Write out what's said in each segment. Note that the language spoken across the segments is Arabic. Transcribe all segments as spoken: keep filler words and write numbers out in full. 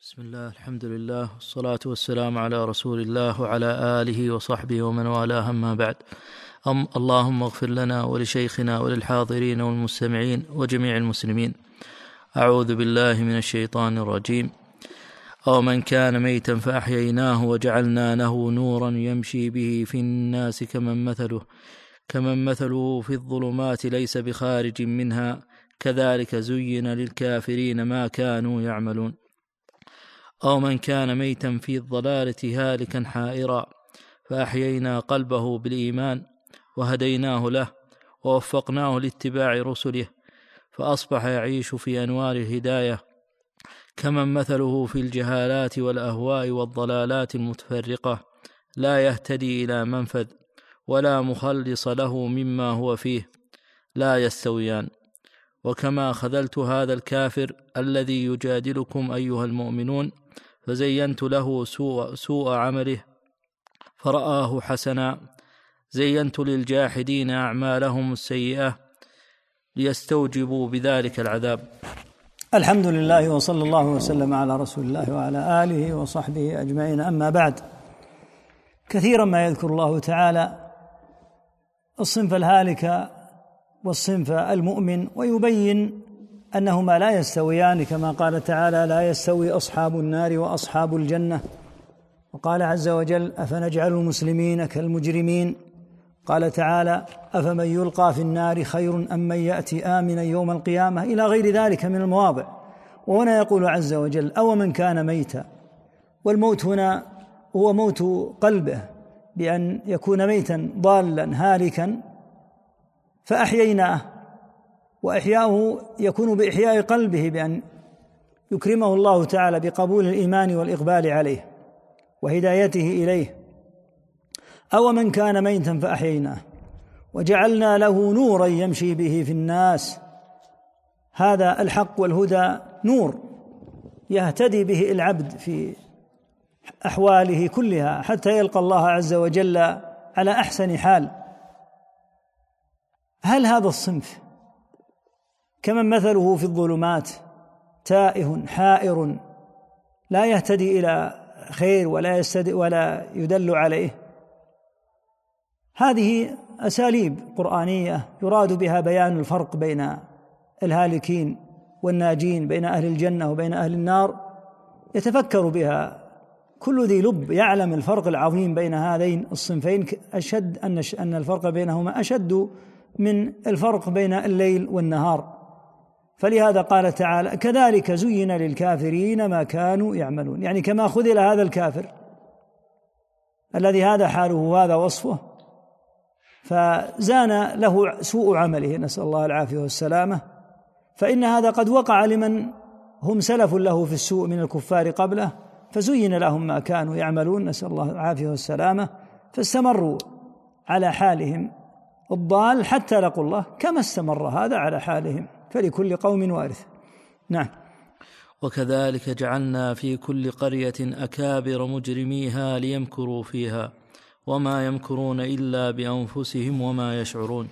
بسم الله، الحمد لله، والصلاة والسلام على رسول الله وعلى آله وصحبه ومن والاه، أما بعد. أم اللهم اغفر لنا ولشيخنا وللحاضرين والمستمعين وجميع المسلمين. أعوذ بالله من الشيطان الرجيم. أو من كان ميتا فأحييناه وجعلنا له نورا يمشي به في الناس كمن مثله كمن مثله في الظلمات ليس بخارج منها كذلك زين للكافرين ما كانوا يعملون. أو من كان ميتا في الضلالة هالكا حائرا فأحيينا قلبه بالإيمان وهديناه له ووفقناه لاتباع رسله فأصبح يعيش في أنوار الهداية كمن مثله في الجهالات والأهواء والضلالات المتفرقة لا يهتدي إلى منفذ ولا مخلص له مما هو فيه، لا يستويان. وكما خذلت هذا الكافر الذي يجادلكم أيها المؤمنون فزينت له سوء, سوء عمله فرآه حسنا، زينت للجاحدين أعمالهم السيئة ليستوجبوا بذلك العذاب. الحمد لله، وصلى الله وسلم على رسول الله وعلى آله وصحبه أجمعين، أما بعد. كثيرا ما يذكر الله تعالى الصنف الهالك والصنف المؤمن ويبين أنهما لا يستويان، كما قال تعالى: لا يستوي أصحاب النار وأصحاب الجنة. وقال عز وجل: أفنجعل المسلمين كالمجرمين. قال تعالى: أفمن يلقى في النار خير أم من يأتي آمنا يوم القيامة، إلى غير ذلك من المواضع. وهنا يقول عز وجل: أو من كان ميتا، والموت هنا هو موت قلبه، بأن يكون ميتا ضالا هالكا فأحييناه، وإحياؤه يكون بإحياء قلبه بأن يكرمه الله تعالى بقبول الإيمان والإقبال عليه وهدايته إليه. أو من كان ميتا فأحييناه وجعلنا له نورا يمشي به في الناس. هذا الحق والهدى نور يهتدي به العبد في أحواله كلها حتى يلقى الله عز وجل على أحسن حال. هل هذا الصنف كمن مثله في الظلمات تائه حائر لا يهتدي إلى خير ولا يستد ولا يدل عليه؟ هذه أساليب قرآنية يراد بها بيان الفرق بين الهالكين والناجين، بين أهل الجنة وبين أهل النار، يتفكر بها كل ذي لب، يعلم الفرق العظيم بين هذين الصنفين، أشد أن أن الفرق بينهما أشد من الفرق بين الليل والنهار. فلهذا قال تعالى: كذلك زين للكافرين ما كانوا يعملون. يعني كما خذل هذا الكافر الذي هذا حاله وهذا وصفه فزان له سوء عمله، نسأل الله العافية والسلامة، فإن هذا قد وقع لمن هم سلف له في السوء من الكفار قبله، فزين لهم ما كانوا يعملون، نسأل الله العافية والسلامة، فاستمروا على حالهم الضال حتى لقوا الله كما استمر هذا على حالهم، فلكل قوم وارث. نعم. وكذلك جعلنا في كل قرية أكابر مجرميها ليمكروا فيها وما يمكرون إلا بأنفسهم وما يشعرون.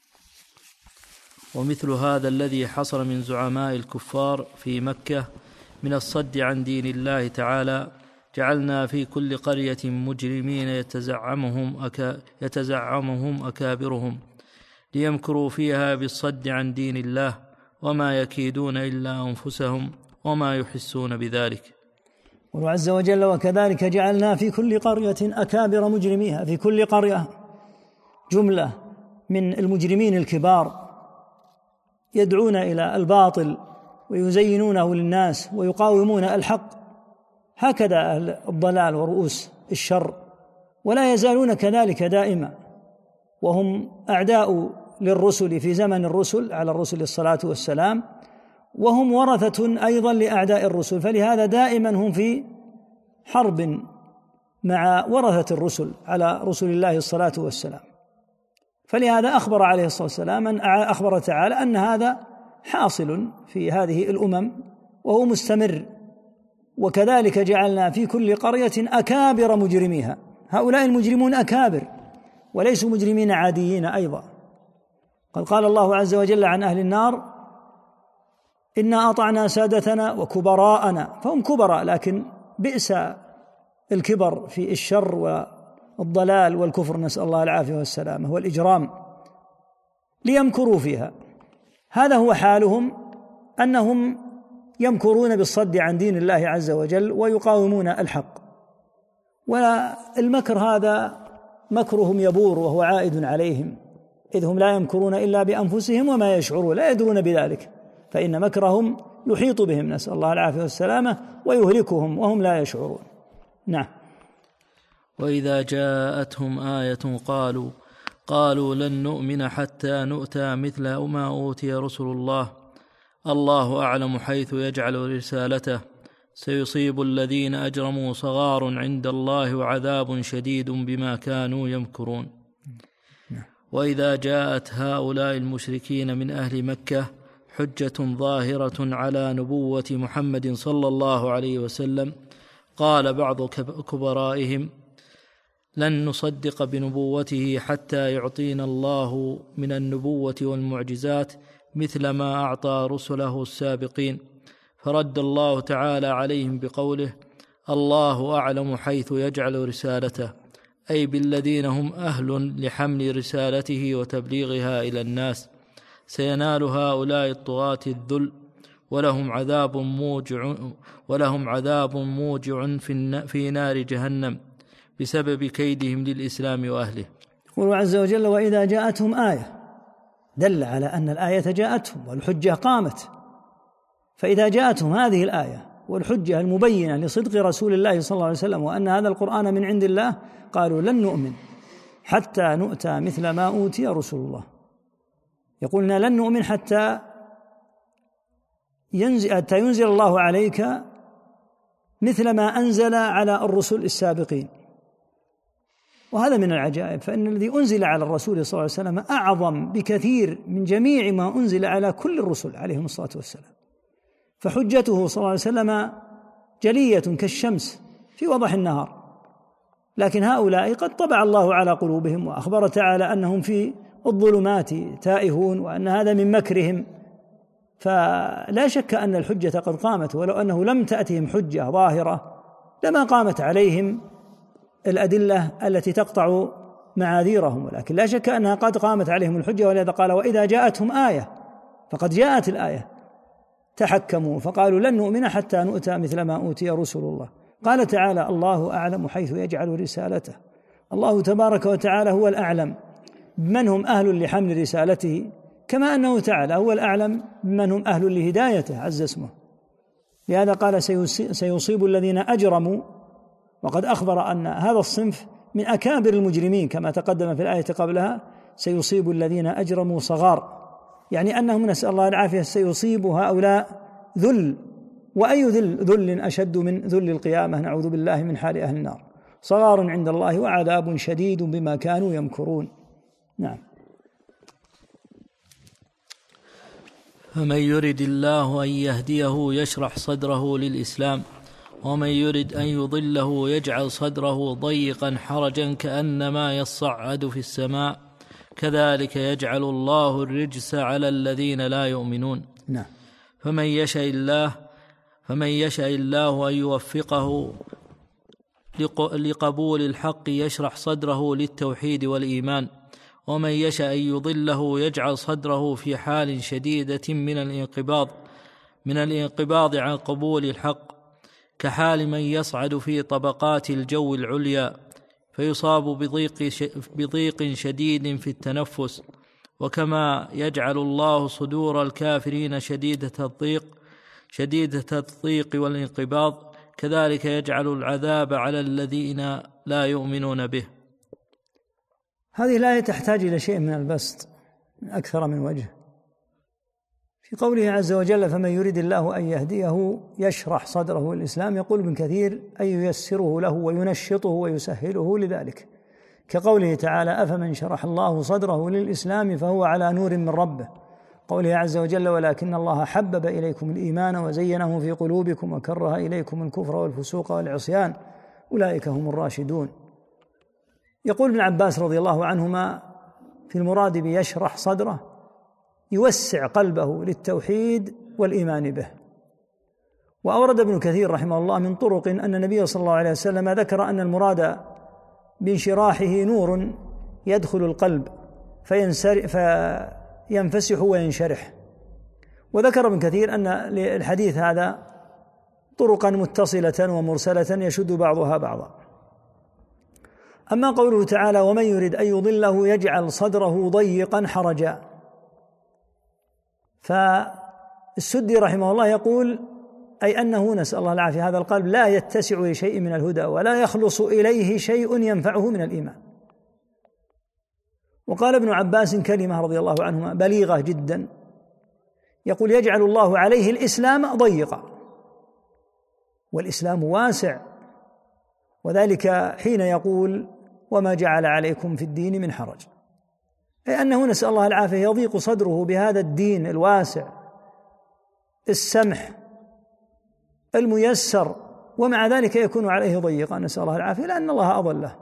ومثل هذا الذي حصل من زعماء الكفار في مكة من الصد عن دين الله تعالى جعلنا في كل قرية مجرمين يتزعمهم, أكا يتزعمهم أكابرهم ليمكروا فيها بالصد عن دين الله وما يكيدون إلا أنفسهم وما يحسون بذلك. والله عز وجل: وكذلك جعلنا في كل قرية أكابر مجرميها. في كل قرية جملة من المجرمين الكبار يدعون إلى الباطل ويزينونه للناس ويقاومون الحق، هكذا أهل الضلال ورؤوس الشر، ولا يزالون كذلك دائما، وهم أعداء للرسل في زمن الرسل على الرسل الصلاة والسلام، وهم ورثة أيضا لأعداء الرسل، فلهذا دائما هم في حرب مع ورثة الرسل على رسل الله الصلاة والسلام. فلهذا أخبر عليه الصلاة والسلام أن أخبر تعالى أن هذا حاصل في هذه الأمم وهو مستمر. وكذلك جعلنا في كل قرية أكابر مجرميها. هؤلاء المجرمون أكابر وليسوا مجرمين عاديين أيضا. قد قال الله عز وجل عن أهل النار: إنا أطعنا سادتنا وكبراءنا، فهم كبراء، لكن بئس الكبر في الشر والضلال والكفر، نسأل الله العافية والسلامة والإجرام، ليمكروا فيها. هذا هو حالهم، أنهم يمكرون بالصد عن دين الله عز وجل ويقاومون الحق، والمكر هذا مكرهم يبور وهو عائد عليهم، إذ هم لا يمكرون إلا بأنفسهم وما يشعرون، لا يدرون بذلك، فإن مكرهم يحيط بهم، نسأل الله العافية والسلامة، ويهلكهم وهم لا يشعرون. نعم. وإذا جاءتهم آية قالوا قالوا لن نؤمن حتى نؤتى مثل ما أوتي رسل الله الله أعلم حيث يجعل رسالته سيصيب الذين أجرموا صغار عند الله وعذاب شديد بما كانوا يمكرون. وإذا جاءت هؤلاء المشركين من أهل مكة حجة ظاهرة على نبوة محمد صلى الله عليه وسلم قال بعض كبرائهم لن نصدق بنبوته حتى يعطينا الله من النبوة والمعجزات مثل ما أعطى رسله السابقين، فرد الله تعالى عليهم بقوله الله أعلم حيث يجعل رسالته، أي بالذين هم أهل لحمل رسالته وتبليغها إلى الناس. سينال هؤلاء الطغاة الذل ولهم عذاب موجع ولهم عذاب موجع في نار جهنم بسبب كيدهم للإسلام وأهله. يقول عز وجل وإذا جاءتهم آية، دل على أن الآية جاءتهم والحجة قامت، فإذا جاءتهم هذه الآية والحجة المبينة لصدق رسول الله صلى الله عليه وسلم وأن هذا القرآن من عند الله، قالوا لن نؤمن حتى نؤتى مثل ما أوتي رسول الله. يقولنا لن نؤمن حتى ينزل, حتى ينزل الله عليك مثل ما أنزل على الرسل السابقين. وهذا من العجائب، فإن الذي أنزل على الرسول صلى الله عليه وسلم أعظم بكثير من جميع ما أنزل على كل الرسل عليهم الصلاة والسلام، فحجته صلى الله عليه وسلم جلية كالشمس في وضح النهار. لكن هؤلاء قد طبع الله على قلوبهم، وأخبر تعالى أنهم في الظلمات تائهون وأن هذا من مكرهم، فلا شك أن الحجة قد قامت، ولو أنه لم تأتهم حجة ظاهرة لما قامت عليهم الأدلة التي تقطع معاذيرهم، ولكن لا شك أنها قد قامت عليهم الحجة. ولذا قال وإذا جاءتهم آية، فقد جاءت الآية، تحكموا فقالوا لن نؤمن حتى نؤتى مثل ما أوتي رسل الله. قال تعالى الله أعلم حيث يجعل رسالته، الله تبارك وتعالى هو الأعلم بمن هم أهل لحمل رسالته، كما أنه تعالى هو الأعلم بمن هم أهل لهدايته عز اسمه. لهذا قال سيصيب الذين أجرموا، وقد أخبر أن هذا الصنف من أكابر المجرمين كما تقدم في الآية قبلها، سيصيب الذين أجرموا صغار، يعني أنهم نسأل الله العافية سيصيب هؤلاء ذل. وأي ذل ذل أشد من ذل القيامة، نعوذ بالله من حال أهل النار. صغار عند الله وعذاب شديد بما كانوا يمكرون. نعم. فمن يرد الله أن يهديه يشرح صدره للإسلام، ومن يرد أن يضله يجعل صدره ضيقا حرجا كأنما يصعد في السماء، كذلك يجعل الله الرجس على الذين لا يؤمنون. نعم. فمن يشاء الله فمن يشاء الله أن يوفقه لقبول الحق يشرح صدره للتوحيد والإيمان، ومن يشاء أن يضله يجعل صدره في حال شديدة من الانقباض من الانقباض عن قبول الحق، كحال من يصعد في طبقات الجو العليا فيصاب بضيق بضيق شديد في التنفس. وكما يجعل الله صدور الكافرين شديدة الضيق شديدة الضيق والانقباض، كذلك يجعل العذاب على الذين لا يؤمنون به. هذه الآية تحتاج إلى شيء من البسط من أكثر من وجه. في قوله عز وجل فمن يريد الله أن يهديه يشرح صدره الإسلام، يقول ابن كثير أن ييسره له وينشطه ويسهله لذلك، كقوله تعالى أفمن شرح الله صدره للإسلام فهو على نور من ربه. قوله عز وجل ولكن الله حبب إليكم الإيمان وزينه في قلوبكم وكره إليكم الكفر والفسوق والعصيان أولئك هم الراشدون. يقول ابن عباس رضي الله عنهما في المراد بيشرح صدره يوسع قلبه للتوحيد والإيمان به. وأورد ابن كثير رحمه الله من طرق أن النبي صلى الله عليه وسلم ذكر أن المراد بانشراحه نور يدخل القلب فينفسح وينشرح. وذكر ابن كثير أن للحديث هذا طرقا متصلة ومرسلة يشد بعضها بعضا. أما قوله تعالى ومن يرد أن يضله يجعل صدره ضيقا حرجا، فالسدي رحمه الله يقول أي أنه نسأل الله العافية هذا القلب لا يتسع لشيء من الهدى ولا يخلص إليه شيء ينفعه من الإيمان. وقال ابن عباس كلمة رضي الله عنهما بليغة جدا، يقول يجعل الله عليه الإسلام ضيقا، والإسلام واسع، وذلك حين يقول وما جعل عليكم في الدين من حرج، أي أنه نسأل الله العافية يضيق صدره بهذا الدين الواسع السمح الميسر، ومع ذلك يكون عليه ضيقا نسأل الله العافية لأن الله أضله.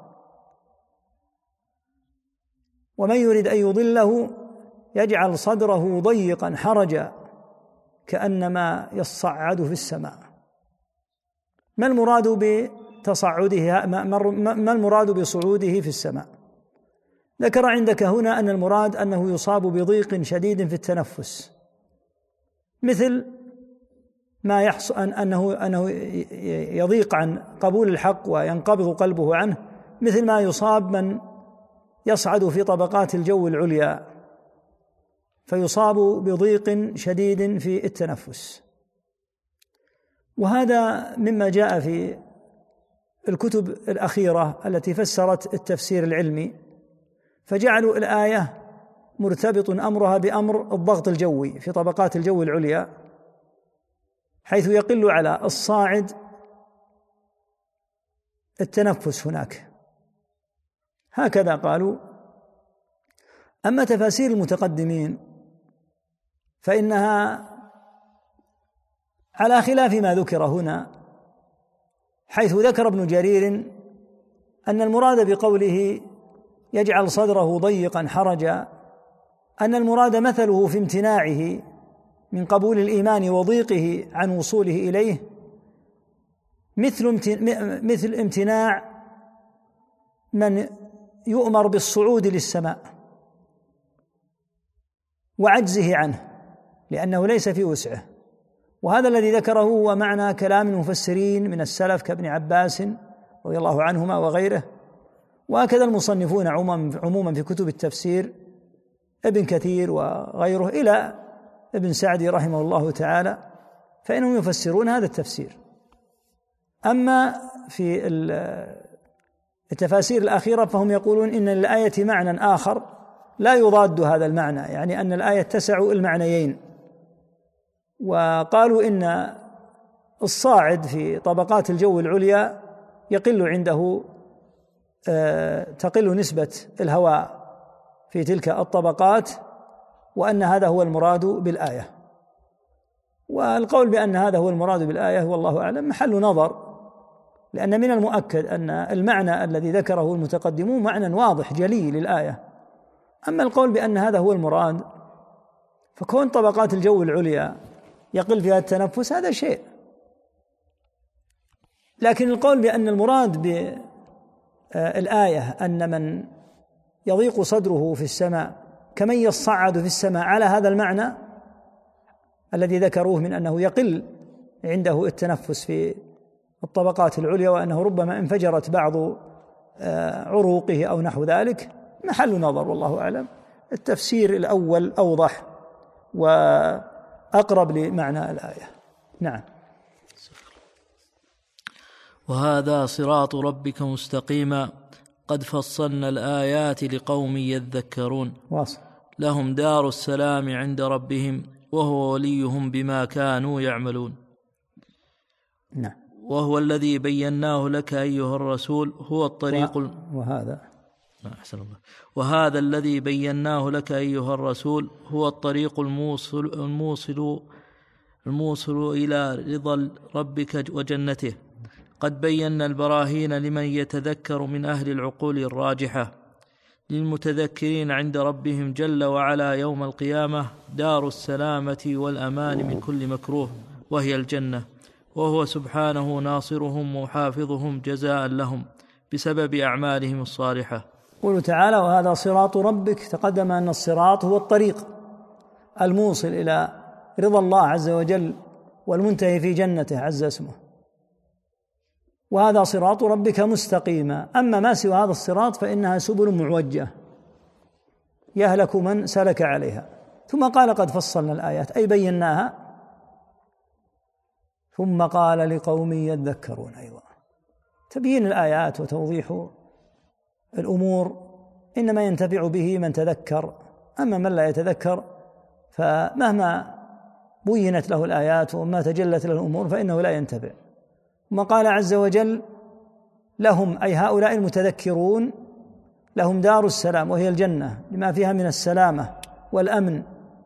ومن يريد أن يضله يجعل صدره ضيقا حرجا كأنما يصعد في السماء. ما المراد بتصعده؟ ما المراد بصعوده في السماء؟ ذكر عندك هنا أن المراد أنه يصاب بضيق شديد في التنفس، مثل ما يحصل أنه أنه يضيق عن قبول الحق وينقبض قلبه عنه، مثل ما يصاب من يصعد في طبقات الجو العليا فيصاب بضيق شديد في التنفس. وهذا مما جاء في الكتب الأخيرة التي فسرت التفسير العلمي، فجعلوا الآية مرتبط أمرها بأمر الضغط الجوي في طبقات الجو العليا، حيث يقل على الصاعد التنفس هناك، هكذا قالوا. أما تفاسير المتقدمين فإنها على خلاف ما ذكر هنا، حيث ذكر ابن جرير أن المراد بقوله يجعل صدره ضيقا حرجا أن المراد مثله في امتناعه من قبول الإيمان وضيقه عن وصوله إليه مثل مثل امتناع من يؤمر بالصعود للسماء وعجزه عنه لأنه ليس في وسعه. وهذا الذي ذكره هو معنى كلام المفسرين من السلف كابن عباس رضي الله عنهما وغيره، وهكذا المصنفون عموما في كتب التفسير ابن كثير وغيره إلى ابن سعدي رحمه الله تعالى، فإنهم يفسرون هذا التفسير. أما في التفاسير الأخيرة فهم يقولون إن الآية معنى آخر لا يضاد هذا المعنى، يعني أن الآية تسع المعنيين. وقالوا إن الصاعد في طبقات الجو العليا يقل عنده تقل نسبة الهواء في تلك الطبقات، وأن هذا هو المراد بالآية. والقول بأن هذا هو المراد بالآية والله أعلم محل نظر، لأن من المؤكد أن المعنى الذي ذكره المتقدمون معنى واضح جلي للآية. أما القول بأن هذا هو المراد فكون طبقات الجو العليا يقل فيها التنفس هذا شيء، لكن القول بأن المراد بالآية أن من يضيق صدره في السماء كمن يصعد في السماء على هذا المعنى الذي ذكروه من أنه يقل عنده التنفس في الطبقات العليا وأنه ربما انفجرت بعض عروقه أو نحو ذلك، محل نظر والله أعلم. التفسير الأول أوضح وأقرب لمعنى الآية. نعم. وهذا صراط ربك مستقيما قد فصلنا الآيات لقوم يذكرون واصل. لهم دار السلام عند ربهم وهو وليهم بما كانوا يعملون. نعم. وهو الذي بيناه لك أيها الرسول هو الطريق و... وهذا أحسن الله. وهذا الذي بيناه لك أيها الرسول هو الطريق الموصل الموصل الموصل إلى رضا ربك وجنته. قد بينا البراهين لمن يتذكر من أهل العقول الراجحة، للمتذكرين عند ربهم جل وعلا يوم القيامة دار السلامة والأمان من كل مكروه، وهي الجنة، وهو سبحانه ناصرهم وحافظهم جزاء لهم بسبب أعمالهم الصالحة. قوله تعالى: وهذا صراط ربك. تقدم أن الصراط هو الطريق الموصل إلى رضا الله عز وجل والمنتهي في جنته عز اسمه، وهذا صراط ربك مستقيما. أما ما سوى هذا الصراط فإنها سبل معوجة يهلك من سلك عليها. ثم قال: قد فصلنا الآيات، أي بيناها. ثم قال: لقوم يذكرون. أيضا تبيين الآيات وتوضيح الأمور إنما ينتفع به من تذكر، أما من لا يتذكر فمهما بينت له الآيات وما تجلت له الأمور فإنه لا ينتفع. ثم قال عز وجل: لهم، أي هؤلاء المتذكرون، لهم دار السلام وهي الجنة لما فيها من السلامة والأمن.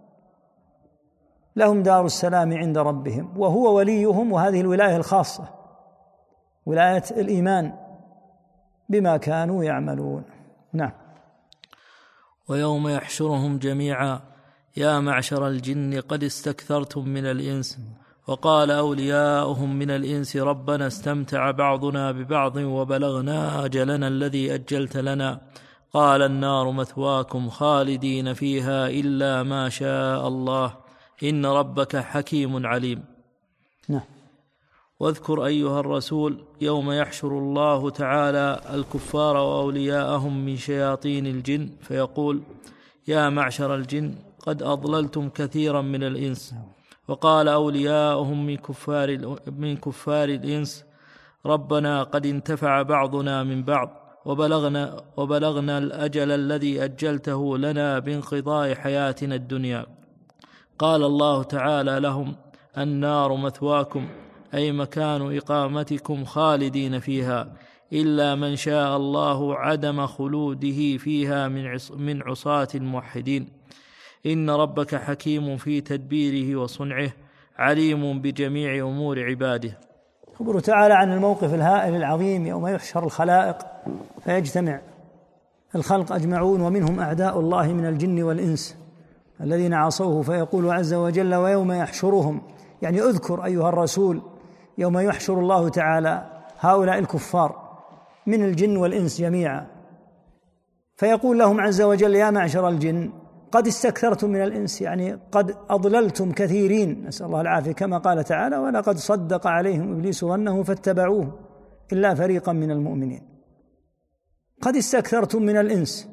لهم دار السلام عند ربهم وهو وليهم، وهذه الولاية الخاصة، ولاية الإيمان بما كانوا يعملون. نعم. ويوم يحشرهم جميعا يا معشر الجن قد استكثرتم من الإنس، وقال أولياؤهم من الإنس ربنا استمتع بعضنا ببعض وبلغنا أجلنا الذي أجلت لنا، قال النار مثواكم خالدين فيها إلا ما شاء الله إن ربك حكيم عليم. نعم. واذكر أيها الرسول يوم يحشر الله تعالى الكفار وأولياءهم من شياطين الجن فيقول: يا معشر الجن قد أضللتم كثيرا من الإنس. وقال أولياؤهم من كفار, من كفار الإنس ربنا قد انتفع بعضنا من بعض وبلغنا, وبلغنا الأجل الذي أجلته لنا بانقضاء حياتنا الدنيا. قال الله تعالى لهم: النار مثواكم، أي مكان إقامتكم خالدين فيها، إلا من شاء الله عدم خلوده فيها من عصاة الموحدين. إن ربك حكيم في تدبيره وصنعه عليم بجميع أمور عباده. خبر تعالى عن الموقف الهائل العظيم يوم يحشر الخلائق فيجتمع الخلق أجمعون ومنهم أعداء الله من الجن والإنس الذين عصوه، فيقول عز وجل: ويوم يحشرهم، يعني اذكر أيها الرسول يوم يحشر الله تعالى هؤلاء الكفار من الجن والإنس جميعا، فيقول لهم عز وجل: يا معشر الجن قد استكثرتم من الإنس، يعني قد أضللتم كثيرين، نسأل الله العافية، كما قال تعالى: ولقد صدق عليهم إبليس ظنه فاتبعوه إلا فريقا من المؤمنين. قد استكثرتم من الإنس.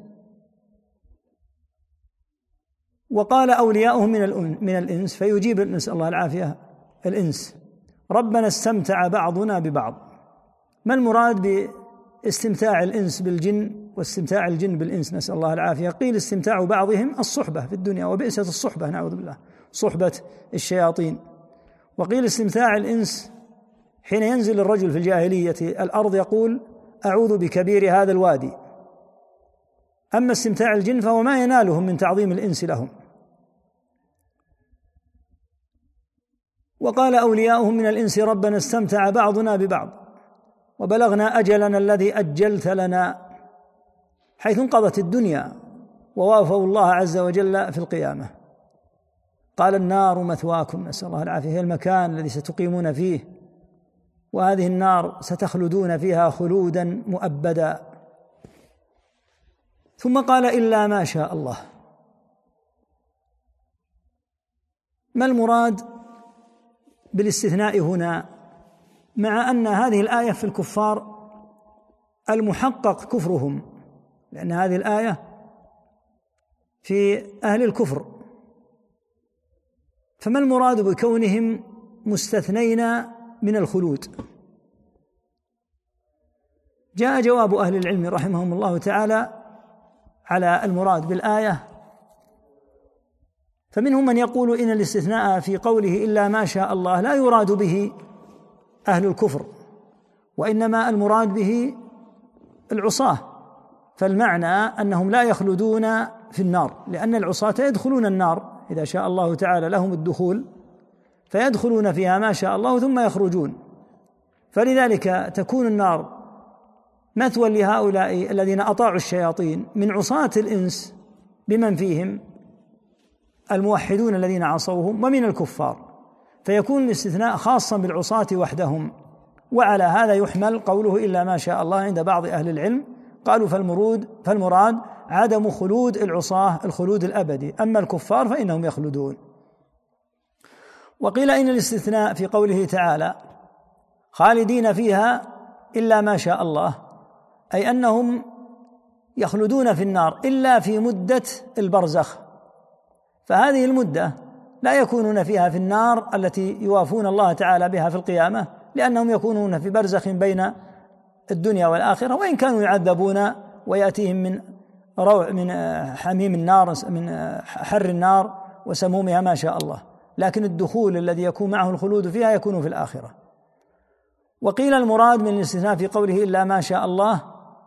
وقال أولياؤهم من من الإنس، فيجيب نسأل الله العافية الإنس: ربنا استمتع بعضنا ببعض. ما المراد باستمتاع الإنس بالجن واستمتاع الجن بالإنس؟ نسأل الله العافية. قيل استمتاع بعضهم الصحبة في الدنيا، وبئست الصحبة نعوذ بالله، صحبة الشياطين. وقيل استمتاع الإنس حين ينزل الرجل في الجاهلية الأرض يقول: أعوذ بكبير هذا الوادي. أما استمتاع الجن فهو ما ينالهم من تعظيم الإنس لهم. وقال أولياؤهم من الإنس ربنا استمتع بعضنا ببعض وبلغنا أجلنا الذي أجلت لنا، حيث انقضت الدنيا ووافوا الله عز وجل في القيامة. قال النار مثواكم، نسأل الله العافية، هي المكان الذي ستقيمون فيه، وهذه النار ستخلدون فيها خلودا مؤبدا. ثم قال: إلا ما شاء الله. ما المراد بالاستثناء هنا، مع أن هذه الآية في الكفار المحقق كفرهم، لأن هذه الآية في أهل الكفر، فما المراد بكونهم مستثنين من الخلود؟ جاء جواب أهل العلم رحمهم الله تعالى على المراد بالآية، فمنهم من يقول إن الاستثناء في قوله إلا ما شاء الله لا يراد به أهل الكفر، وإنما المراد به العصاة، فالمعنى أنهم لا يخلدون في النار، لأن العصاة يدخلون النار إذا شاء الله تعالى لهم الدخول، فيدخلون فيها ما شاء الله ثم يخرجون، فلذلك تكون النار مثوى لهؤلاء الذين أطاعوا الشياطين من عصاة الإنس بمن فيهم الموحدون الذين عصوهم ومن الكفار، فيكون الاستثناء خاصا بالعصاة وحدهم. وعلى هذا يحمل قوله إلا ما شاء الله عند بعض أهل العلم، قالوا فالمرود فالمراد عدم خلود العصاة الخلود الأبدي، أما الكفار فإنهم يخلدون. وقيل إن الاستثناء في قوله تعالى خالدين فيها إلا ما شاء الله، أي أنهم يخلدون في النار إلا في مدة البرزخ، فهذه المدة لا يكونون فيها في النار التي يوافون الله تعالى بها في القيامة، لأنهم يكونون في برزخ بين الدنيا والآخرة، وإن كانوا يعذبون ويأتيهم من روع من حميم النار من حر النار وسمومها ما شاء الله، لكن الدخول الذي يكون معه الخلود فيها يكون في الآخرة. وقيل المراد من الاستثناء في قوله إلا ما شاء الله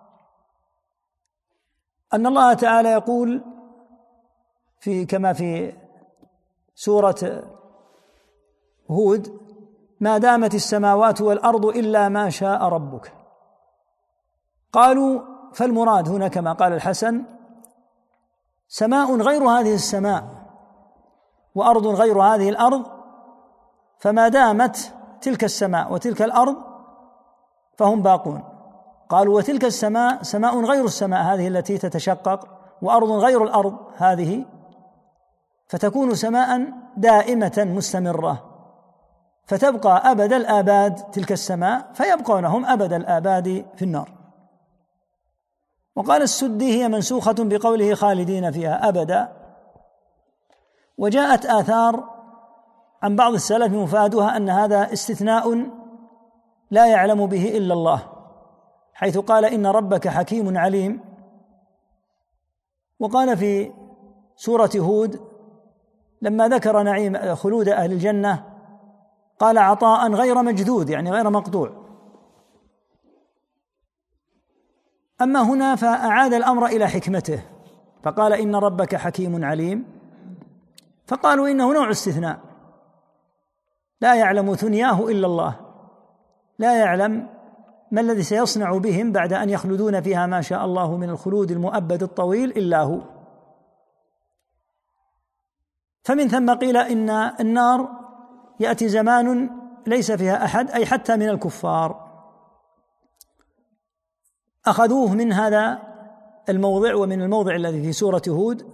أن الله تعالى يقول في كما في سورة هود ما دامت السماوات والأرض إلا ما شاء ربك. قالوا فالمراد هنا كما قال الحسن سماء غير هذه السماء وأرض غير هذه الأرض، فما دامت تلك السماء وتلك الأرض فهم باقون. قالوا وتلك السماء سماء غير السماء هذه التي تتشقق، وأرض غير الأرض هذه، فتكون سماء دائمة مستمرة، فتبقى أبد الآباد تلك السماء، فيبقون هم أبد الآباد في النار. وقال السدي هي منسوخة بقوله خالدين فيها أبدا. وجاءت آثار عن بعض السلف مفادها أن هذا استثناء لا يعلم به إلا الله، حيث قال إن ربك حكيم عليم. وقال في سورة هود لما ذكر نعيم خلود أهل الجنة قال عطاء غير مجدود، يعني غير مقطوع. أما هنا فأعاد الأمر إلى حكمته فقال إن ربك حكيم عليم، فقالوا إنه نوع استثناء لا يعلم ثنياه إلا الله، لا يعلم ما الذي سيصنع بهم بعد أن يخلدون فيها ما شاء الله من الخلود المؤبد الطويل إلا هو. فمن ثم قيل إن النار يأتي زمان ليس فيها أحد، أي حتى من الكفار. أخذوه من هذا الموضع ومن الموضع الذي في سورة هود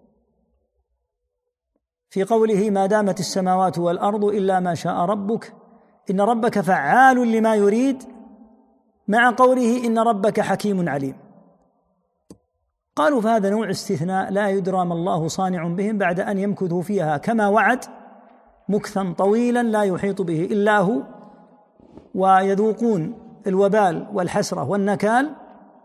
في قوله ما دامت السماوات والأرض إلا ما شاء ربك إن ربك فعال لما يريد، مع قوله إن ربك حكيم عليم. قالوا فهذا نوع استثناء لا يدرى ما الله صانع بهم بعد أن يمكثوا فيها كما وعد مكثا طويلا لا يحيط به إلا هو، ويذوقون الوبال والحسرة والنكال.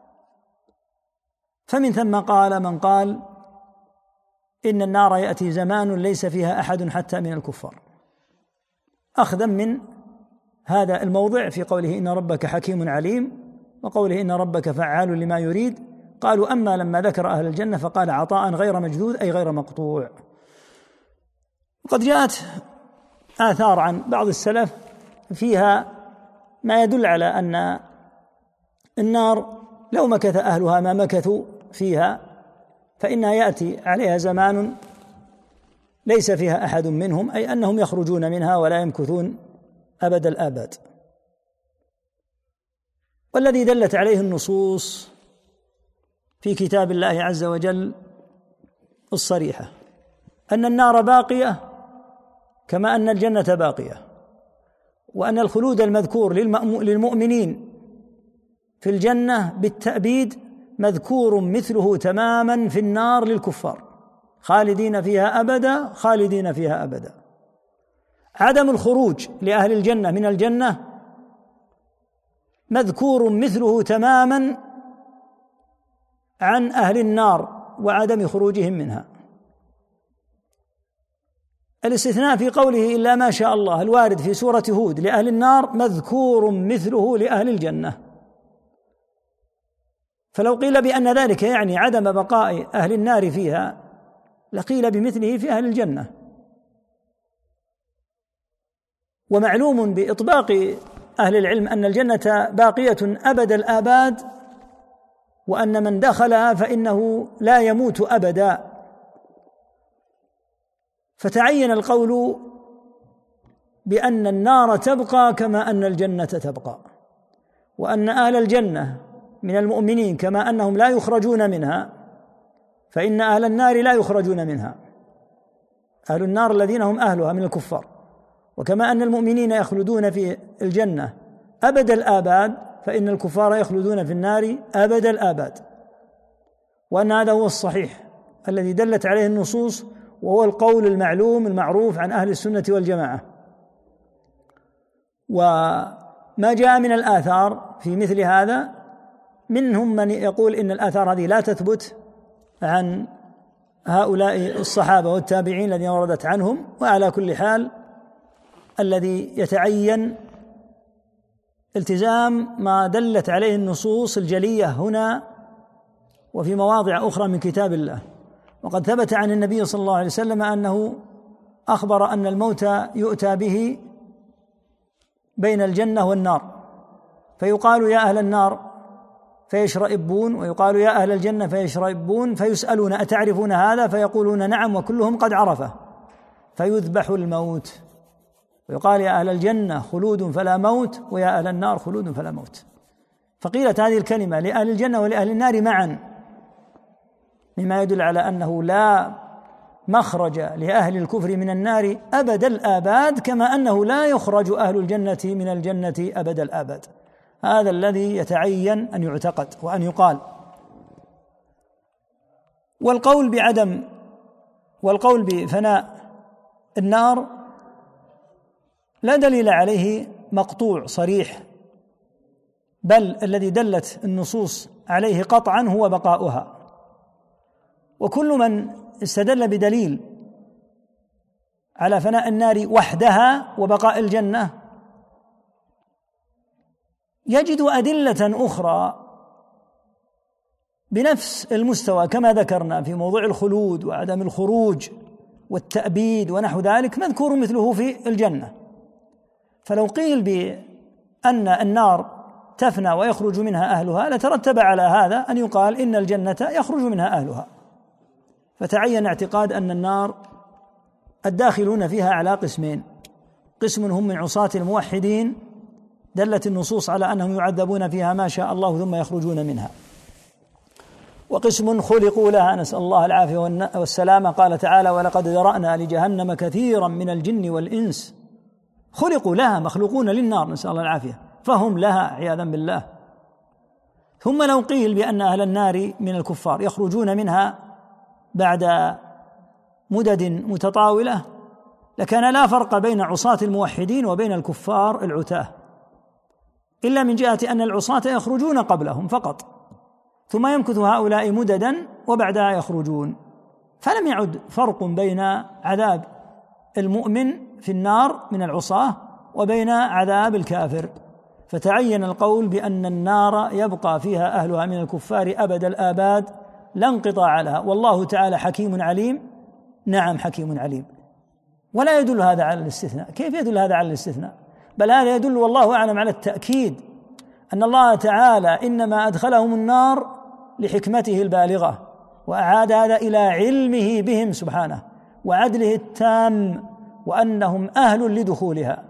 فمن ثم قال من قال إن النار يأتي زمان ليس فيها أحد حتى من الكفار، أخذا من هذا الموضع في قوله إن ربك حكيم عليم وقوله إن ربك فعال لما يريد. قالوا أما لما ذكر أهل الجنة فقال عطاء غير مجدود أي غير مقطوع. وقد جاءت آثار عن بعض السلف فيها ما يدل على أن النار لو مكث أهلها ما مكثوا فيها فإنها يأتي عليها زمان ليس فيها أحد منهم، أي أنهم يخرجون منها ولا يمكثون أبد الآباد. والذي دلت عليه النصوص في كتاب الله عز وجل الصريحة أن النار باقية كما أن الجنة باقية، وأن الخلود المذكور للمؤمنين في الجنة بالتأبيد مذكور مثله تماما في النار للكفار، خالدين فيها أبدا خالدين فيها أبدا. عدم الخروج لأهل الجنة من الجنة مذكور مثله تماما عن أهل النار وعدم خروجهم منها. الاستثناء في قوله إلا ما شاء الله الوارد في سورة هود لأهل النار مذكور مثله لأهل الجنة، فلو قيل بأن ذلك يعني عدم بقاء أهل النار فيها لقيل بمثله في أهل الجنة. ومعلوم بإطباق أهل العلم أن الجنة باقية أبد الآباد وأن من دخلها فإنه لا يموت أبدا. فتعين القول بأن النار تبقى كما أن الجنة تبقى، وأن أهل الجنة من المؤمنين كما أنهم لا يخرجون منها فإن أهل النار لا يخرجون منها، أهل النار الذين هم أهلها من الكفار. وكما أن المؤمنين يخلدون في الجنة أبد الآباد فإن الكفار يخلدون في النار أبد الآباد، وأن هذا هو الصحيح الذي دلت عليه النصوص، وهو القول المعلوم المعروف عن أهل السنة والجماعة. وما جاء من الآثار في مثل هذا منهم من يقول إن الآثار هذه لا تثبت عن هؤلاء الصحابة والتابعين الذين وردت عنهم. وعلى كل حال الذي يتعين التزام ما دلت عليه النصوص الجلية هنا وفي مواضع أخرى من كتاب الله. وقد ثبت عن النبي صلى الله عليه وسلم أنه أخبر أن الموت يؤتى به بين الجنة والنار، فيقال يا أهل النار فيشرئبون، ويقال يا أهل الجنة فيشرئبون، فيسألون أتعرفون هذا؟ فيقولون نعم، وكلهم قد عرفه، فيذبح الموت، ويقال يا أهل الجنة خلود فلا موت، ويا أهل النار خلود فلا موت. فقيلت هذه الكلمة لأهل الجنة ولأهل النار معا، مما يدل على أنه لا مخرج لأهل الكفر من النار أبد الآباد، كما أنه لا يخرج أهل الجنة من الجنة أبد الآباد. هذا الذي يتعين أن يعتقد وأن يقال. والقول بعدم والقول بفناء النار لا دليل عليه مقطوع صريح، بل الذي دلت النصوص عليه قطعا هو بقاؤها. وكل من استدل بدليل على فناء النار وحدها وبقاء الجنة يجد أدلة أخرى بنفس المستوى كما ذكرنا في موضوع الخلود وعدم الخروج والتأبيد ونحو ذلك، مذكور مثله في الجنة. فلو قيل بأن النار تفنى ويخرج منها أهلها لترتب على هذا أن يقال إن الجنة يخرج منها أهلها. فتعين اعتقاد أن النار الداخلون فيها على قسمين: قسم هم من عصاة الموحدين دلت النصوص على أنهم يعذبون فيها ما شاء الله ثم يخرجون منها، وقسم خلقوا لها نسأل الله العافية والسلامة. قال تعالى: ولقد ذرأنا لجهنم كثيرا من الجن والإنس، خلقوا لها، مخلوقون للنار نسأل الله العافية، فهم لها عياذا بالله. ثم لو قيل بأن أهل النار من الكفار يخرجون منها بعد مدد متطاولة لكان لا فرق بين عصاة الموحدين وبين الكفار العتاه، إلا من جهة أن العصاة يخرجون قبلهم فقط، ثم يمكث هؤلاء مددا وبعدها يخرجون، فلم يعد فرق بين عذاب المؤمن في النار من العصاة وبين عذاب الكافر. فتعين القول بأن النار يبقى فيها أهلها من الكفار أبد الآباد لا انقطاع لها، والله تعالى حكيم عليم. نعم حكيم عليم. ولا يدل هذا على الاستثناء. كيف يدل هذا على الاستثناء؟ بل هذا يدل والله أعلم على التأكيد أن الله تعالى إنما أدخلهم النار لحكمته البالغة، وأعاد هذا إلى علمه بهم سبحانه وعدله التام، وأنهم أهل لدخولها.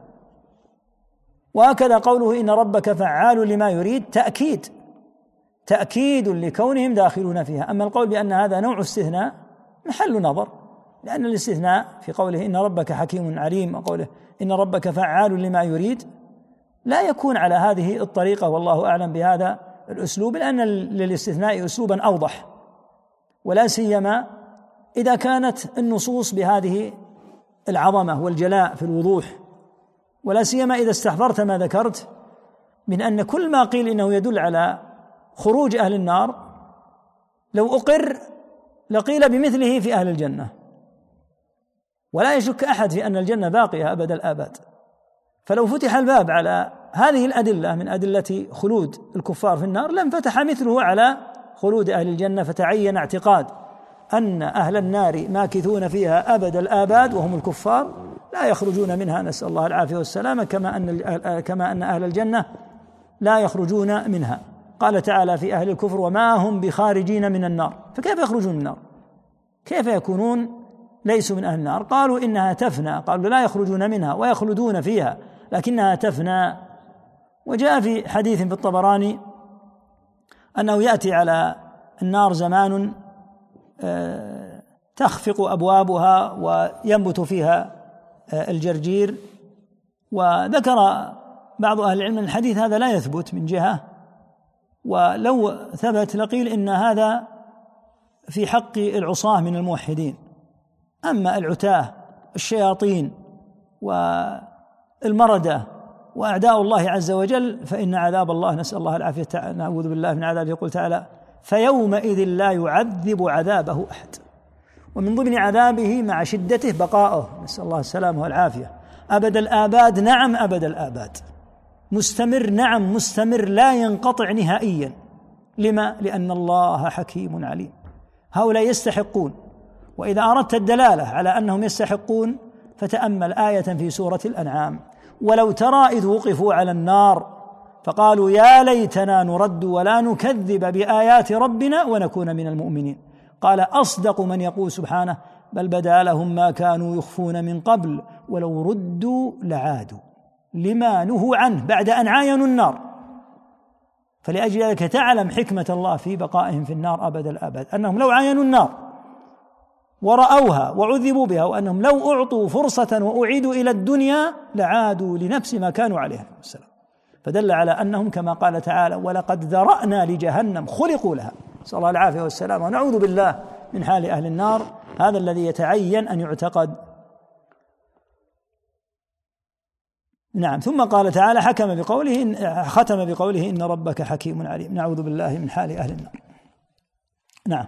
وهكذا قوله إن ربك فعال لما يريد تأكيد تأكيد لكونهم داخلون فيها. أما القول بأن هذا نوع استثناء محل نظر، لأن الاستثناء في قوله إن ربك حكيم عليم وقوله إن ربك فعال لما يريد لا يكون على هذه الطريقة، والله أعلم بهذا الأسلوب، لأن للاستثناء أسلوبا أوضح، ولا سيما إذا كانت النصوص بهذه العظمة والجلاء في الوضوح، ولا سيما إذا استحضرت ما ذكرت من أن كل ما قيل إنه يدل على خروج أهل النار لو أقر لقيل بمثله في أهل الجنة، ولا يشك أحد في أن الجنة باقية أبد الآباد. فلو فتح الباب على هذه الأدلة من أدلة خلود الكفار في النار لم فتح مثله على خلود أهل الجنة. فتعين اعتقاد أن أهل النار ماكثون فيها أبد الآباد وهم الكفار لا يخرجون منها نسأل الله العافية والسلامة، كما أن كما أن أهل الجنة لا يخرجون منها. قال تعالى في أهل الكفر وما هم بخارجين من النار، فكيف يخرجون من النار؟ كيف يكونون ليسوا من أهل النار؟ قالوا إنها تفنى، قالوا لا يخرجون منها ويخلدون فيها لكنها تفنى. وجاء في حديث في الطبراني أنه يأتي على النار زمان تخفق أبوابها وينبت فيها الجرجير. وذكر بعض أهل العلم الحديث هذا لا يثبت من جهة، ولو ثبت لقيل إن هذا في حق العصاة من الموحدين، أما العتاة الشياطين والمردة وأعداء الله عز وجل فإن عذاب الله نسأل الله العافية، نعوذ بالله من عذابه. يقول تعالى فيومئذ لا يعذب عذابه أحد. ومن ضمن عذابه مع شدته بقاؤه، نسأل الله السلامة والعافية، أبد الآباد، نعم أبد الآباد، مستمر، نعم مستمر، لا ينقطع نهائيا. لما؟ لأن الله حكيم عليم. هؤلاء يستحقون. وإذا أردت الدلالة على أنهم يستحقون فتأمل آية في سورة الأنعام: ولو ترى إذ وقفوا على النار فقالوا يا ليتنا نرد ولا نكذب بآيات ربنا ونكون من المؤمنين. قال أصدق من يقول سبحانه بل بدا لهم ما كانوا يخفون من قبل ولو ردوا لعادوا لما نهوا عنه بعد أن عاينوا النار. فلأجل ذلك تعلم حكمة الله في بقائهم في النار أبد الآباد، أنهم لو عاينوا النار ورأوها وعذبوا بها، وأنهم لو أعطوا فرصة وأعيدوا إلى الدنيا لعادوا لنفس ما كانوا عليه السلام. فدل على أنهم كما قال تعالى ولقد ذرأنا لجهنم خلقوا لها، نسأل الله العافية والسلام، ونعوذ بالله من حال أهل النار. هذا الذي يتعين أن يعتقد. نعم. ثم قال تعالى حكم بقوله إن ختم بقوله إن ربك حكيم عليم، نعوذ بالله من حال أهل النار. نعم.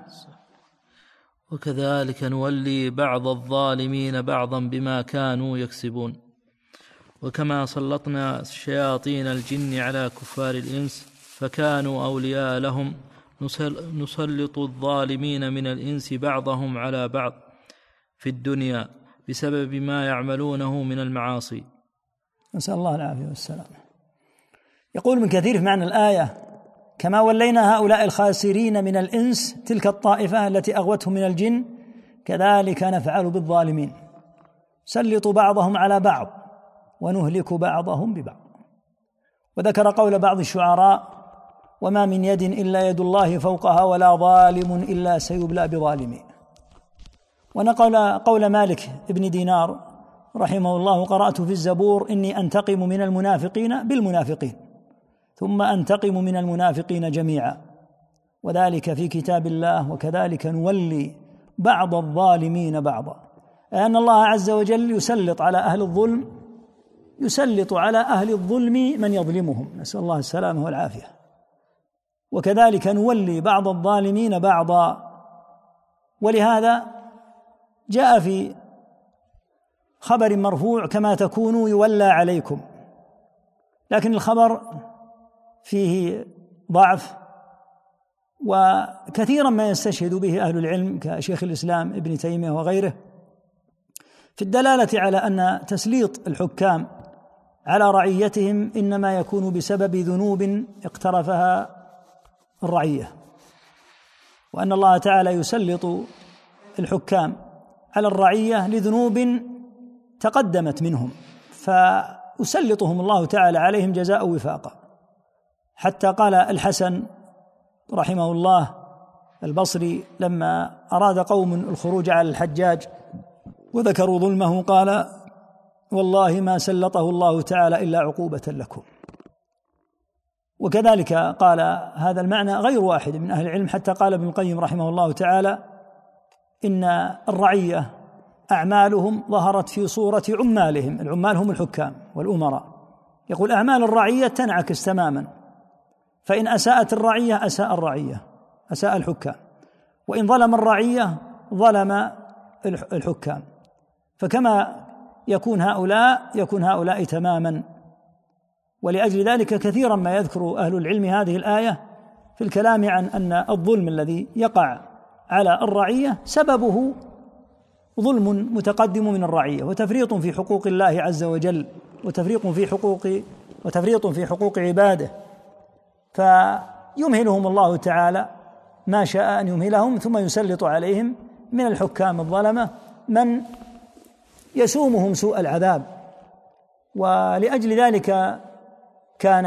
وكذلك نولي بعض الظالمين بعضا بما كانوا يكسبون. وكما سلطنا شياطين الجن على كفار الإنس فكانوا أولياء لهم نسلط الظالمين من الإنس بعضهم على بعض في الدنيا بسبب ما يعملونه من المعاصي. نسأل الله العافية والسلام. يقول من كثير في معنى الآية كما ولينا هؤلاء الخاسرين من الإنس تلك الطائفة التي أغوتهم من الجن كذلك نفعل بالظالمين، سلط بعضهم على بعض ونهلك بعضهم ببعض. وذكر قول بعض الشعراء وما من يد إلا يد الله فوقها ولا ظالم إلا سيبلى بظالمين. ونقل قول مالك ابن دينار رحمه الله قرأت في الزبور إني أنتقم من المنافقين بالمنافقين ثم أنتقم من المنافقين جميعا، وذلك في كتاب الله وكذلك نولي بعض الظالمين بعضا. أن الله عز وجل يسلط على أهل الظلم يسلط على أهل الظلم من يظلمهم، نسأل الله السلامة والعافية. وكذلك نولي بعض الظالمين بعضا. ولهذا جاء في خبر مرفوع كما تكونوا يولى عليكم، لكن الخبر فيه ضعف، وكثيرا ما يستشهد به أهل العلم كشيخ الإسلام ابن تيمية وغيره في الدلالة على أن تسليط الحكام على رعيتهم إنما يكون بسبب ذنوب اقترفها الرعية، وأن الله تعالى يسلط الحكام على الرعية لذنوب تقدمت منهم فيسلطهم الله تعالى عليهم جزاء وفاقا. حتى قال الحسن رحمه الله البصري لما أراد قوم الخروج على الحجاج وذكروا ظلمه قال والله ما سلطه الله تعالى إلا عقوبة لكم. وكذلك قال هذا المعنى غير واحد من أهل العلم، حتى قال ابن القيم رحمه الله تعالى إن الرعية أعمالهم ظهرت في صورة عمالهم، العمال هم الحكام والأمراء، يقول أعمال الرعية تنعكس تماما، فإن أساءت الرعية أساء الرعية أساء الحكام، وإن ظلم الرعية ظلم الحكام، فكما يكون هؤلاء يكون هؤلاء تماما. ولأجل ذلك كثيرا ما يذكر أهل العلم هذه الآية في الكلام عن أن الظلم الذي يقع على الرعية سببه ظلم متقدم من الرعية وتفريط في حقوق الله عز وجل وتفريط في حقوق وتفريط في حقوق عباده. فيمهلهم الله تعالى ما شاء أن يمهلهم، ثم يسلط عليهم من الحكام الظلمة من يسومهم سوء العذاب. ولأجل ذلك كان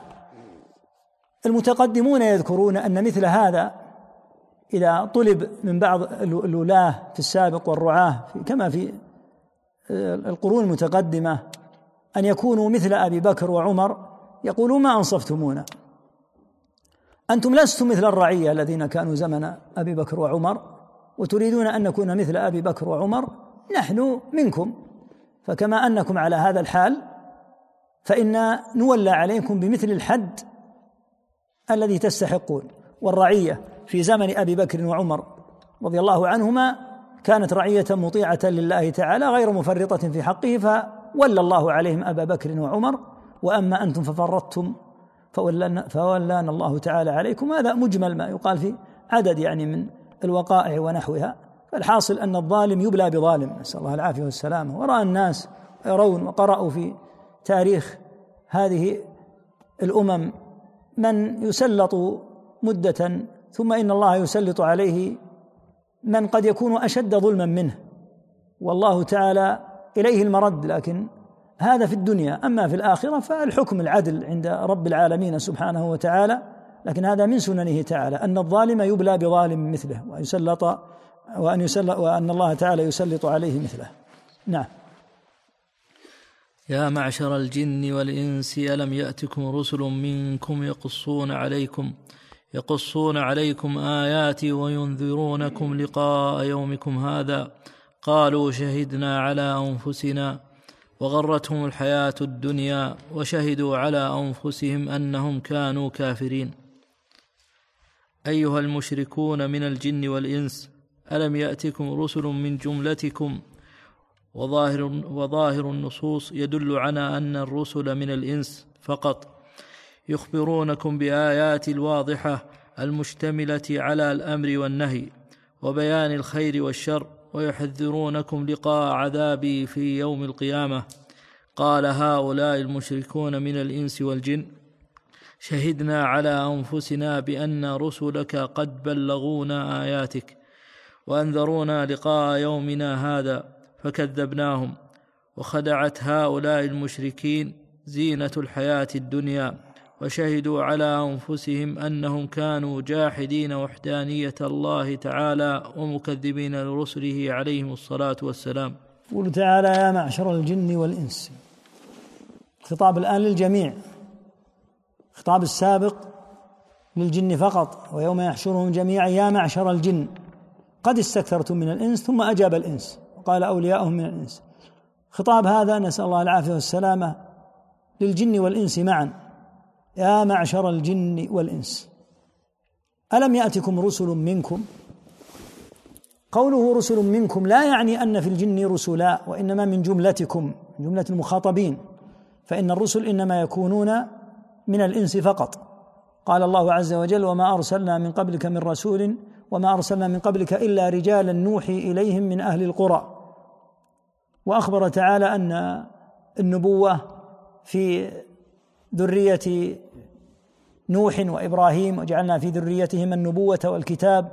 المتقدمون يذكرون أن مثل هذا إذا طلب من بعض الولاة في السابق والرعاة كما في القرون المتقدمة أن يكونوا مثل أبي بكر وعمر، يقولوا ما أنصفتمونا، أنتم لستم مثل الرعية الذين كانوا زمن أبي بكر وعمر وتريدون أن نكون مثل أبي بكر وعمر، نحن منكم، فكما أنكم على هذا الحال فإنا نولى عليكم بمثل الحد الذي تستحقون. والرعية في زمن أبي بكر وعمر رضي الله عنهما كانت رعية مطيعة لله تعالى غير مفرطة في حقه، فولى الله عليهم أبا بكر وعمر. وأما أنتم ففرطتم فولانا الله تعالى عليكم. هذا مجمل ما يقال في عدد يعني من الوقائع ونحوها. فالحاصل أن الظالم يبلى بظالم، نسأل الله العافية والسلامة. ورأى الناس يرون وقرأوا في تاريخ هذه الأمم من يسلط مدة ثم إن الله يسلط عليه من قد يكون أشد ظلما منه، والله تعالى إليه المرد. لكن هذا في الدنيا، أما في الآخرة فالحكم العدل عند رب العالمين سبحانه وتعالى. لكن هذا من سننه تعالى أن الظالم يبلى بظالم مثله ويسلط وأن يسلط وأن الله تعالى يسلط عليه مثله. نعم. يا معشر الجن والإنس ألم يأتكم رسل منكم يقصون عليكم يقصون عليكم آياتي وينذرونكم لقاء يومكم هذا قالوا شهدنا على أنفسنا وغرتهم الحياة الدنيا وشهدوا على أنفسهم أنهم كانوا كافرين. أيها المشركون من الجن والإنس ألم يأتكم رسل من جملتكم؟ وظاهر, وظاهر النصوص يدل على أن الرسل من الإنس فقط يخبرونكم بآيات الواضحة المشتملة على الأمر والنهي وبيان الخير والشر ويحذرونكم لقاء عذابي في يوم القيامة. قال هؤلاء المشركون من الإنس والجن شهدنا على أنفسنا بأن رسلك قد بلغونا آياتك وأنذرونا لقاء يومنا هذا فكذبناهم. وخدعت هؤلاء المشركين زينة الحياة الدنيا وشهدوا على أنفسهم أنهم كانوا جاحدين وحدانية الله تعالى ومكذبين لرسله عليهم الصلاة والسلام. يقول تعالى يا معشر الجن والإنس، خطاب الآن للجميع، خطاب السابق للجن فقط، ويوم يحشرهم جميعا يا معشر الجن قد استكثرتم من الإنس، ثم أجاب الإنس وقال أولياؤهم من الإنس. خطاب هذا نسأل الله العافية والسلامة للجن والإنس معا، يا معشر الجن والإنس ألم يأتكم رسل منكم؟ قوله رسل منكم لا يعني أن في الجن رسلا، وإنما من جملتكم، من جملة المخاطبين، فإن الرسل إنما يكونون من الإنس فقط. قال الله عز وجل وما أرسلنا من قبلك من رسول وما أرسلنا من قبلك إلا رجالا نوحي إليهم من أهل القرى. وأخبر تعالى أن النبوة في ذرية نوح وإبراهيم وجعلنا في ذريتهما النبوة والكتاب.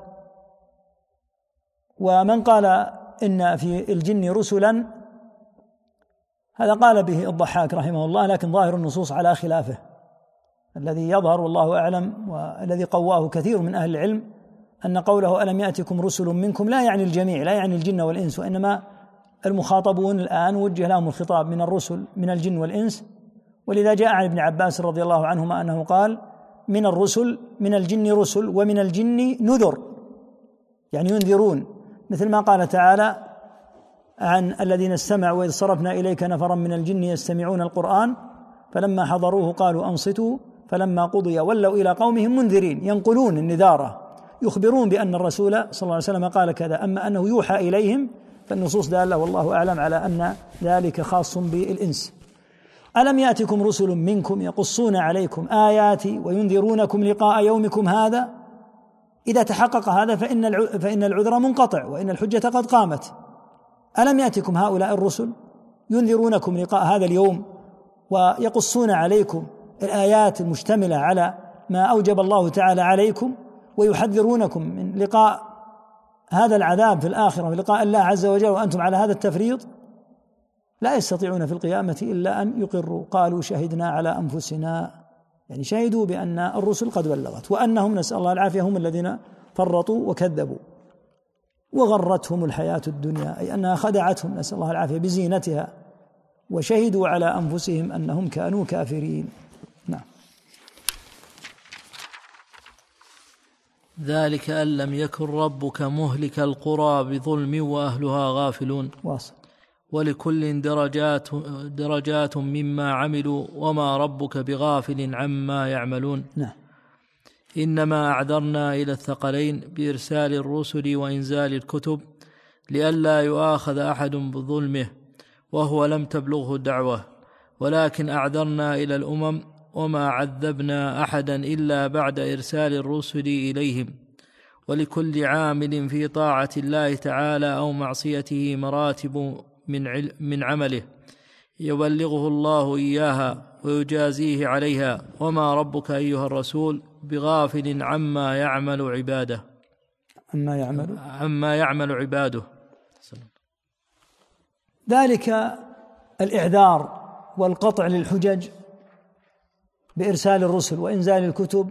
ومن قال إن في الجن رسلا هذا قال به الضحاك رحمه الله، لكن ظاهر النصوص على خلافه. الذي يظهر والله أعلم والذي قواه كثير من أهل العلم أن قوله ألم يأتكم رسل منكم لا يعني الجميع، لا يعني الجن والإنس، وإنما المخاطبون الآن وجه لهم الخطاب من الرسل من الجن والإنس. ولذا جاء عن ابن عباس رضي الله عنهما أنه قال من الرسل من الجن رسل ومن الجن نذر، يعني ينذرون، مثل ما قال تعالى عن الذين استمعوا وإذ صرفنا إليك نفرا من الجن يستمعون القرآن فلما حضروه قالوا أنصتوا فلما قضي ولوا إلى قومهم منذرين، ينقلون النذارة، يخبرون بأن الرسول صلى الله عليه وسلم قال كذا. أما أنه يوحى إليهم فالنصوص دالة والله أعلم على أن ذلك خاص بالإنس. ألم يأتكم رسل منكم يقصون عليكم آياتي وينذرونكم لقاء يومكم هذا؟ إذا تحقق هذا فإن فإن العذر منقطع وإن الحجة قد قامت. ألم يأتكم هؤلاء الرسل ينذرونكم لقاء هذا اليوم ويقصون عليكم الآيات المشتملة على ما أوجب الله تعالى عليكم ويحذرونكم من لقاء هذا العذاب في الآخرة ولقاء الله عز وجل وأنتم على هذا التفريط، لا يستطيعون في القيامة إلا أن يقروا. قالوا شهدنا على أنفسنا، يعني شهدوا بأن الرسل قد بلغت وأنهم نسأل الله العافية هم الذين فرطوا وكذبوا وغرتهم الحياة الدنيا، أي أنها خدعتهم نسأل الله العافية بزينتها، وشهدوا على أنفسهم أنهم كانوا كافرين. نعم. ذلك أن لم يكن ربك مهلك القرى بظلم وأهلها غافلون. واصل. ولكل درجات درجات مما عملوا وما ربك بغافل عما يعملون. نعم. إنما أعذرنا إلى الثقلين بإرسال الرسل وإنزال الكتب لئلا يؤاخذ أحد بظلمه وهو لم تبلغه الدعوة، ولكن أعذرنا إلى الأمم وما عذبنا أحدا إلا بعد إرسال الرسل إليهم. ولكل عامل في طاعة الله تعالى أو معصيته مراتب من من عمله يبلغه الله إياها ويجازيه عليها، وما ربك أيها الرسول بغافل عما يعمل عباده عما يعمل عما يعمل عباده. ذلك الإعذار والقطع للحجج بإرسال الرسل وإنزال الكتب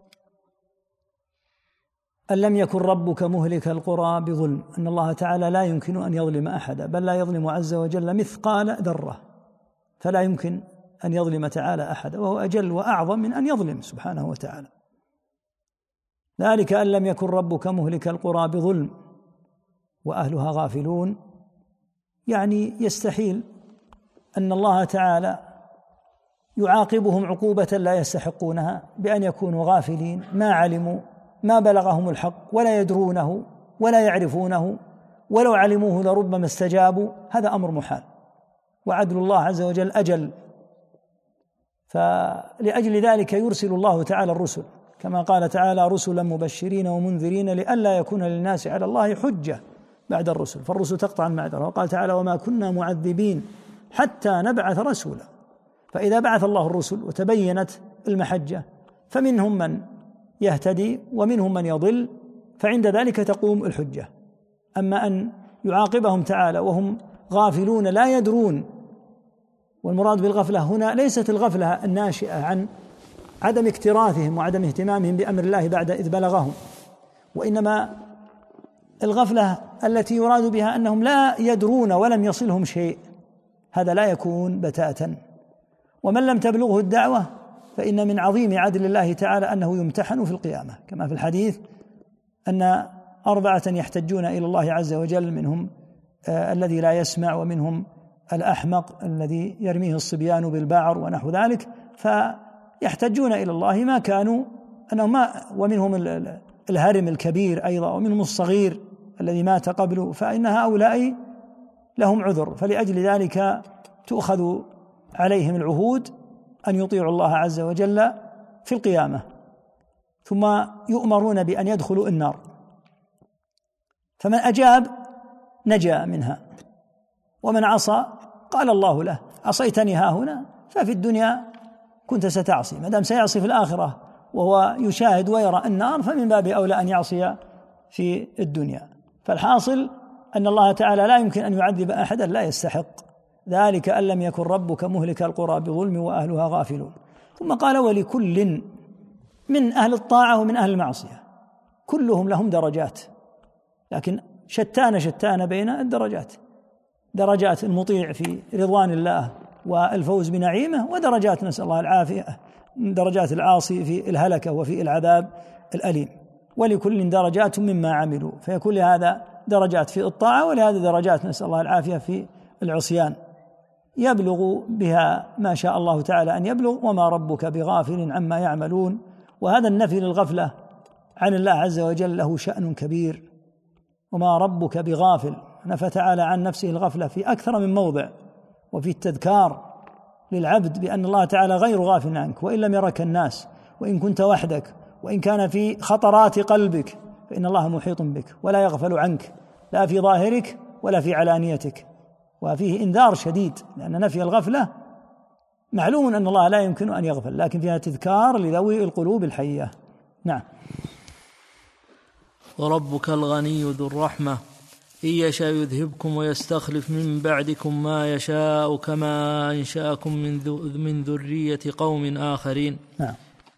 أن لم يكن ربك مهلك القرى بظلم، أن الله تعالى لا يمكن أن يظلم أحدا، بل لا يظلم عز وجل مثقال ذرة، فلا يمكن أن يظلم تعالى أحدا، وهو أجل وأعظم من أن يظلم سبحانه وتعالى. ذلك أن لم يكن ربك مهلك القرى بظلم وأهلها غافلون، يعني يستحيل أن الله تعالى يعاقبهم عقوبة لا يستحقونها بأن يكونوا غافلين ما علموا ما بلغهم الحق ولا يدرونه ولا يعرفونه، ولو علموه لربما استجابوا، هذا أمر محال، وعدل الله عز وجل أجل. فلأجل ذلك يرسل الله تعالى الرسل، كما قال تعالى رسلا مبشرين ومنذرين لئلا يكون للناس على الله حجة بعد الرسل، فالرسل تقطع المعذرة. وقال تعالى وما كنا معذبين حتى نبعث رسولا، فإذا بعث الله الرسل وتبينت المحجة فمنهم من يهتدي ومنهم من يضل، فعند ذلك تقوم الحجة. أما أن يعاقبهم تعالى وهم غافلون لا يدرون، والمراد بالغفلة هنا ليست الغفلة الناشئة عن عدم اكتراثهم وعدم اهتمامهم بأمر الله بعد إذ بلغهم، وإنما الغفلة التي يراد بها أنهم لا يدرون ولم يصلهم شيء، هذا لا يكون بتاتا. ومن لم تبلغه الدعوة فإن من عظيم عدل الله تعالى أنه يمتحن في القيامة، كما في الحديث أن أربعة يحتجون إلى الله عز وجل، منهم آه الذي لا يسمع، ومنهم الأحمق الذي يرميه الصبيان بالبعر ونحو ذلك، فيحتجون إلى الله ما كانوا أنهم ما، ومنهم الهرم الكبير أيضا، ومنهم الصغير الذي مات قبله، فإن هؤلاء لهم عذر، فلأجل ذلك تؤخذ عليهم العهود أن يطيعوا الله عز وجل في القيامة، ثم يؤمرون بأن يدخلوا النار، فمن أجاب نجا منها، ومن عصى قال الله له عصيتني ها هنا ففي الدنيا كنت ستعصي، ما دام سيعصي في الآخرة وهو يشاهد ويرى النار فمن باب أولى أن يعصي في الدنيا. فالحاصل أن الله تعالى لا يمكن أن يعذب أحدا لا يستحق. ذلك أن لم يكن ربك مهلك القرى بظلم وأهلها غافلون. ثم قال ولكل من أهل الطاعة ومن أهل المعصية كلهم لهم درجات، لكن شتان شتان بين الدرجات، درجات المطيع في رضوان الله والفوز بنعيمه، ودرجات نسأل الله العافية درجات العاصي في الهلكة وفي العذاب الأليم. ولكل درجات مما عملوا، فيكون لهذا درجات في الطاعة ولهذا درجات نسأل الله العافية في العصيان، يبلغ بها ما شاء الله تعالى أن يبلغ، وما ربك بغافل عما يعملون. وهذا النفي للغفلة عن الله عز وجل له شأن كبير، وما ربك بغافل، نفى تعالى عن نفسه الغفلة في أكثر من موضع، وفي التذكار للعبد بأن الله تعالى غير غافل عنك، وإن لم يرك الناس، وإن كنت وحدك، وإن كان في خطرات قلبك، فإن الله محيط بك ولا يغفل عنك، لا في ظاهرك ولا في علانيتك. وفيه إنذار شديد، لأن نفي الغفلة معلوم أن الله لا يمكن أن يغفل، لكن فيها تذكار لذوي القلوب الحية. نعم. وربك الغني ذو الرحمة إن يشاء يذهبكم ويستخلف من بعدكم ما يشاء كما أنشأكم من ذرية قوم آخرين. نعم.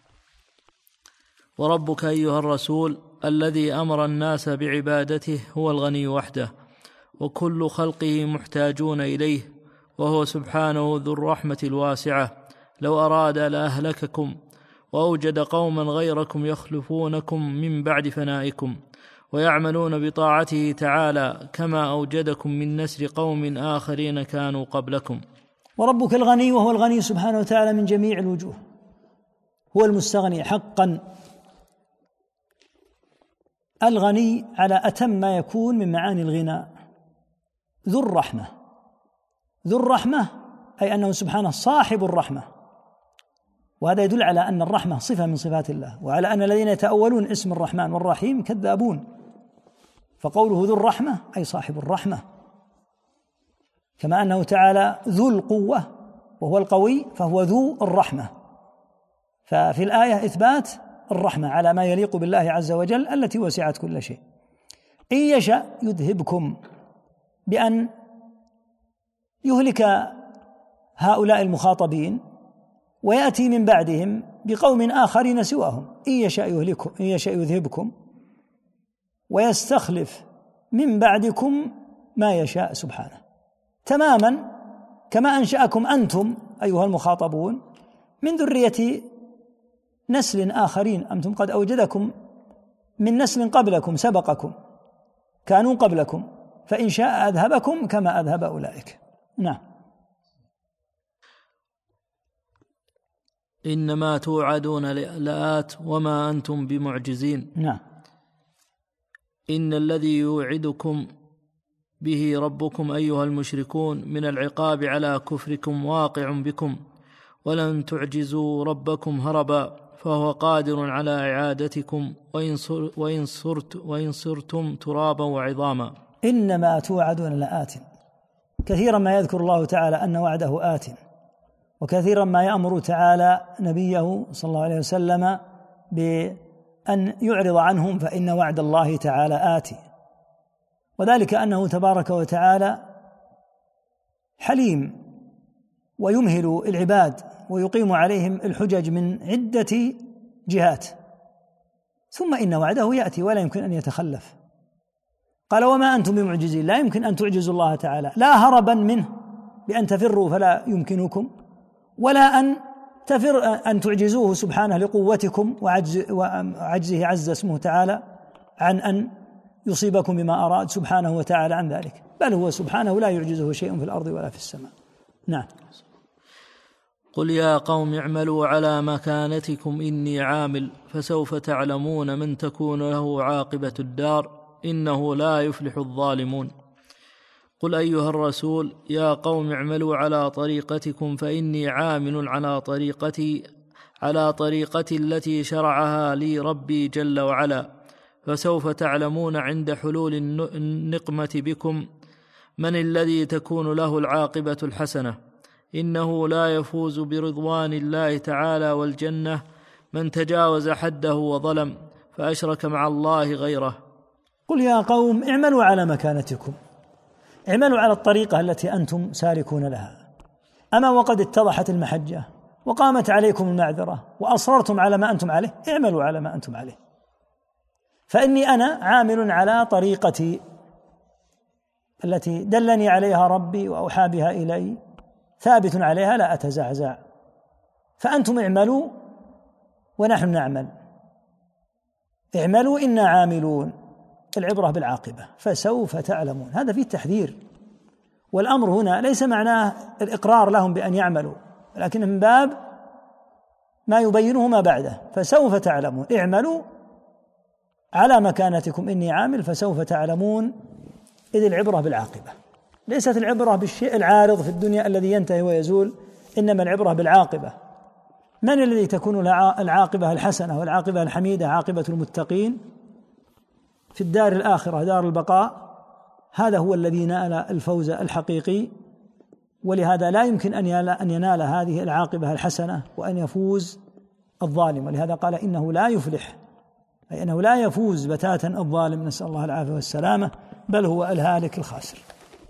وربك أيها الرسول الذي أمر الناس بعبادته هو الغني وحده، وكل خلقه محتاجون إليه، وهو سبحانه ذو الرحمة الواسعة. لو أراد لأهلككم وأوجد قوما غيركم يخلفونكم من بعد فنائكم ويعملون بطاعته تعالى كما أوجدكم من نسل قوم آخرين كانوا قبلكم. وربك الغني، وهو الغني سبحانه وتعالى من جميع الوجوه، هو المستغني حقا، الغني على أتم ما يكون من معاني الغنى. ذو الرحمة، ذو الرحمة أي أنه سبحانه صاحب الرحمة، وهذا يدل على أن الرحمة صفة من صفات الله، وعلى أن الذين يتأولون اسم الرحمن والرحيم كذابون. فقوله ذو الرحمة أي صاحب الرحمة، كما أنه تعالى ذو القوة وهو القوي فهو ذو الرحمة. ففي الآية إثبات الرحمة على ما يليق بالله عز وجل التي وسعت كل شيء. إن يشاء يذهبكم، بأن يهلك هؤلاء المخاطبين ويأتي من بعدهم بقوم آخرين سواهم. إن يشاء يهلكم، إن يشاء يذهبكم ويستخلف من بعدكم ما يشاء سبحانه، تماما كما أنشأكم أنتم أيها المخاطبون من ذرية نسل آخرين. أنتم قد أوجدكم من نسل قبلكم سبقكم، كانوا قبلكم، فإن شاء أذهبكم كما أذهب أولئك. نعم. إنما توعدون لآت وما أنتم بمعجزين. نعم. إن الذي يوعدكم به ربكم أيها المشركون من العقاب على كفركم واقع بكم، ولن تعجزوا ربكم هربا، فهو قادر على إعادتكم وإن صرت وإن صرتم ترابا وعظاما. إنما توعدون لآت، كثيرا ما يذكر الله تعالى أن وعده آت، وكثيرا ما يأمر تعالى نبيه صلى الله عليه وسلم بأن يعرض عنهم فإن وعد الله تعالى آتي، وذلك أنه تبارك وتعالى حليم ويمهل العباد ويقيم عليهم الحجج من عدة جهات، ثم إن وعده يأتي ولا يمكن أن يتخلف. قال وما أنتم بمعجزين، لا يمكن أن تعجزوا الله تعالى، لا هربا منه بأن تفروا فلا يمكنكم، ولا أن تفر أن تعجزوه سبحانه لقوتكم وعجز وعجزه عز اسمه تعالى عن أن يصيبكم بما أراد سبحانه وتعالى عن ذلك، بل هو سبحانه لا يعجزه شيء في الأرض ولا في السماء. نعم. قل يا قوم اعملوا على مكانتكم إني عامل فسوف تعلمون من تكون له عاقبة الدار إنه لا يفلح الظالمون. قل أيها الرسول يا قوم اعملوا على طريقتكم فإني عامل على طريقتي على طريقتي التي شرعها لي ربي جل وعلا، فسوف تعلمون عند حلول النقمة بكم من الذي تكون له العاقبة الحسنة، إنه لا يفوز برضوان الله تعالى والجنة من تجاوز حده وظلم فأشرك مع الله غيره. قل يا قوم اعملوا على مكانتكم، اعملوا على الطريقة التي أنتم سالكون لها، أما وقد اتضحت المحجة وقامت عليكم المعذرة وأصررتم على ما أنتم عليه، اعملوا على ما أنتم عليه، فإني أنا عامل على طريقتي التي دلني عليها ربي وأوحى بها إلي، ثابت عليها لا أتزعزع، فأنتم اعملوا ونحن نعمل، اعملوا إنا عاملون، العبرة بالعاقبة فسوف تعلمون. هذا فيه التحذير، والأمر هنا ليس معناه الإقرار لهم بأن يعملوا، لكن من باب ما يبينه ما بعده، فسوف تعلمون، اعملوا على مكانتكم إني عامل فسوف تعلمون، إذ العبرة بالعاقبة، ليست العبرة بالشيء العارض في الدنيا الذي ينتهي ويزول، إنما العبرة بالعاقبة. من الذي تكون العاقبة الحسنة والعاقبة الحميدة؟ عاقبة المتقين في الدار الآخرة دار البقاء، هذا هو الذي نال الفوز الحقيقي ولهذا لا يمكن أن ينال هذه العاقبة الحسنة وأن يفوز الظالم، ولهذا قال إنه لا يفلح، أي أنه لا يفوز بتاتا الظالم، نسأل الله العافية والسلامة، بل هو الهالك الخاسر.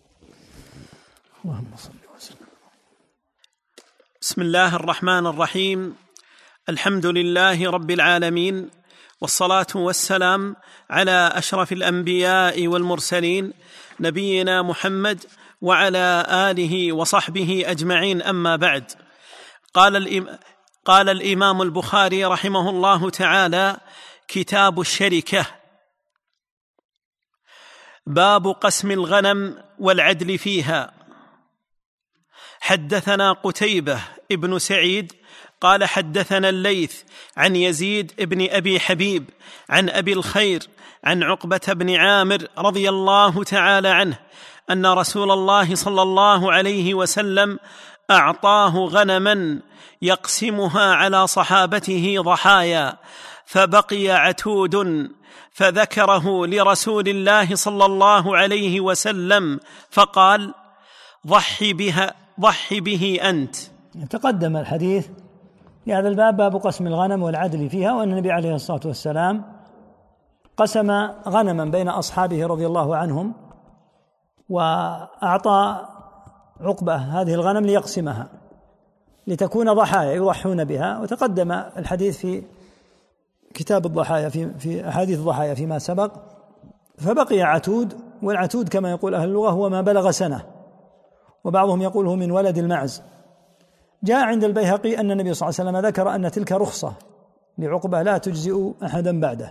اللهم صل وسلم. بسم الله الرحمن الرحيم. الحمد لله رب العالمين، والصلاة والسلام على أشرف الأنبياء والمرسلين نبينا محمد وعلى آله وصحبه أجمعين، أما بعد. قال الإم... قال الإمام البخاري رحمه الله تعالى: كتاب الشركة. باب قسم الغنم والعدل فيها. حدثنا قتيبة ابن سعيد قال حدثنا الليث عن يزيد ابن أبي حبيب عن أبي الخير عن عقبة بن عامر رضي الله تعالى عنه أن رسول الله صلى الله عليه وسلم أعطاه غنما يقسمها على صحابته ضحايا، فبقي عتود فذكره لرسول الله صلى الله عليه وسلم فقال: ضحي بها ضحي به أنت. تقدم الحديث في هذا الباب باب قسم الغنم والعدل فيها، وأن النبي عليه الصلاة والسلام قسم غنما بين أصحابه رضي الله عنهم، وأعطى عقبة هذه الغنم ليقسمها لتكون ضحايا يضحون بها. وتقدم الحديث في كتاب الضحايا في في أحاديث الضحايا فيما سبق. فبقي عتود، والعتود كما يقول أهل اللغة هو ما بلغ سنة، وبعضهم يقوله من ولد المعز. جاء عند البيهقي أن النبي صلى الله عليه وسلم ذكر أن تلك رخصة لعقبة لا تجزئ أحدا بعده،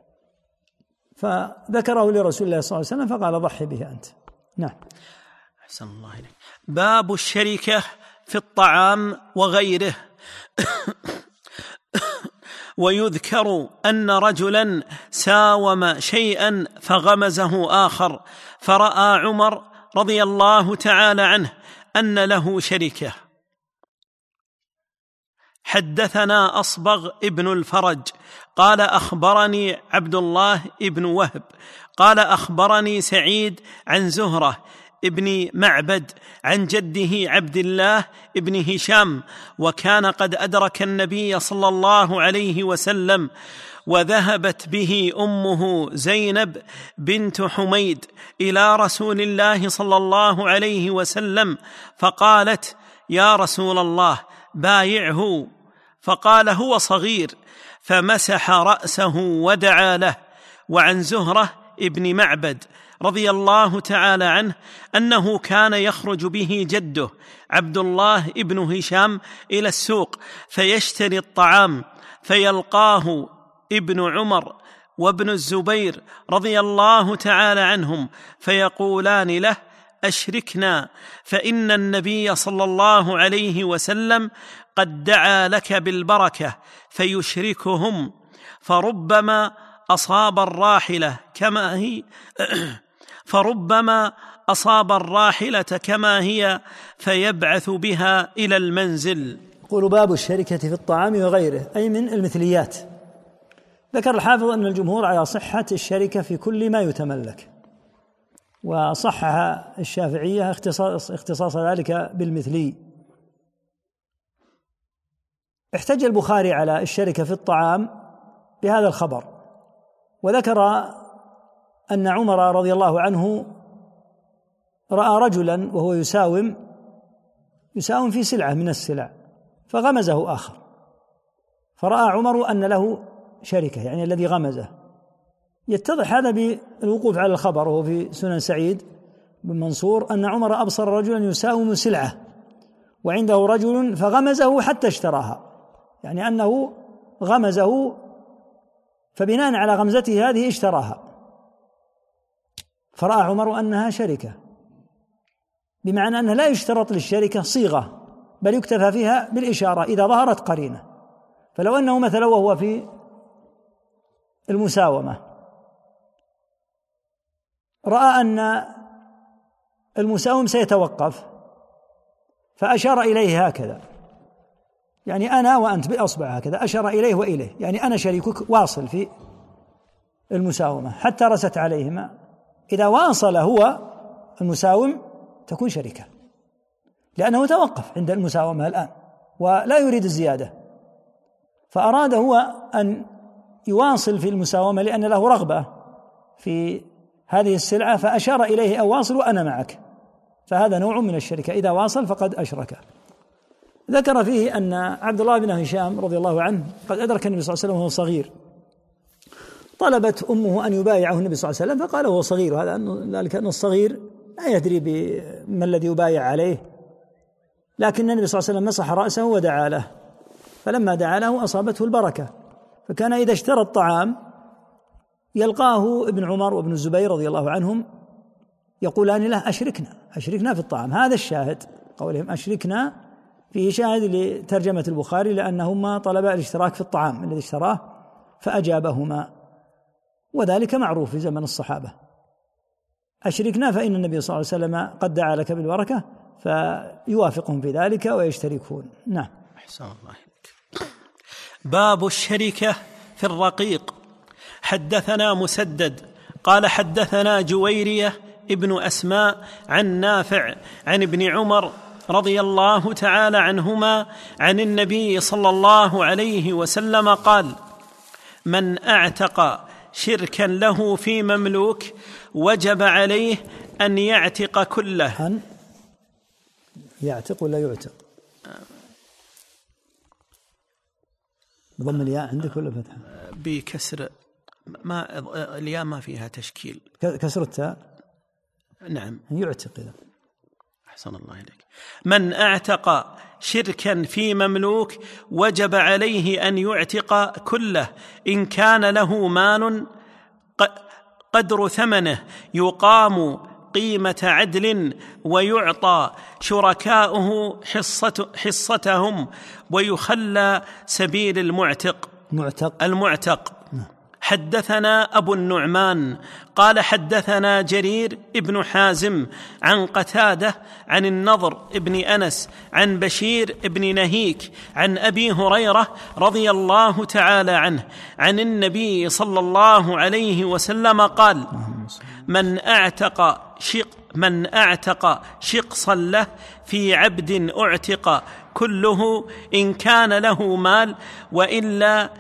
فذكره لرسول الله صلى الله عليه وسلم فقال: ضحي به أنت. نعم. أحسن الله إليك. باب الشركة في الطعام وغيره. ويذكر أن رجلا ساوم شيئا فغمزه آخر، فرأى عمر رضي الله تعالى عنه أن له شركة. حدثنا أصبغ ابن الفرج قال أخبرني عبد الله ابن وهب قال أخبرني سعيد عن زهرة ابن معبد عن جده عبد الله ابن هشام، وكان قد أدرك النبي صلى الله عليه وسلم، وذهبت به أمه زينب بنت حميد إلى رسول الله صلى الله عليه وسلم فقالت: يا رسول الله بايعه. فقال: هو صغير، فمسح رأسه ودعا له. وعن زهرة ابن معبد رضي الله تعالى عنه أنه كان يخرج به جده عبد الله ابن هشام إلى السوق فيشتري الطعام، فيلقاه ابن عمر وابن الزبير رضي الله تعالى عنهم فيقولان له: أشركنا، فإن النبي صلى الله عليه وسلم قد دعا لك بالبركة. فيشركهم، فربما أصاب الراحلة كما هي فربما أصاب الراحلة كما هي فيبعث بها إلى المنزل. يقول: باب الشركة في الطعام وغيره، أي من المثليات. ذكر الحافظ أن الجمهور على صحة الشركة في كل ما يتملك، وصحها الشافعية اختصاص, اختصاص ذلك بالمثلي. احتج البخاري على الشركة في الطعام بهذا الخبر، وذكر أن عمر رضي الله عنه رأى رجلا وهو يساوم يساوم في سلعة من السلع، فغمزه آخر، فرأى عمر أن له شركة، يعني الذي غمزه. يتضح هذا بالوقوف على الخبر، وهو في سنن سعيد بن منصور أن عمر أبصر رجلا يساوم سلعة وعنده رجل فغمزه حتى اشتراها، يعني أنه غمزه فبناء على غمزته هذه اشتراها، فرأى عمر أنها شركة، بمعنى أنه لا يشترط للشركة صيغة، بل يكتفى فيها بالإشارة إذا ظهرت قرينة. فلو أنه مثلا وهو في المساومة رأى أن المساوم سيتوقف فأشار إليه هكذا، يعني أنا وأنت بأصبع هكذا، أشار إليه وإليه، يعني أنا شريكك واصل في المساومة حتى رست عليهما. إذا واصل هو المساوم تكون شركة، لأنه توقف عند المساومة الآن ولا يريد الزيادة، فأراد هو أن يواصل في المساومة لأن له رغبة في هذه السلعة، فأشار إليه أواصل وأنا معك، فهذا نوع من الشركة، إذا واصل فقد أشرك. ذكر فيه أن عبد الله بن هشام رضي الله عنه قد أدرك النبي صلى الله عليه وسلم وهو صغير، طلبت أمه أن يبايعه النبي صلى الله عليه وسلم فقال هو صغير، وهذا ذلك أن الصغير لا يدري بما الذي يبايع عليه، لكن النبي صلى الله عليه وسلم مسح رأسه ودعا له، فلما دعا له أصابته البركة، فكان إذا اشترى الطعام يلقاه ابن عمر وابن الزبير رضي الله عنهم يقولان له أشركنا أشركنا في الطعام. هذا الشاهد قولهم أشركنا فيه شاهد لترجمة البخاري لأنهما طلبا الاشتراك في الطعام الذي اشتراه فأجابهما، وذلك معروف في زمن الصحابة. أشركنا فإن النبي صلى الله عليه وسلم قد دعا لك بالبركة فيوافقهم في ذلك ويشتركون. نعم. أحسن الله إليك. باب الشركة في الرقيق. حدثنا مسدد قال حدثنا جويرية ابن أسماء عن نافع عن ابن عمر رضي الله تعالى عنهما عن النبي صلى الله عليه وسلم قال: من أعتق شركا له في مملوك وجب عليه أن يعتق كله. أن يعتق ولا يعتق؟ بضم الياء عندك ولا فتحة؟ بكسر، ما الياء ما فيها تشكيل. كسر التاء. نعم. يعتق. إذا أحسن الله إليك. من أعتق شركا في مملوك وجب عليه أن يعتق كله إن كان له مال قدر ثمنه يقام قيمة عدل ويعطى شركاؤه حصة حصتهم ويخلى سبيل المعتق معتق المعتق. حدثنا أبو النعمان قال حدثنا جرير ابن حازم عن قتادة عن النضر ابن أنس عن بشير ابن نهيك عن أبي هريرة رضي الله تعالى عنه عن النبي صلى الله عليه وسلم قال: من أعتق شق من أعتق شقصا له في عبد أعتق كله إن كان له مال وإلا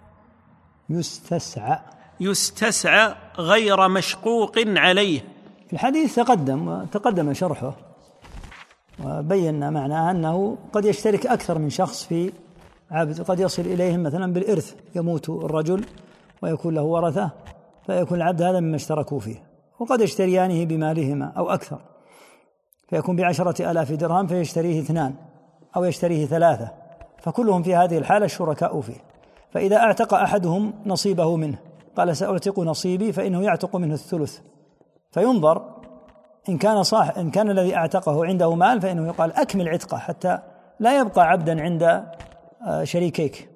يستسعى يستسعى غير مشقوق عليه. الحديث تقدم تقدم شرحه وبينا معناه أنه قد يشترك أكثر من شخص في عبد، قد يصل إليهم مثلا بالإرث، يموت الرجل ويكون له ورثة فيكون العبد هذا مما اشتركوا فيه، وقد يشتريانه بمالهما أو أكثر فيكون بعشرة آلاف درهم فيشتريه اثنان أو يشتريه ثلاثة، فكلهم في هذه الحالة الشركاء فيه. فإذا اعتق أحدهم نصيبه منه قال سأعتق نصيبي فإنه يعتق منه الثلث، فينظر إن كان صاح إن كان الذي اعتقه عنده مال فإنه يقال أكمل عتقه حتى لا يبقى عبدا عند شريكيك،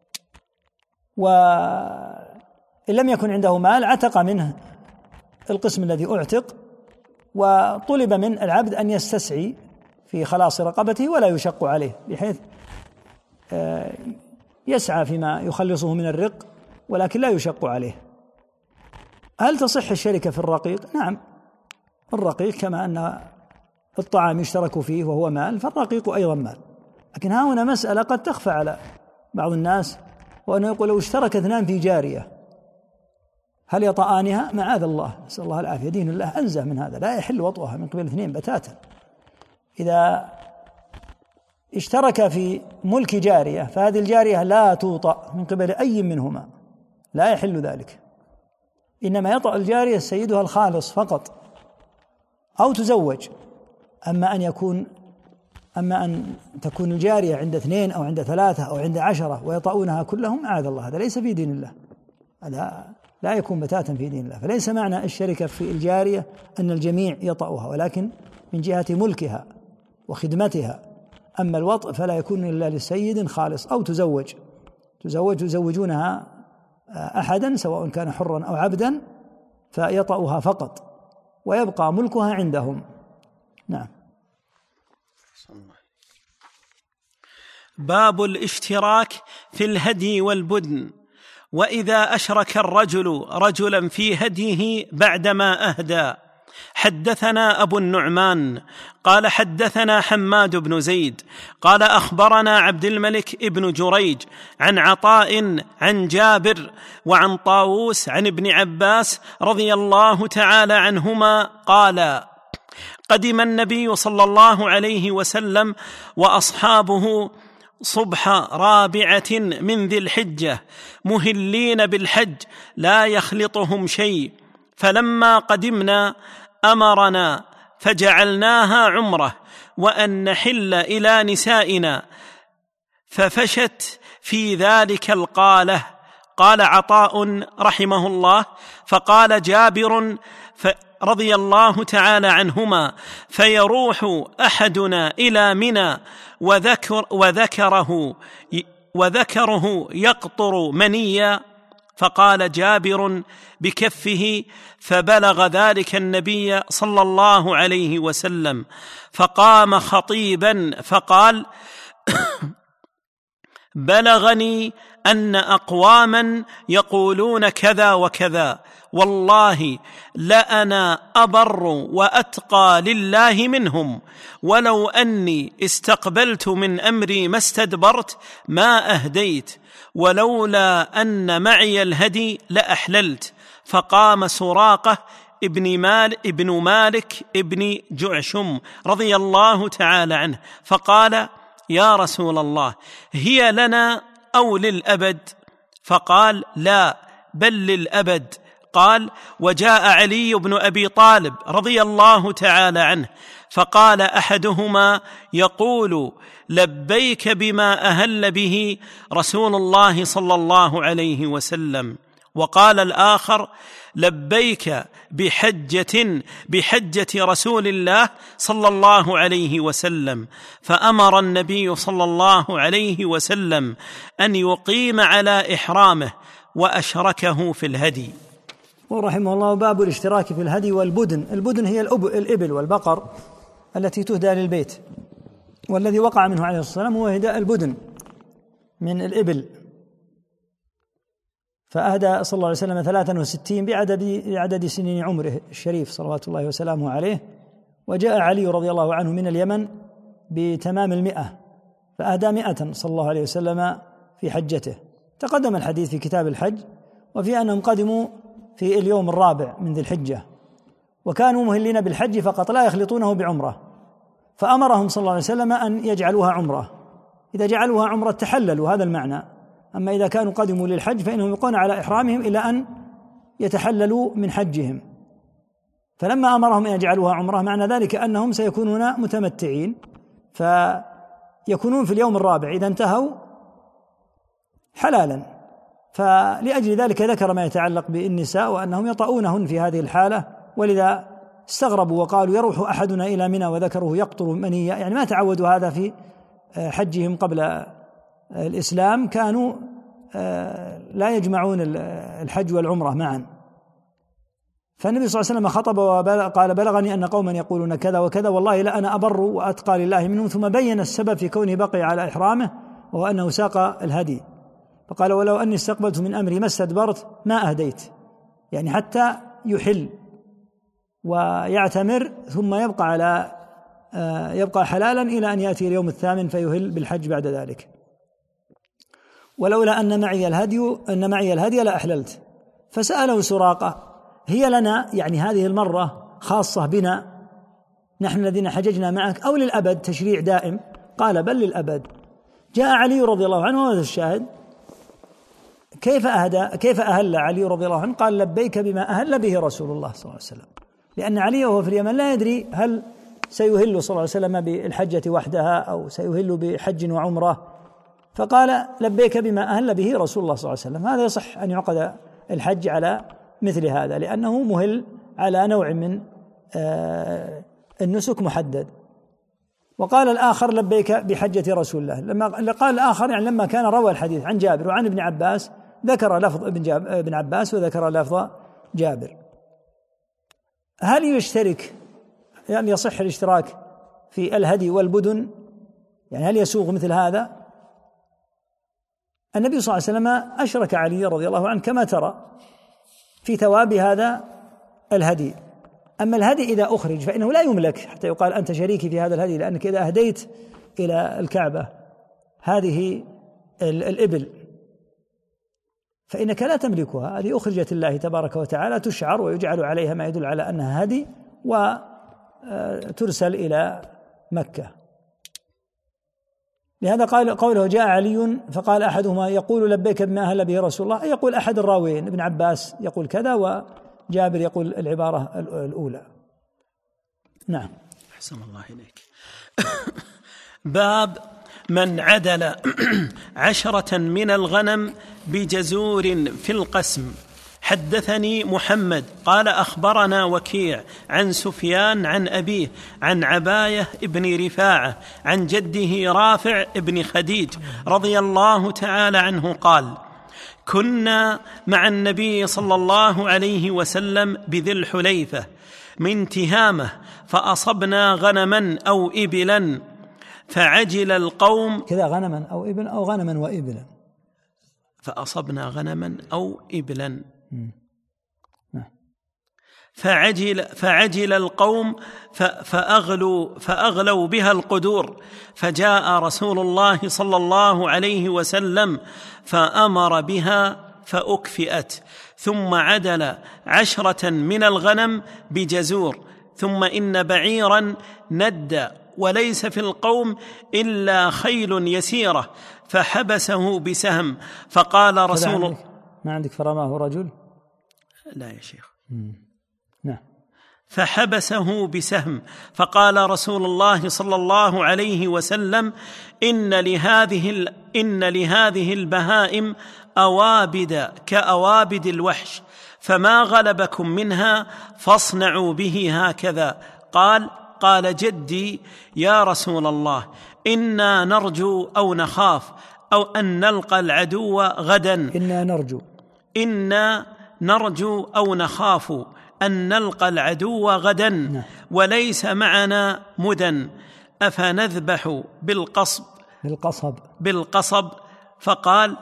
وإن لم يكن عنده مال عتق منه القسم الذي أعتق، وطلب من العبد أن يستسعي في خلاص رقبته ولا يشق عليه، بحيث يسعى فيما يخلصه من الرق ولكن لا يشق عليه. هل تصح الشركة في الرقيق؟ نعم، الرقيق كما أن الطعام يشترك فيه وهو مال فالرقيق أيضا مال، لكن ها هنا مسألة قد تخفى على بعض الناس، وأنه يقول لو اشترك اثنان في جارية هل يطآنها؟ معاذ الله، نسأل الله العافية، دين الله أنزه من هذا، لا يحل وطئها من قبل اثنين بتاتا. إذا اشترك في ملك جارية فهذه الجارية لا توطأ من قبل أي منهما، لا يحل ذلك، إنما يطأ الجارية سيدها الخالص فقط أو تزوج. أما أن يكون أما أن تكون الجارية عند اثنين أو عند ثلاثة أو عند عشرة ويطؤونها كلهم، معاذ الله، هذا ليس في دين الله، هذا لا يكون بتاتا في دين الله. فليس معنى الشركة في الجارية أن الجميع يطأها، ولكن من جهة ملكها وخدمتها. أما الوطء فلا يكون إلا للسيد خالص أو تزوج تزوج يزوجونها أحدا سواء كان حرا أو عبدا فيطأها فقط ويبقى ملكها عندهم. نعم. باب الاشتراك في الهدي والبدن. وإذا أشرك الرجل رجلا في هديه بعدما أهدى حدثنا أبو النعمان قال حدثنا حماد بن زيد قال أخبرنا عبد الملك ابن جريج عن عطاء عن جابر وعن طاووس عن ابن عباس رضي الله تعالى عنهما قال: قدم النبي صلى الله عليه وسلم وأصحابه صبح رابعة من ذي الحجة مهلين بالحج لا يخلطهم شيء، فلما قدمنا أمرنا فجعلناها عمرة وأن نحل إلى نسائنا، ففشت في ذلك القالة. قال عطاء رحمه الله: فقال جابر رضي الله تعالى عنهما: فيروح أحدنا إلى منى وذكر وذكره وذكره يقطر منيا، فقال جابر بكفه: فبلغ ذلك النبي صلى الله عليه وسلم، فقام خطيبا فقال: بلغني أن أقواما يقولون كذا وكذا، والله لأنا أبر وأتقى لله منهم، ولو أني استقبلت من أمري ما استدبرت ما أهديت، ولولا أن معي الهدي لأحللت. فقام سراقة ابن مالك ابن مالك ابن جعشم رضي الله تعالى عنه فقال: يا رسول الله، هي لنا أو للأبد؟ فقال: لا، بل للأبد. قال: وجاء علي بن أبي طالب رضي الله تعالى عنه فقال أحدهما يقول: لبيك بما أهل به رسول الله صلى الله عليه وسلم، وقال الآخر: لبيك بحجة بحجة رسول الله صلى الله عليه وسلم. فأمر النبي صلى الله عليه وسلم أن يقيم على إحرامه وأشركه في الهدي. ورحمه الله باب الاشتراك في الهدي والبدن. البدن هي الإبل والبقر التي تهدى للبيت، والذي وقع منه عليه الصلاة والسلام هو هداء البدن من الإبل، فأهدى صلى الله عليه وسلم ثلاثا وستين بعدد, بعدد سنين عمره الشريف صلوات الله وسلامه عليه. وجاء علي رضي الله عنه من اليمن بتمام المئة فأهدى مئة صلى الله عليه وسلم في حجته. تقدم الحديث في كتاب الحج وفي أنهم قدموا في اليوم الرابع من ذي الحجة، وكانوا مهلين بالحج فقط لا يخلطونه بعمرة، فأمرهم صلى الله عليه وسلم أن يجعلوها عمرة. إذا جعلوها عمرة تحللوا، هذا المعنى. أما إذا كانوا قدموا للحج فإنهم يبقون على إحرامهم إلى أن يتحللوا من حجهم. فلما أمرهم أن يجعلوها عمرة معنى ذلك أنهم سيكونون متمتعين، فيكونون في اليوم الرابع إذا انتهوا حلالا. فلأجل ذلك ذكر ما يتعلق بالنساء وأنهم يطؤونهن في هذه الحالة، ولذا استغربوا وقالوا: يروح أحدنا إلى منى وذكره يقطر منيا، يعني ما تعودوا هذا في حجهم قبل الإسلام، كانوا لا يجمعون الحج والعمرة معا. فالنبي صلى الله عليه وسلم خطب وقال: بلغني أن قوما يقولون كذا وكذا، والله لأنا أبر وأتقى لله منهم. ثم بين السبب في كونه بقي على إحرامه وهو أنه ساق الهدي، فقال: ولو أني استقبلت من أمري ما استدبرت ما أهديت، يعني حتى يحل ويعتمر ثم يبقى على يبقى حلالا إلى أن يأتي اليوم الثامن فيهل بالحج بعد ذلك. ولولا أن معي الهدي أن معي الهدي لأحللت. فسأله سراقة: هي لنا، يعني هذه المرة خاصة بنا نحن الذين حججنا معك، أو للأبد تشريع دائم؟ قال: بل للأبد. جاء علي رضي الله عنه، وهذا الشاهد، كيف أهدى كيف أهل علي رضي الله عنه؟ قال: لبيك بما أهل به رسول الله صلى الله عليه وسلم، لأن علي وهو في اليمن لا يدري هل سيهل صلى الله عليه وسلم بالحجة وحدها أو سيهل بحج وعمرة، فقال: لبيك بما أهل به رسول الله صلى الله عليه وسلم. هذا يصح أن يعقد الحج على مثل هذا، لأنه مهل على نوع من النسك محدد. وقال الآخر: لبيك بحجة رسول الله. لما قال الآخر يعني لما كان روى الحديث عن جابر وعن ابن عباس ذكر لفظ ابن, ابن عباس وذكر لفظ جابر. هل يشترك، يعني يصح الاشتراك في الهدي والبدن؟ يعني هل يسوغ مثل هذا؟ النبي صلى الله عليه وسلم أشرك علي رضي الله عنه كما ترى في ثواب هذا الهدي، أما الهدي إذا أخرج فإنه لا يملك حتى يقال أنت شريكي في هذا الهدي، لأنك إذا أهديت إلى الكعبة هذه الإبل فإنك لا تملكها، هذه أخرجت الله تبارك وتعالى، تشعر ويجعل عليها ما يدل على أنها هدي وترسل إلى مكة. لهذا قال قوله جاء علي فقال أحدهما يقول لبيك بما أهل به رسول الله، يقول أحد الراويين ابن عباس يقول كذا وجابر يقول العبارة الأولى. نعم. أحسن الله إليك. باب من عدل عشرة من الغنم بجزور في القسم. حدثني محمد قال أخبرنا وكيع عن سفيان عن أبيه عن عباية ابن رفاعة عن جده رافع ابن خديج رضي الله تعالى عنه قال: كنا مع النبي صلى الله عليه وسلم بذي الحليفة من تهامة فأصبنا غنما أو إبلا فعجل القوم كذا غنما أو إبلا أو غنما وإبلا فأصبنا غنما أو إبلا فعجل, فعجل القوم فأغلوا, فأغلوا بها القدور، فجاء رسول الله صلى الله عليه وسلم فأمر بها فأكفئت، ثم عدل عشرة من الغنم بجزور، ثم إن بعيرا ند وليس في القوم إلا خيل يسيرة فحبسه بسهم، فقال رسول الله: ما عندك فرماه رجل؟ لا يا شيخ. نعم. فحبسه بسهم، فقال رسول الله صلى الله عليه وسلم: إن لهذه, إن لهذه البهائم أوابد كأوابد الوحش، فما غلبكم منها فاصنعوا به هكذا. قال قال جدي: يا رسول الله، إنا نرجو أو نخاف أو أن نلقى العدو غدا. إنا نرجو إنا نرجو أو نخاف أن نلقى العدو غدا وليس معنا مدن، أفنذبح بالقصب بالقصب بالقصب فقال: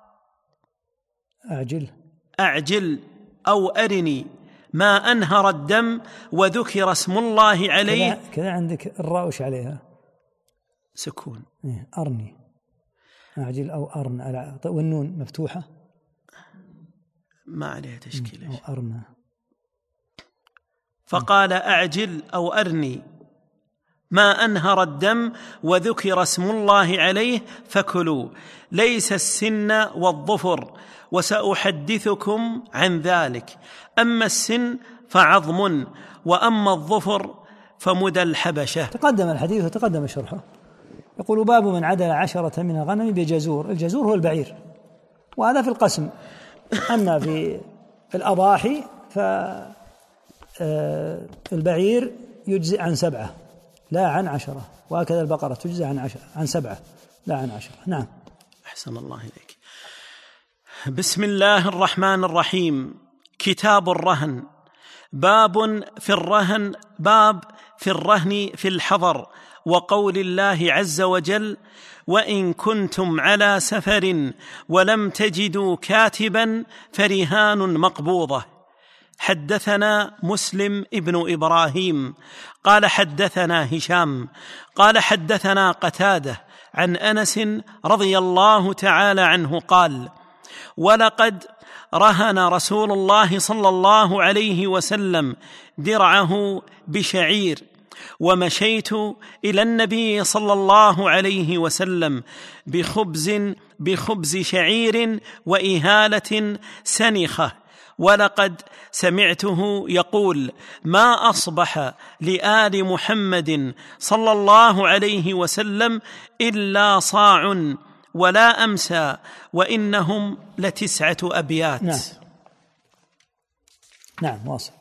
أعجل أعجل أو أرني ما أنهر الدم وذكر اسم الله عليه. كذا, كذا عندك الراء وش عليها؟ سكون. أرني. أعجل أو أرن، والنون مفتوحة ما عليها تشكيل. أو أرنا. فقال: أعجل أو أرني ما أنهر الدم وذكر اسم الله عليه فكلوا، ليس السن والظفر، وسأحدثكم عن ذلك. أما السن فعظم، وأما الظفر فمدى الحبشة. تقدم الحديث وتقدم شرحه. يقول: باب من عدل عشرة من الغنم بجزور. الجزور هو البعير، وهذا في القسم. أما في الأضاحي فالبعير يجزئ عن سبعة لا عن عشرة، وهكذا البقرة تجزئ عن عشرة عن سبعة لا عن عشرة. نعم. أحسن الله إليك. بسم الله الرحمن الرحيم. كتاب الرهن. باب في الرهن باب في الرهن في الحضر، وقول الله عز وجل: وإن كنتم على سفر ولم تجدوا كاتبا فرهان مقبوضة. حدثنا مسلم ابن إبراهيم قال حدثنا هشام قال حدثنا قتادة عن أنس رضي الله تعالى عنه قال: ولقد رهن رسول الله صلى الله عليه وسلم درعه بشعير، ومشيت إلى النبي صلى الله عليه وسلم بخبز بخبز شعير وإهالة سنخة، ولقد سمعته يقول: ما أصبح لآل محمد صلى الله عليه وسلم إلا صاع ولا أمسى، وإنهم لتسعة أبيات. نعم. نعم واصل.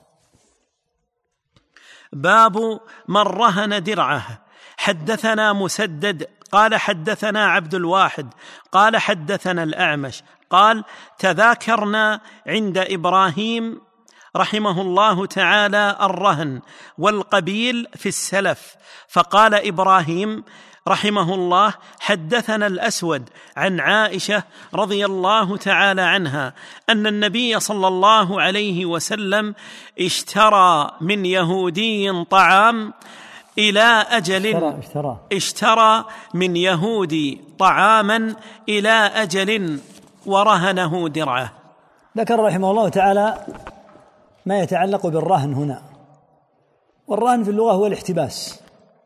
باب من رهن درعه. حدثنا مسدد قال حدثنا عبد الواحد قال حدثنا الأعمش قال: تذاكرنا عند إبراهيم رحمه الله تعالى الرهن والقبيل في السلف، فقال إبراهيم رحمه الله حدثنا الأسود عن عائشة رضي الله تعالى عنها أن النبي صلى الله عليه وسلم اشترى من يهودي طعام إلى أجل اشترى, اشترى, اشترى من يهودي طعاما إلى أجل ورهنه درعه. ذكر رحمه الله تعالى ما يتعلق بالرهن هنا. والرهن في اللغة هو الاحتباس،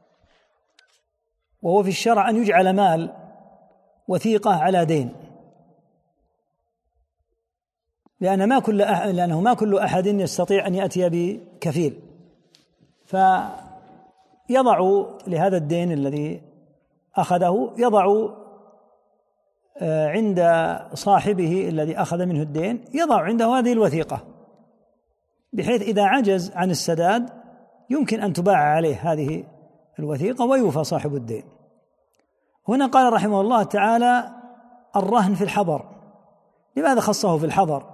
وهو في الشرع أن يجعل مال وثيقة على دين، لأن ما كل أح... لأنه ما كل أحد يستطيع أن يأتي بكفيل، فيضع لهذا الدين الذي أخذه يضع عند صاحبه الذي أخذ منه الدين، يضع عنده هذه الوثيقة، بحيث إذا عجز عن السداد يمكن أن تباع عليه هذه الوثيقة ويوفى صاحب الدين. هنا قال رحمه الله تعالى الرهن في الحضر. لماذا خصه في الحضر؟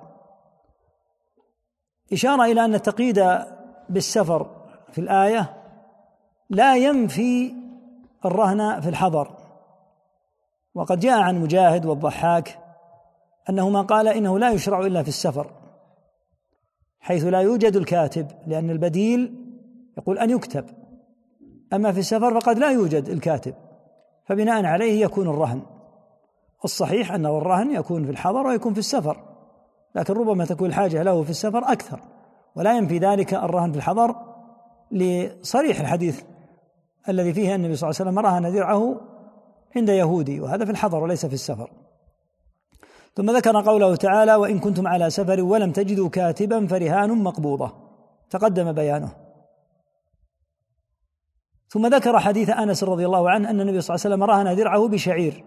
إشارة إلى أن التقييد بالسفر في الآية لا ينفي الرهن في الحضر. وقد جاء عن مجاهد والضحاك أنهما قال إنه لا يشرع إلا في السفر، حيث لا يوجد الكاتب، لأن البديل يقول أن يكتب، أما في السفر فقد لا يوجد الكاتب، فبناء عليه يكون الرهن. الصحيح أنه الرهن يكون في الحضر ويكون في السفر، لكن ربما تكون الحاجة له في السفر أكثر، ولا ينفي ذلك الرهن في الحضر لصريح الحديث الذي فيه أن النبي صلى الله عليه وسلم رهن درعه عند يهودي، وهذا في الحضر وليس في السفر. ثم ذكر قوله تعالى وإن كنتم على سفر ولم تجدوا كاتبا فرهان مقبوضة، تقدم بيانه. ثم ذكر حديث أنس رضي الله عنه أن النبي صلى الله عليه وسلم رهن درعه بشعير.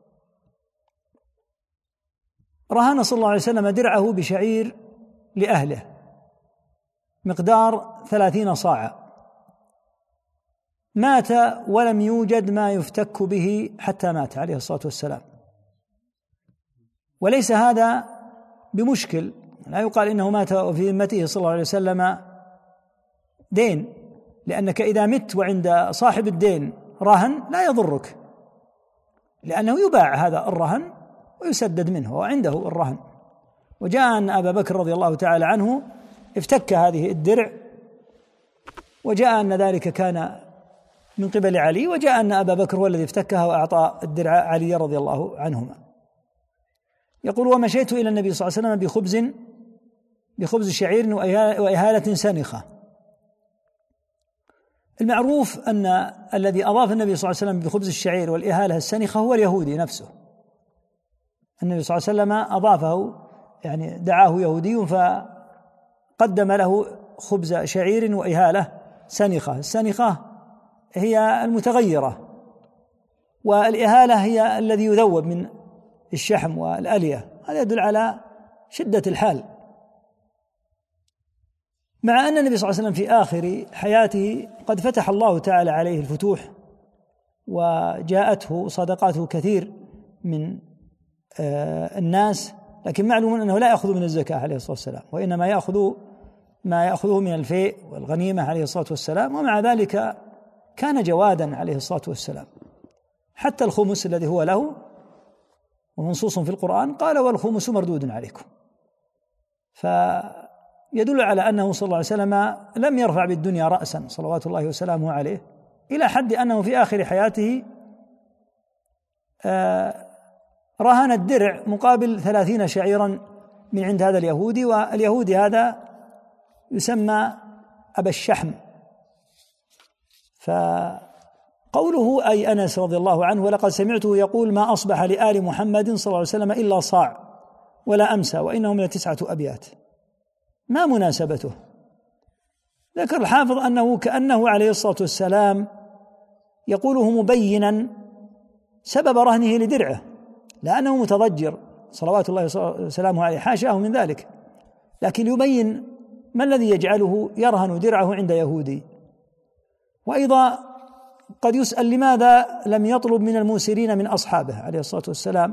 رهن صلى الله عليه وسلم درعه بشعير لأهله مقدار ثلاثين صاعا، مات ولم يوجد ما يفتك به حتى مات عليه الصلاة والسلام. وليس هذا بمشكل، لا يقال إنه مات وفي ذمته صلى الله عليه وسلم دين، لأنك إذا مت وعند صاحب الدين رهن لا يضرك، لأنه يباع هذا الرهن ويسدد منه وعنده الرهن. وجاء أن أبا بكر رضي الله تعالى عنه افتك هذه الدرع، وجاء أن ذلك كان من قبل علي، وجاء أن أبا بكر هو الذي افتكها وأعطى الدرع علي رضي الله عنهما. يقول ومشيت إلى النبي صلى الله عليه وسلم بخبز بخبز شعير وإهالة سنخة. المعروف أن الذي أضاف النبي صلى الله عليه وسلم بخبز الشعير والإهالة السنخة هو اليهودي نفسه. النبي صلى الله عليه وسلم أضافه، يعني دعاه يهودي فقدم له خبز شعير وإهالة سنخة. السنخة هي المتغيرة، والإهالة هي الذي يذوب من الشحم والألية، هذا يدل على شدة الحال. مع أن النبي صلى الله عليه وسلم في آخر حياته قد فتح الله تعالى عليه الفتوح، وجاءته صدقاته كثير من الناس، لكن معلوم أنه لا يأخذ من الزكاة عليه الصلاة والسلام، وإنما يأخذ ما يأخذه من الفيء والغنيمة عليه الصلاة والسلام. ومع ذلك كان جوادا عليه الصلاة والسلام، حتى الخمس الذي هو له ومنصوص في القرآن قال والخمس مردود عليكم، فيدل على أنه صلى الله عليه وسلم لم يرفع بالدنيا رأسا صلوات الله وسلامه عليه، إلى حد أنه في آخر حياته رهن الدرع مقابل ثلاثين شعيرا من عند هذا اليهودي، واليهودي هذا يسمى أبا الشحم. فقوله أي أنس رضي الله عنه ولقد سمعته يقول ما أصبح لآل محمد صلى الله عليه وسلم إلا صاع ولا أمسى وإنه من تسعة أبيات، ما مناسبته؟ ذكر الحافظ أنه كأنه عليه الصلاة والسلام يقوله مبينا سبب رهنه لدرعه، لأنه متضجر صلوات الله وسلامه عليه، حاشاه من ذلك، لكن يبين ما الذي يجعله يرهن درعه عند يهودي. وأيضا قد يسأل لماذا لم يطلب من الموسرين من أصحابه عليه الصلاة والسلام،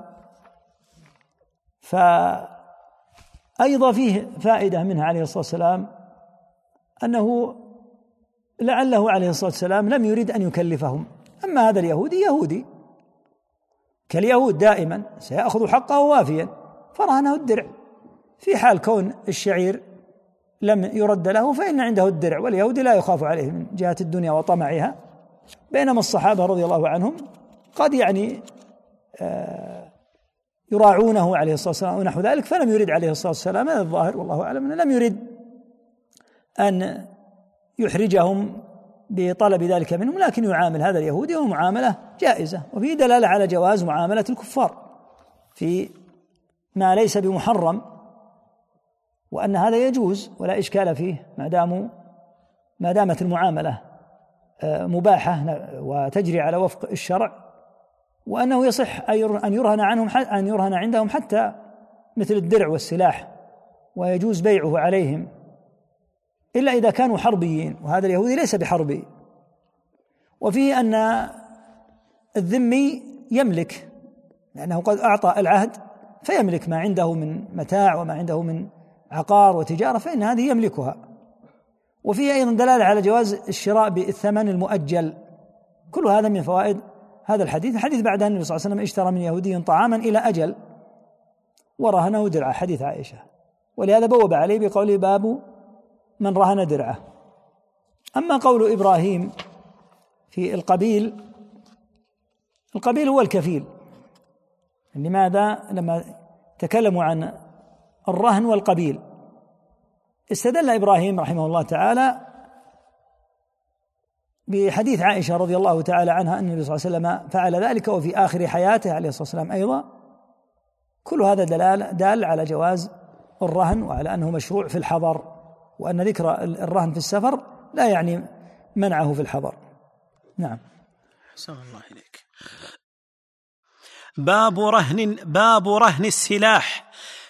فأيضا فيه فائدة منها عليه الصلاة والسلام أنه لعله عليه الصلاة والسلام لم يريد أن يكلفهم أما هذا اليهودي يهودي كاليهود دائما سيأخذ حقه وافيا، فرهنه الدرع في حال كون الشعير لم يرد له فإن عنده الدرع، واليهودي لا يخاف عليه من جهة الدنيا وطمعها، بينما الصحابة رضي الله عنهم قد يعني يراعونه عليه الصلاة والسلام ونحو ذلك، فلم يرد عليه الصلاة والسلام، هذا الظاهر والله أعلم، لم يرد أن يحرجهم بطلب ذلك منهم، لكن يعامل هذا اليهودي ومعاملة جائزة، وفيه دلالة على جواز معاملة الكفار في ما ليس بمحرم، وأن هذا يجوز ولا إشكال فيه ما داموا ما دامت المعاملة مباحة وتجري على وفق الشرع، وأنه يصح أن يرهن عنهم أن يرهن عندهم حتى مثل الدرع والسلاح، ويجوز بيعه عليهم إلا إذا كانوا حربيين، وهذا اليهودي ليس بحربي. وفيه أن الذمي يملك، لأنه قد أعطى العهد فيملك ما عنده من متاع وما عنده من عقار وتجارة، فإن هذه يملكها. وفيه أيضا دلالة على جواز الشراء بالثمن المؤجل، كل هذا من فوائد هذا الحديث. الحديث بعد أن النبي صلى الله عليه وسلم اشترى من يهودي طعاما إلى أجل ورهنه درعه، حديث عائشة، ولهذا بوب عليه بقوله باب من رهن درعه. أما قول إبراهيم في القبيل، القبيل هو الكفيل. لماذا؟ لما تكلموا عن الرهن والقبيل استدل إبراهيم رحمه الله تعالى بحديث عائشة رضي الله تعالى عنها أن النبي صلى الله عليه وسلم فعل ذلك وفي آخر حياته عليه الصلاة والسلام أيضا. كل هذا دلال دال على جواز الرهن وعلى أنه مشروع في الحضر، وأن ذكر الرهن في السفر لا يعني منعه في الحضر. نعم. أحسن الله إليك. باب رهن باب رهن السلاح.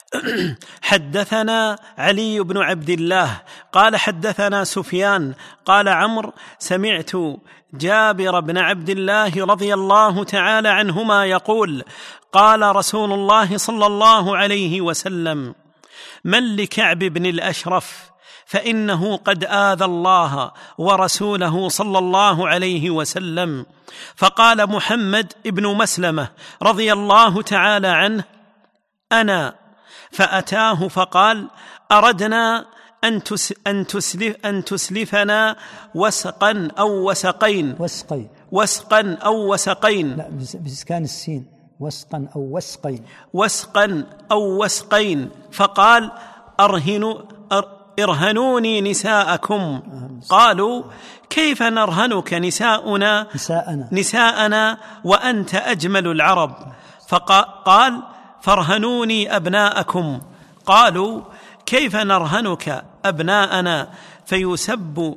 حدثنا علي بن عبد الله قال حدثنا سفيان قال عمرو سمعت جابر بن عبد الله رضي الله تعالى عنهما يقول قال رسول الله صلى الله عليه وسلم من لكعب بن الأشرف فإنه قد آذى الله ورسوله صلى الله عليه وسلم. فقال محمد بن مسلمة رضي الله تعالى عنه أنا، فأتاه فقال أردنا أن, تس أن, تسلف أن تسلفنا وسقا أو وسقين وسقين وسقا أو وسقين لا بإسكان السين وسقا أو وسقين وسقا أو وسقين. فقال أرهنوا ارهنوني نساءكم. قالوا كيف نرهنك نساؤنا نساءنا, نساءنا وأنت أجمل العرب؟ فقال فارهنوني أبناءكم. قالوا كيف نرهنك أبناءنا؟ فيسب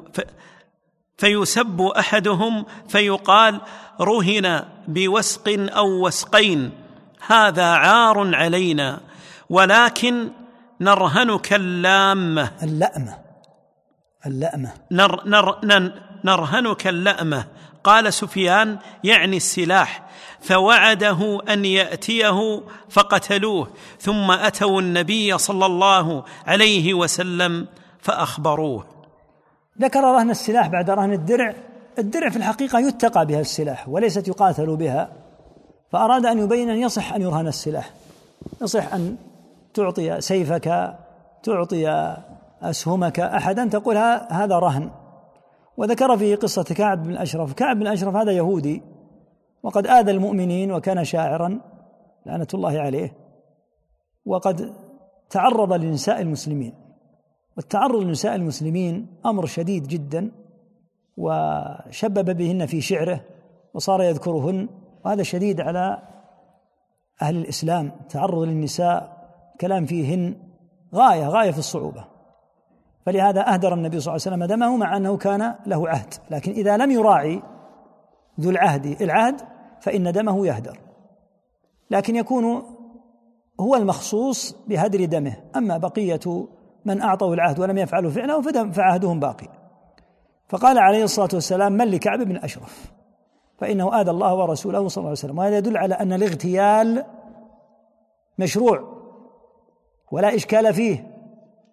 فيسب أحدهم فيقال رهن بوسق أو وسقين، هذا عار علينا، ولكن نرهنك اللامة اللأمة اللأمة نر نر نر نرهنك اللأمة. قال سفيان يعني السلاح، فوعده أن يأتيه فقتلوه، ثم أتوا النبي صلى الله عليه وسلم فأخبروه. ذكر رهن السلاح بعد رهن الدرع. الدرع في الحقيقة يتقى بها السلاح وليست يقاتل بها، فأراد أن يبين أن يصح أن يرهن السلاح، يصح أن تعطي سيفك تعطي أسهمك أحدا تقول هذا رهن. وذكر في قصة كعب بن الأشرف. كعب بن الأشرف هذا يهودي وقد آذى المؤمنين وكان شاعرا لعنة الله عليه، وقد تعرض لنساء المسلمين، والتعرض لنساء المسلمين أمر شديد جدا، وشبب بهن في شعره وصار يذكرهن، وهذا شديد على أهل الإسلام. تعرض للنساء كلام فيهن غاية غاية في الصعوبة، فلهذا أهدر النبي صلى الله عليه وسلم دمه مع أنه كان له عهد. لكن إذا لم يراعي ذو العهد العهد فإن دمه يهدر، لكن يكون هو المخصوص بهدر دمه. أما بقية من أعطوا العهد ولم يفعلوا فعله فعهدهم باقي. فقال عليه الصلاة والسلام من لكعب بن الأشرف فإنه آذى الله ورسوله صلى الله عليه وسلم. وهذا يدل على أن الاغتيال مشروع ولا إشكال فيه،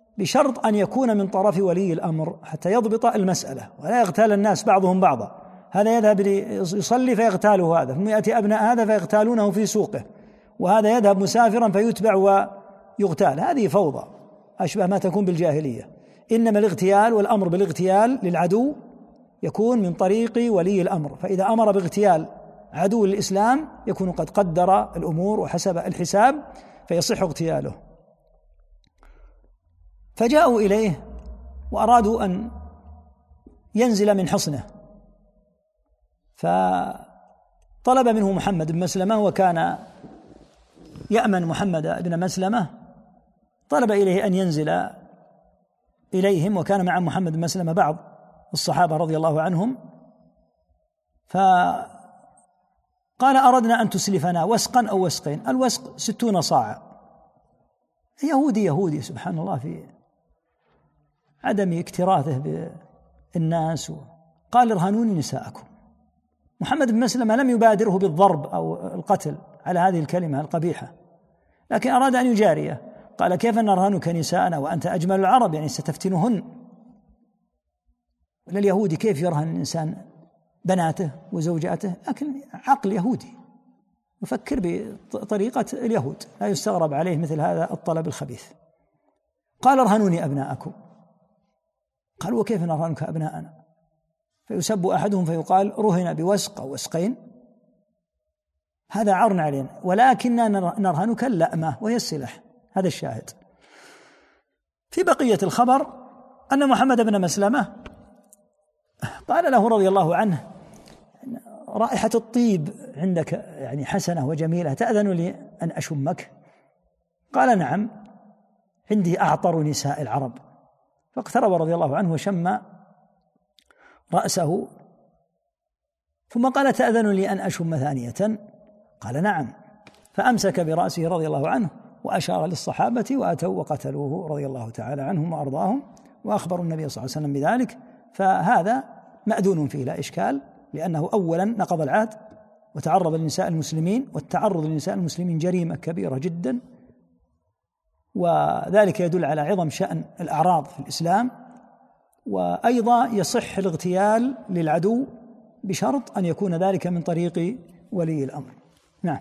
بشرط أن يكون من طرف ولي الأمر حتى يضبط المسألة ولا يغتال الناس بعضهم بعضا. هذا يذهب يصلي فيغتاله هذا، ثم يأتي أبناء هذا فيغتالونه في سوقه، وهذا يذهب مسافرا فيتبع ويغتال. هذه فوضى أشبه ما تكون بالجاهلية. إنما الاغتيال والأمر بالاغتيال للعدو يكون من طريق ولي الأمر، فإذا أمر باغتيال عدو الإسلام يكون قد قدر الأمور وحسب الحساب فيصح اغتياله. فجاءوا إليه وأرادوا أن ينزل من حصنه، فطلب منه محمد بن مسلمة، وكان يأمن محمد بن مسلمة، طلب إليه أن ينزل إليهم، وكان مع محمد بن مسلمة بعض الصحابة رضي الله عنهم، فقال أردنا أن تسلفنا وسقا أو وسقين. الوسق ستون صاعا. يهودي يهودي سبحان الله في عدم اكتراثه بالناس. قال ارهنوني نساءكم. محمد بن مسلمة لم يبادره بالضرب أو القتل على هذه الكلمة القبيحة، لكن أراد أن يجاريه. قال كيف نرهنك نساءنا وأنت أجمل العرب، يعني ستفتنهن. لليهودي كيف يرهن الإنسان بناته وزوجاته؟ لكن عقل يهودي يفكر بطريقة اليهود، لا يستغرب عليه مثل هذا الطلب الخبيث. قال ارهنوني أبناءكم. قالوا وكيف نرهنك أبناءنا؟ فيسب أحدهم فيقال رهن بوسق أو وسقين، هذا عار علينا، ولكننا نرهنك اللأمة وهي السلاح. هذا الشاهد. في بقية الخبر أن محمد بن مسلمة قال له رضي الله عنه رائحة الطيب عندك يعني حسنة وجميلة، تأذن لي أن أشمك؟ قال نعم، عندي أعطر نساء العرب. فاقترب رضي الله عنه وشم رأسه، ثم قال تأذن لي أن أشم ثانية؟ قال نعم. فأمسك برأسه رضي الله عنه وأشار للصحابة وأتوا وقتلوه رضي الله تعالى عنهم وأرضاهم، وأخبروا النبي صلى الله عليه وسلم بذلك. فهذا مأذون فيه لا إشكال، لأنه أولا نقض العهد وتعرض لنساء المسلمين، والتعرض لنساء المسلمين جريمة كبيرة جدا، وذلك يدل على عظم شأن الأعراض في الإسلام. وأيضا يصح الاغتيال للعدو بشرط أن يكون ذلك من طريق ولي الأمر. نعم.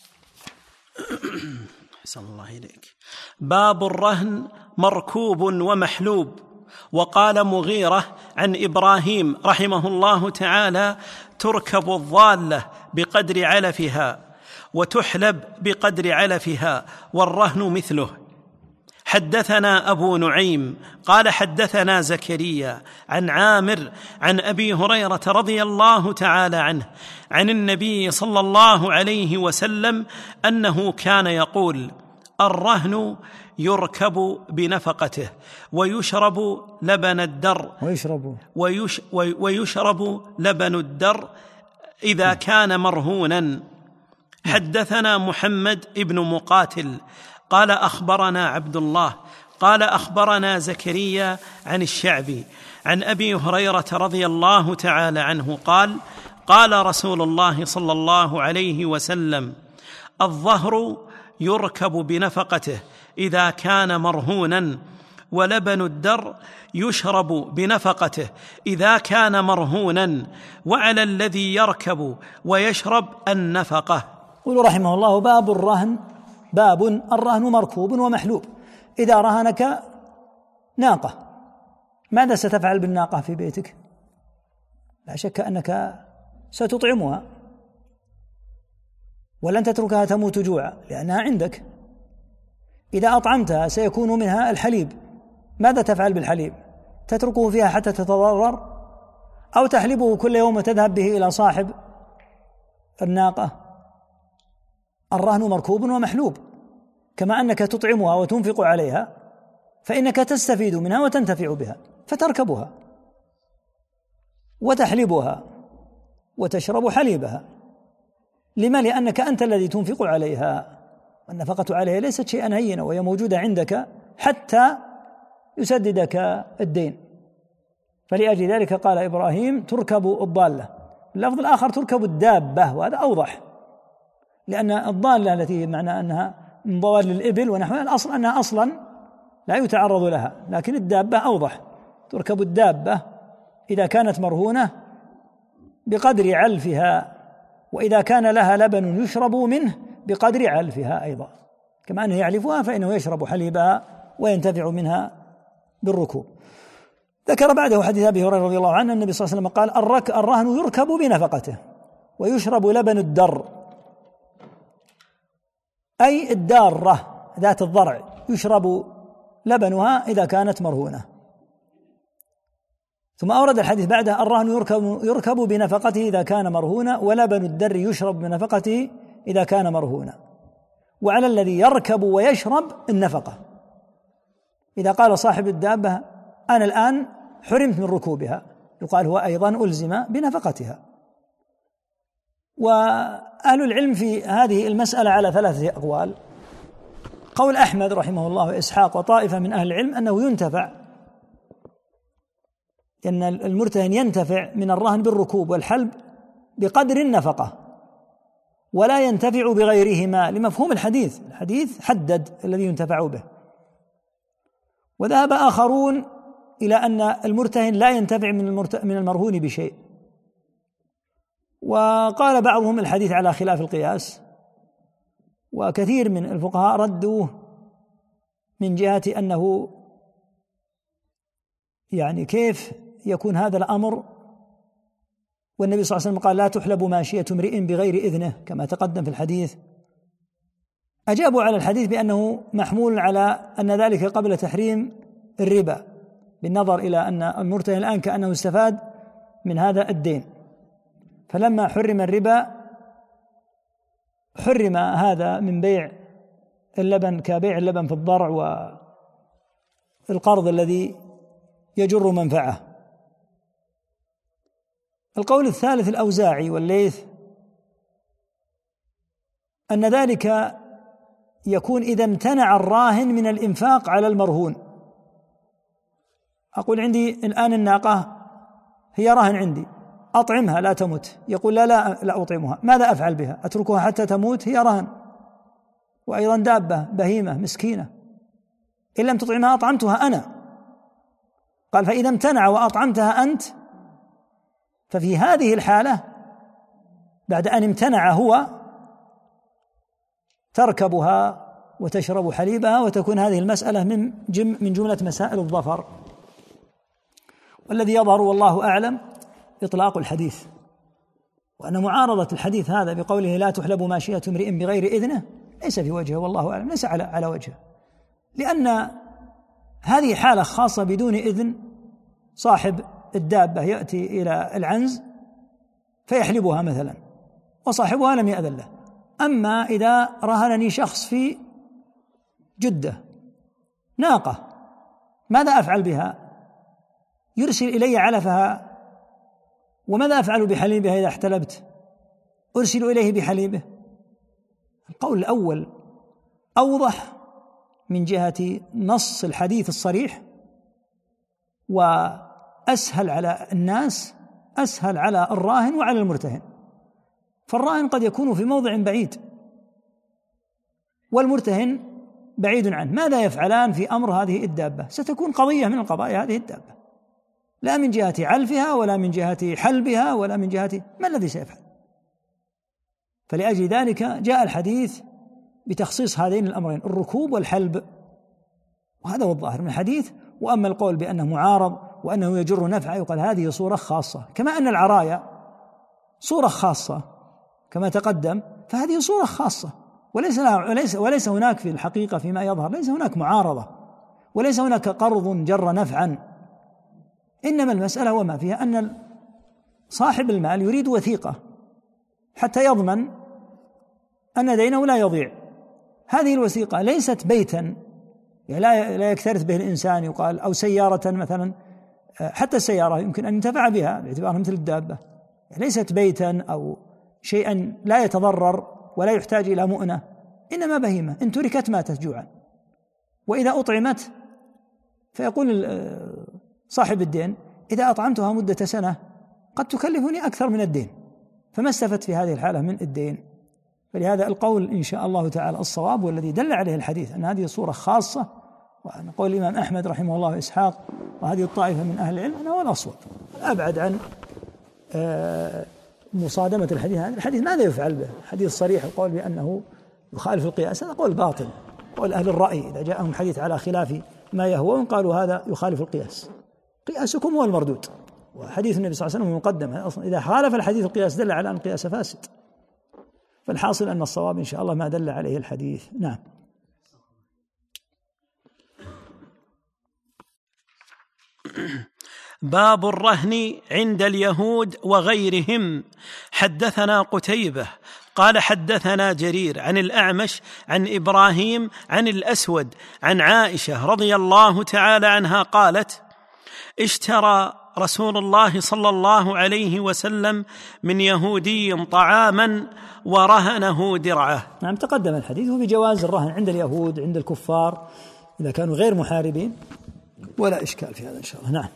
أحسن الله إليك. باب الرهن مركوب ومحلوب. وقال مغيرة عن إبراهيم رحمه الله تعالى تركب الضالة بقدر علفها وتحلب بقدر علفها والرهن مثله. حدثنا أبو نعيم قال حدثنا زكريا عن عامر عن أبي هريرة رضي الله تعالى عنه عن النبي صلى الله عليه وسلم أنه كان يقول الرهن يركب بنفقته ويشرب لبن الدر ويشرب ويش ويشرب لبن الدر إذا كان مرهونا. حدثنا محمد بن مقاتل قال أخبرنا عبد الله قال أخبرنا زكريا عن الشعبي عن أبي هريرة رضي الله تعالى عنه قال قال رسول الله صلى الله عليه وسلم الظهر يركب بنفقته إذا كان مرهونا، ولبن الدر يشرب بنفقته إذا كان مرهونا، وعلى الذي يركب ويشرب النفقة. قل رحمه الله باب الرهن. باب الرهن مركوب ومحلوب. إذا رهنك ناقة ماذا ستفعل بالناقة في بيتك؟ لا شك أنك ستطعمها ولن تتركها تموت جوعا لأنها عندك. إذا أطعمتها سيكون منها الحليب، ماذا تفعل بالحليب؟ تتركه فيها حتى تتضرر أو تحلبه كل يوم وتذهب به إلى صاحب الناقة؟ الرهن مركوب ومحلوب. كما أنك تطعمها وتنفق عليها فإنك تستفيد منها وتنتفع بها، فتركبها وتحلبها وتشرب حليبها. لما؟ لأنك أنت الذي تنفق عليها، والنفقة عليها ليست شيئا هينا، وهي موجودة عندك حتى يسددك الدين. فلأجل ذلك قال إبراهيم تركب الضالة. اللفظ الآخر تركب الدابة، وهذا أوضح، لأن الضالة التي معنى أنها من ضوال الإبل ونحوها الأصل أنها أصلا لا يتعرض لها، لكن الدابة أوضح. تركب الدابة إذا كانت مرهونة بقدر علفها، وإذا كان لها لبن يشرب منه بقدر علفها أيضا، كما أنه يعلفها فإنه يشرب حليبها وينتفع منها بالركوب. ذكر بعده حديث أبي هريرة رضي الله عنه النبي صلى الله عليه وسلم قال: الرهن يركب بنفقته ويشرب لبن الدر، أي الدارة ذات الضرع يشرب لبنها إذا كانت مرهونة. ثم أورد الحديث بعده: الرهن يركب, يركب بنفقته إذا كان مرهونا، ولبن الدر يشرب بنفقته إذا كان مرهونا. وعلى الذي يركب ويشرب النفقة. إذا قال صاحب الدابة: أنا الآن حرمت من ركوبها، يقال هو أيضا ألزم بنفقتها. وأهل العلم في هذه المسألة على ثلاثة أقوال. قول أحمد رحمه الله وإسحاق وطائفة من أهل العلم أنه ينتفع، أن المرتهن ينتفع من الرهن بالركوب والحلب بقدر النفقة، ولا ينتفع بغيرهما لمفهوم الحديث. الحديث حدد الذي ينتفع به. وذهب آخرون إلى أن المرتهن لا ينتفع من المرهون بشيء، وقال بعضهم الحديث على خلاف القياس، وكثير من الفقهاء ردوه من جهة أنه يعني كيف يكون هذا الأمر والنبي صلى الله عليه وسلم قال: لا تحلب ماشية امرئ بغير إذنه كما تقدم في الحديث. أجابوا على الحديث بأنه محمول على أن ذلك قبل تحريم الربا، بالنظر إلى أن المرتهن الآن كأنه استفاد من هذا الدين، فلما حرم الربا حرم هذا من بيع اللبن كبيع اللبن في الضرع والقرض الذي يجر منفعه. القول الثالث الأوزاعي والليث أن ذلك يكون إذا امتنع الراهن من الإنفاق على المرهون. أقول عندي الآن الناقة هي راهن عندي، أطعمها لا تموت. يقول: لا لا لا أطعمها. ماذا أفعل بها؟ أتركها حتى تموت؟ هي رهن. وأيضا دابة بهيمة مسكينة، إن لم تطعمها أطعمتها أنا. قال: فإذا امتنع وأطعمتها أنت، ففي هذه الحالة بعد أن امتنع هو تركبها وتشرب حليبها، وتكون هذه المسألة من جم من جملة مسائل الظفر. والذي يظهر والله أعلم إطلاق الحديث، وأن معارضة الحديث هذا بقوله: لا تحلب ماشية امرئ بغير إذنه ليس في وجهه، والله أعلم ليس على على وجهه، لأن هذه حالة خاصة بدون إذن. صاحب الدابة يأتي إلى العنز فيحلبها مثلا وصاحبها لم يأذن له. أما إذا رهنني شخص في جدة ناقة، ماذا أفعل بها؟ يرسل إلي علفها، وماذا أفعل بحليبها إذا احتلبت؟ أرسل إليه بحليبه. القول الأول أوضح من جهة نص الحديث الصريح، وأسهل على الناس، أسهل على الراهن وعلى المرتهن. فالراهن قد يكون في موضع بعيد والمرتهن بعيد عنه، ماذا يفعلان في أمر هذه الدابة؟ ستكون قضية من القضايا هذه الدابة، لا من جهة علفها ولا من جهة حلبها ولا من جهة ما الذي سيفعل. فلأجل ذلك جاء الحديث بتخصيص هذين الأمرين، الركوب والحلب، وهذا هو الظاهر من الحديث. وأما القول بأنه معارض وأنه يجر نفعه، يقال هذه صورة خاصة، كما أن العرايا صورة خاصة كما تقدم، فهذه صورة خاصة، وليس وليس وليس هناك في الحقيقة فيما يظهر ليس هناك معارضة، وليس هناك قرض جر نفعا. إنما المسألة وما فيها أن صاحب المال يريد وثيقة حتى يضمن أن دينه لا يضيع. هذه الوثيقة ليست بيتا لا لا يكترث به الإنسان يقال، أو سيارة مثلا، حتى السيارة يمكن أن ينتفع بها باعتبارها مثل الدابة، ليست بيتا أو شيئا لا يتضرر ولا يحتاج إلى مؤنة، إنما بهيمة إن تركت ماتت جوعا. وإذا أطعمت فيقول صاحب الدين: إذا أطعمتها مدة سنة قد تكلفني أكثر من الدين، فما استفدت في هذه الحالة من الدين. فلهذا القول إن شاء الله تعالى الصواب والذي دل عليه الحديث أن هذه صورة خاصة، وأن قول الإمام أحمد رحمه الله وإسحاق وهذه الطائفة من أهل العلم أنه هو الأصوب، أبعد عن مصادمة الحديث هذا الحديث ماذا يفعل به؟ حديث صريح القول بأنه يخالف القياس، هذا قول باطل، قول أهل الرأي إذا جاءهم حديث على خلاف ما يهوون قالوا هذا يخالف القياس، قياسكم هو المردود، وحديث النبي صلى الله عليه وسلم مقدم أصلا، إذا خالف الحديث القياس دل على أن القياس فاسد، فالحاصل أن الصواب إن شاء الله ما دل عليه الحديث. نعم. باب الرهن عند اليهود وغيرهم. حدثنا قتيبة قال حدثنا جرير عن الأعمش عن إبراهيم عن الأسود عن عائشة رضي الله تعالى عنها قالت: اشترى رسول الله صلى الله عليه وسلم من يهودي طعاما ورهنه درعه. نعم، تقدم الحديث بجواز الرهن عند اليهود عند الكفار إذا كانوا غير محاربين، ولا إشكال في هذا إن شاء الله. نعم.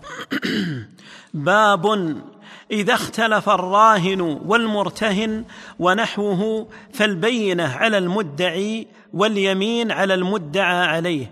باب إذا اختلف الراهن والمرتهن ونحوه فالبينة على المدعي واليمين على المدعى عليه.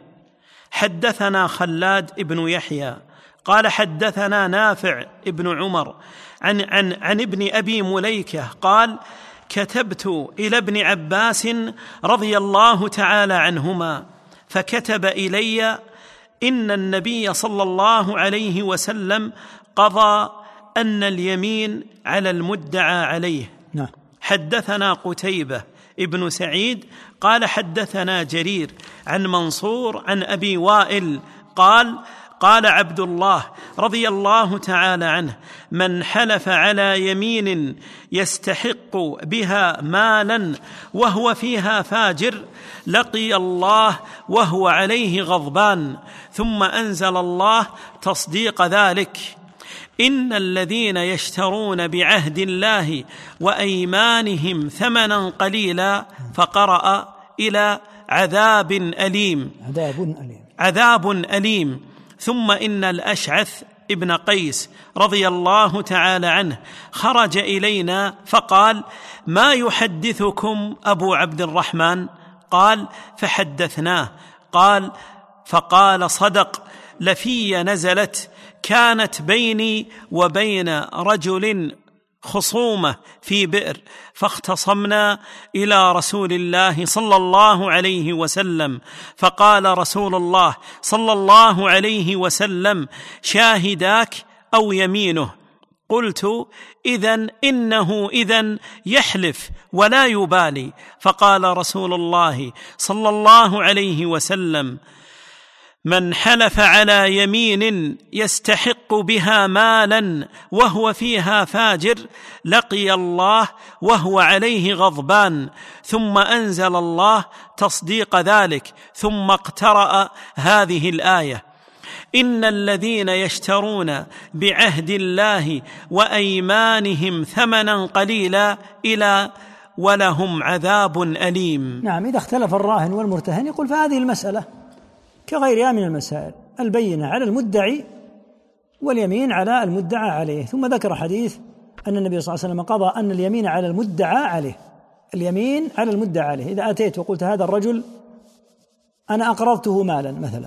حدثنا خلاد ابن يحيى قال حدثنا نافع ابن عمر عن, عن, عن ابن أبي مليكة قال: كتبت إلى ابن عباس رضي الله تعالى عنهما فكتب إلي إن النبي صلى الله عليه وسلم قضى أن اليمين على المدعى عليه. نعم. حدثنا قتيبة ابن سعيد قال حدثنا جرير عن منصور عن أبي وائل قال: قال عبد الله رضي الله تعالى عنه: من حلف على يمين يستحق بها مالا وهو فيها فاجر لقي الله وهو عليه غضبان. ثم أنزل الله تصديق ذلك: إن الذين يشترون بعهد الله وأيمانهم ثمنا قليلا، فقرأ إلى عذاب أليم عذاب أليم عذاب أليم. ثم إن الأشعث ابن قيس رضي الله تعالى عنه خرج إلينا فقال: ما يحدثكم أبو عبد الرحمن؟ قال: فحدثناه. قال: فقال: صدق، لفي نزلت كانت بيني وبين رجل خصومة في بئر، فاختصمنا إلى رسول الله صلى الله عليه وسلم، فقال رسول الله صلى الله عليه وسلم: شاهداك أو يمينه؟ قلت: إذن إنه إذن يحلف ولا يبالي. فقال رسول الله صلى الله عليه وسلم: من حلف على يمين يستحق بها مالا وهو فيها فاجر لقي الله وهو عليه غضبان. ثم أنزل الله تصديق ذلك، ثم اقترأ هذه الآية: إن الذين يشترون بعهد الله وأيمانهم ثمنا قليلا إلى ولهم عذاب أليم. نعم. إذا اختلف الراهن والمرتهن يقول فهذه المسألة كغيرها من المسائل، البينة على المدعي واليمين على المدعى عليه. ثم ذكر حديث أن النبي صلى الله عليه وسلم قضى أن اليمين على المدعى عليه، اليمين على المدعى عليه. إذا أتيت وقلت هذا الرجل أنا أقرضته مالا مثلا،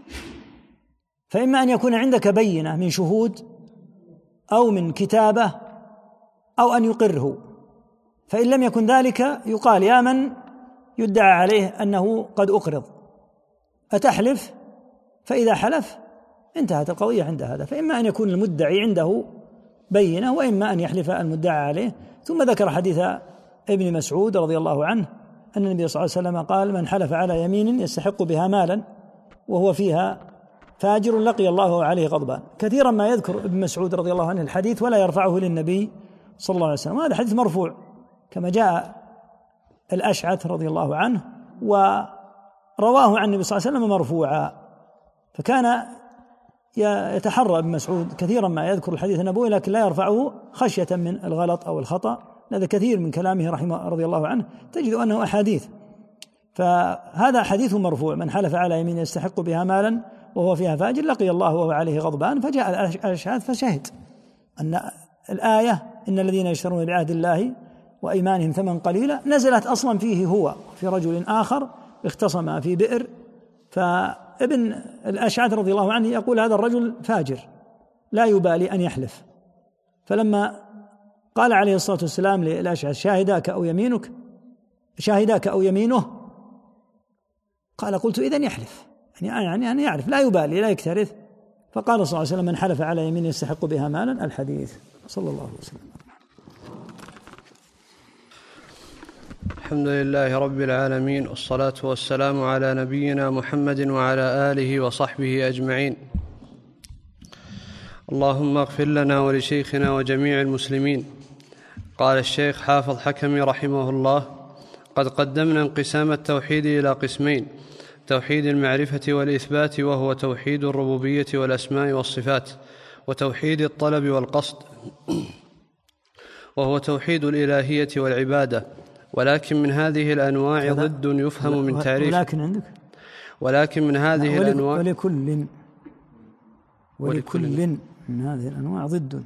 فإما أن يكون عندك بينة من شهود أو من كتابة أو أن يقره، فإن لم يكن ذلك يقال يا من يدعى عليه أنه قد أقرض أتحلف؟ فإذا حلف انتهت القضية عند هذا. فإما أن يكون المدعي عنده بينة وإما أن يحلف المدعى عليه. ثم ذكر حديث ابن مسعود رضي الله عنه أن النبي صلى الله عليه وسلم قال: من حلف على يمين يستحق بها مالا وهو فيها فاجر لقي الله عليه غضبان. كثيرا ما يذكر ابن مسعود رضي الله عنه الحديث ولا يرفعه للنبي صلى الله عليه وسلم، وهذا حديث مرفوع كما جاء الأشعث رضي الله عنه ورواه عن النبي صلى الله عليه وسلم مرفوعا. فكان يتحرى ابن مسعود كثيرا ما يذكر الحديث النبوي لكن لا يرفعه خشية من الغلط أو الخطأ. هذا كثير من كلامه رحمه رضي الله عنه تجد أنه أحاديث، فهذا حديث مرفوع: من حلف على يمين يستحق بها مالا وهو فيها فاجر لقي الله وهو عليه غضبان. فجاء الأشهاد فشهد أن الآية إن الذين يشترون بعهد الله وأيمانهم ثمن قليلا نزلت أصلا فيه هو في رجل آخر اختصم في بئر، فابن الأشعث رضي الله عنه يقول هذا الرجل فاجر لا يبالي أن يحلف. فلما قال عليه الصلاة والسلام للأشعث: شاهداك أو يمينك شاهداك أو يمينه؟ قال: قلت: إذن يحلف، يعني يعني أن يعرف، لا يبالي، لا يكترث. فقال صلى الله عليه وسلم: من حلف على يمين يستحق بها مالا. الحديث. صلى الله عليه وسلم. الحمد لله رب العالمين، والصلاة والسلام على نبينا محمد وعلى آله وصحبه أجمعين. اللهم اغفر لنا ولشيخنا وجميع المسلمين. قال الشيخ حافظ حكمي رحمه الله: قد قدمنا انقسام التوحيد إلى قسمين: توحيد المعرفة والإثبات، وهو توحيد الربوبية والأسماء والصفات، وتوحيد الطلب والقصد، وهو توحيد الإلهية والعبادة. ولكن من هذه الأنواع ضد يفهم من تعريف ولكن عندك ولكن من هذه الأنواع ولكل ولكل من هذه الأنواع ضد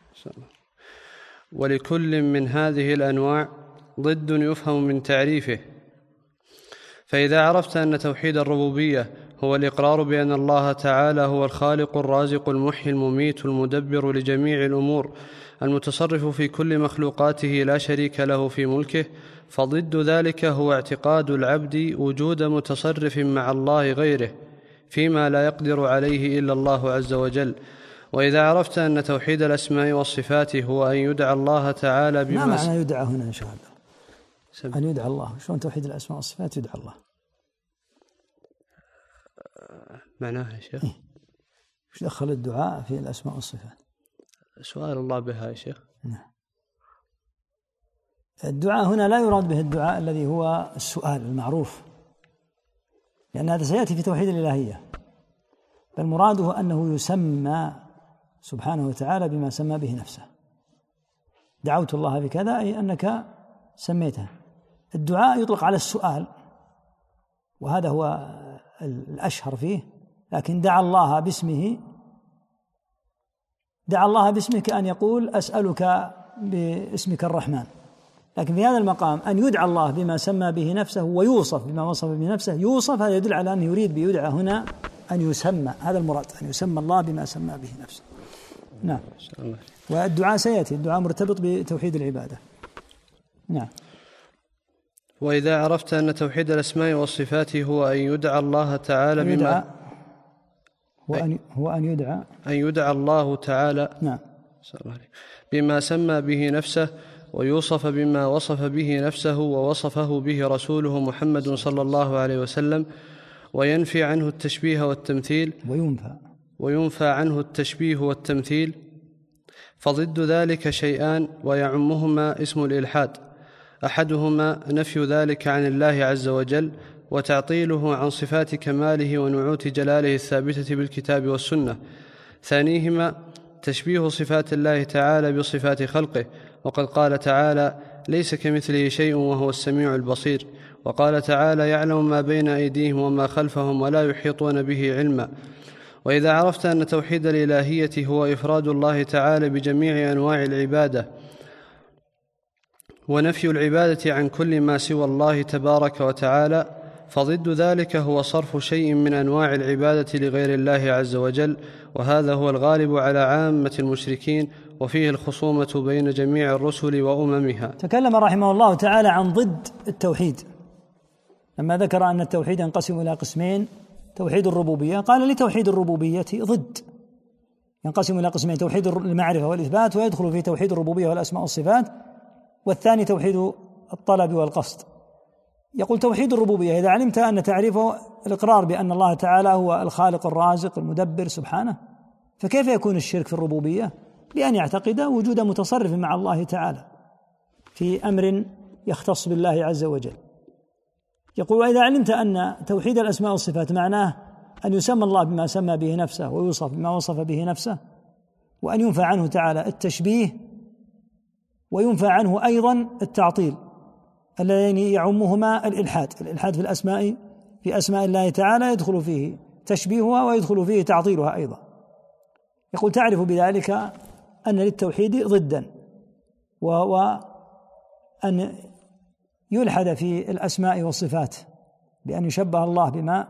ولكل من هذه الأنواع ضد يفهم من تعريفه. فإذا عرفت أن توحيد الربوبية هو الإقرار بأن الله تعالى هو الخالق الرازق المحيي المميت المدبر لجميع الأمور المتصرف في كل مخلوقاته لا شريك له في ملكه، فضد ذلك هو اعتقاد العبد وجود متصرف مع الله غيره فيما لا يقدر عليه إلا الله عز وجل. وإذا عرفت أن توحيد الأسماء والصفات هو أن يدعى الله تعالى بما ما معنى يدعى هنا إن شاء الله؟ أن يدعى الله، شلون توحيد الأسماء والصفات يدعى الله؟ معناها يا شيخ وش دخل الدعاء في الأسماء والصفات؟ سؤال الله بها يا شيخ. نعم. الدعاء هنا لا يراد به الدعاء الذي هو السؤال المعروف، لأن هذا سيأتي في توحيد الإلهية، بل مراده أنه يسمى سبحانه وتعالى بما سمى به نفسه. دعوت الله بكذا أي أنك سميته. الدعاء يطلق على السؤال، وهذا هو الأشهر فيه، لكن دعا الله باسمه دعا الله باسمه كأن يقول: أسألك باسمك الرحمن. لكن في هذا المقام أن يدعى الله بما سمى به نفسه ويوصف بما وصف به نفسه، يوصف، هذا يدل على أنه يريد بيدعى هنا أن يسمى، هذا المراد، أن يسمى الله بما سمى به نفسه. نعم. والدعاء سيأتي، الدعاء مرتبط بتوحيد العبادة. نعم. وإذا عرفت أن توحيد الأسماء والصفات هو أن يدعى الله تعالى بما هو أن هو أن يدعى أن يدعى الله تعالى نعم بما سمى به نفسه، ويوصف بما وصف به نفسه ووصفه به رسوله محمد صلى الله عليه وسلم، وينفي عنه التشبيه والتمثيل وينفى وينفى عنه التشبيه والتمثيل. فضد ذلك شيئان ويعمهما اسم الإلحاد: أحدهما نفي ذلك عن الله عز وجل، وتعطيله عن صفات كماله ونعوت جلاله الثابتة بالكتاب والسنة. ثانيهما تشبيه صفات الله تعالى بصفات خلقه، وقد قال تعالى: ليس كمثله شيء وهو السميع البصير. وقال تعالى: يعلم ما بين أيديهم وما خلفهم ولا يحيطون به علما. وإذا عرفت أن توحيد الإلهية هو إفراد الله تعالى بجميع أنواع العبادة، ونفي العبادة عن كل ما سوى الله تبارك وتعالى، فضد ذلك هو صرف شيء من أنواع العبادة لغير الله عز وجل، وهذا هو الغالب على عامة المشركين، وفيه الخصومة بين جميع الرسل وأممها. تكلم رحمه الله تعالى عن ضد التوحيد لما ذكر أن التوحيد ينقسم إلى قسمين: توحيد الربوبية، قال لتوحيد الربوبية ضد، ينقسم إلى قسمين: توحيد المعرفة والإثبات، ويدخل في توحيد الربوبية والأسماء والصفات، والثاني توحيد الطلب والقصد. يقول: توحيد الربوبية إذا علمت أن تعريفه الإقرار بأن الله تعالى هو الخالق الرازق المدبر سبحانه، فكيف يكون الشرك في الربوبية؟ بأن يعتقد وجود متصرف مع الله تعالى في أمر يختص بالله عز وجل. يقول: وإذا علمت أن توحيد الأسماء والصفات معناه أن يسمى الله بما سمى به نفسه ويوصف بما وصف به نفسه، وأن ينفى عنه تعالى التشبيه، وينفى عنه أيضا التعطيل، اللذين يعمهما الإلحاد. الإلحاد في الأسماء في أسماء الله تعالى يدخل فيه تشبيهها ويدخل فيه تعطيلها أيضا. يقول: تعرف بذلك أن للتوحيد ضدا، وهو أن يلحد في الأسماء والصفات بأن يشبه الله بما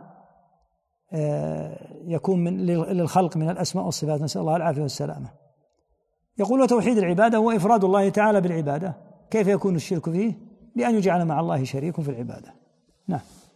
يكون من للخلق من الأسماء والصفات، نسأل الله العافية والسلامة. يقول وتوحيد العبادة هو إفراد الله تعالى بالعبادة. كيف يكون الشرك فيه؟ بأن يجعل مع الله شريك في العبادة. نعم.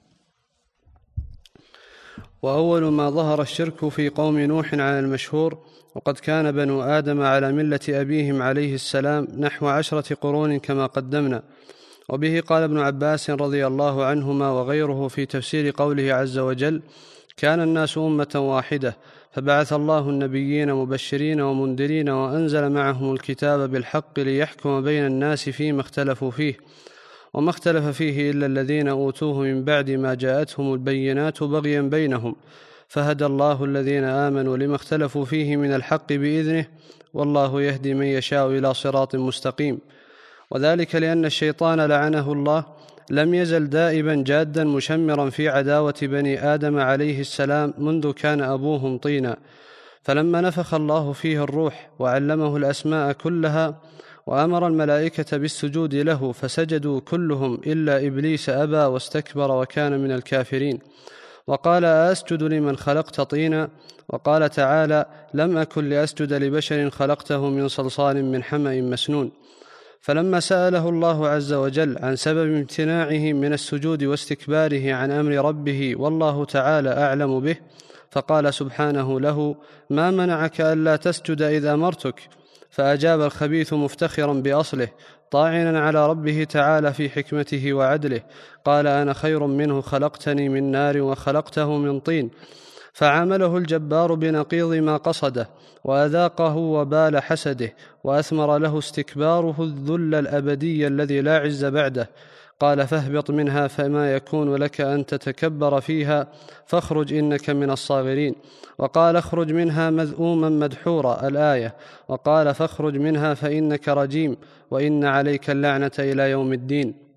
وأول ما ظهر الشرك في قوم نوح على المشهور، وقد كان بنو آدم على ملة أبيهم عليه السلام نحو عشرة قرون كما قدمنا. وبه قال ابن عباس رضي الله عنهما وغيره في تفسير قوله عز وجل: كان الناس أمة واحدة فبعث الله النبيين مبشرين ومنذرين وأنزل معهم الكتاب بالحق ليحكم بين الناس فيما اختلفوا فيه، وما اختلف فيه إلا الذين أوتوه من بعد ما جاءتهم البينات بغيا بينهم، فهدى الله الذين آمنوا لما اختلفوا فيه من الحق بإذنه، والله يهدي من يشاء إلى صراط مستقيم. وذلك لأن الشيطان لعنه الله لم يزل دائبا جادا مشمرا في عداوة بني آدم عليه السلام منذ كان أبوهم طينا، فلما نفخ الله فيه الروح وعلمه الأسماء كلها وأمر الملائكة بالسجود له فسجدوا كلهم إلا إبليس أبى واستكبر وكان من الكافرين، وقال: أسجد لمن خلقت طينا؟ وقال تعالى: لم أكن لأسجد لبشر خلقته من صلصال من حمأ مسنون. فلما سأله الله عز وجل عن سبب امتناعه من السجود واستكباره عن أمر ربه والله تعالى أعلم به، فقال سبحانه له: ما منعك ألا تسجد إذ أمرتك؟ فأجاب الخبيث مفتخرا بأصله طاعنا على ربه تعالى في حكمته وعدله، قال: أنا خير منه خلقتني من نار وخلقته من طين. فعامله الجبار بنقيض ما قصده، وأذاقه وبال حسده، وأثمر له استكباره الذل الأبدي الذي لا عز بعده. قال: فاهبط منها فما يكون لك أن تتكبر فيها، فاخرج إنك من الصاغرين. وقال: اخرج منها مذءوما مدحورا، الآية. وقال: فاخرج منها فإنك رجيم، وإن عليك اللعنة إلى يوم الدين.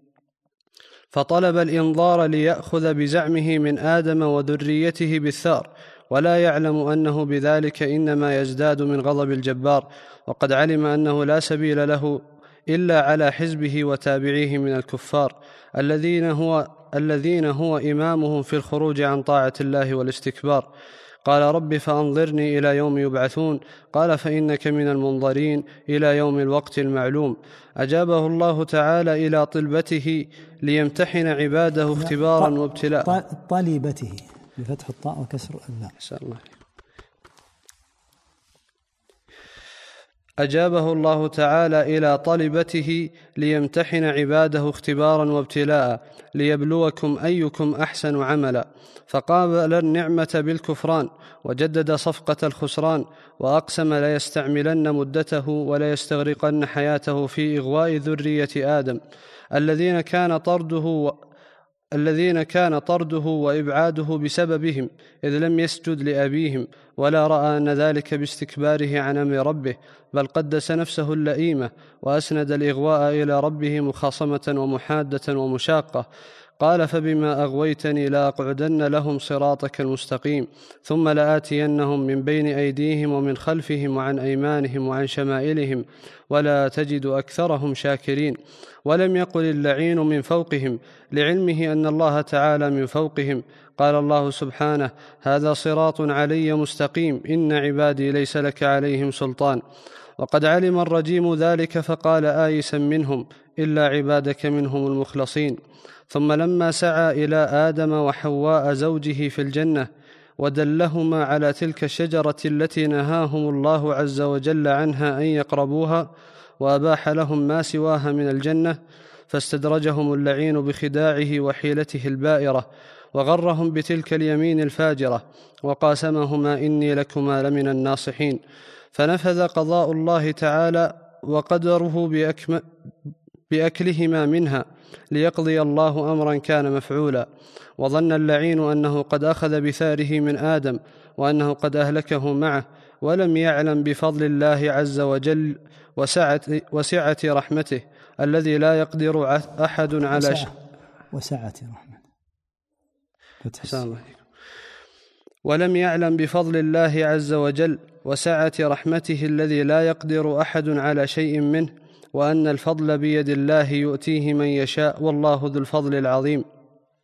فطلب الإنظار ليأخذ بزعمه من آدم وذريته بالثار، ولا يعلم أنه بذلك إنما يزداد من غضب الجبار، وقد علم أنه لا سبيل له إلا على حزبه وتابعيه من الكفار الذين هو, الذين هو إمامهم في الخروج عن طاعة الله والاستكبار. قال: رب فأنظرني إلى يوم يبعثون. قال: فإنك من المنظرين إلى يوم الوقت المعلوم. أجابه الله تعالى إلى طلبته ليمتحن عباده اختبارا وابتلاء. طلبته بفتح الطاء وكسر اللام. الله. أجابه الله تعالى إلى طلبته ليمتحن عباده اختبارا وابتلاء ليبلوكم أيكم أحسن عملا، فقابل النعمة بالكفران وجدد صفقة الخسران، وأقسم ليستعملن مدته وليستغرقن حياته في إغواء ذرية آدم الذين كان طرده الذين كان طرده وإبعاده بسببهم، إذ لم يسجد لأبيهم ولا رأى أن ذلك باستكباره عن أمر ربه، بل قدس نفسه اللئيمة وأسند الإغواء إلى ربه مخاصمة ومحادة ومشاقة. قال: فبما أغويتني لأقعدن لهم صراطك المستقيم، ثم لآتينهم من بين أيديهم ومن خلفهم وعن أيمانهم وعن شمائلهم، ولا تجد أكثرهم شاكرين. ولم يقل اللعين من فوقهم لعلمه أن الله تعالى من فوقهم. قال الله سبحانه: هذا صراط علي مستقيم، إن عبادي ليس لك عليهم سلطان. وقد علم الرجيم ذلك فقال آيسا منهم: إلا عبادك منهم المخلصين. ثم لما سعى إلى آدم وحواء زوجه في الجنة ودلهما على تلك الشجرة التي نهاهم الله عز وجل عنها أن يقربوها، وأباح لهم ما سواها من الجنة، فاستدرجهم اللعين بخداعه وحيلته البائرة، وغرهم بتلك اليمين الفاجرة، وقاسمهما: إني لكما لمن الناصحين. فنفذ قضاء الله تعالى وقدره بأكم بأكلهما منها ليقضي الله أمرا كان مفعولا. وظن اللعين أنه قد أخذ بثاره من آدم وأنه قد أهلكه معه، ولم يعلم بفضل الله عز وجل وسعة, وسعة رحمته الذي لا يقدر أحد على ش... وسعة رحمته ولم يعلم بفضل الله عز وجل وسعة رحمته الذي لا يقدر أحد على شيء منه، وأن الفضل بيد الله يؤتيه من يشاء، والله ذو الفضل العظيم.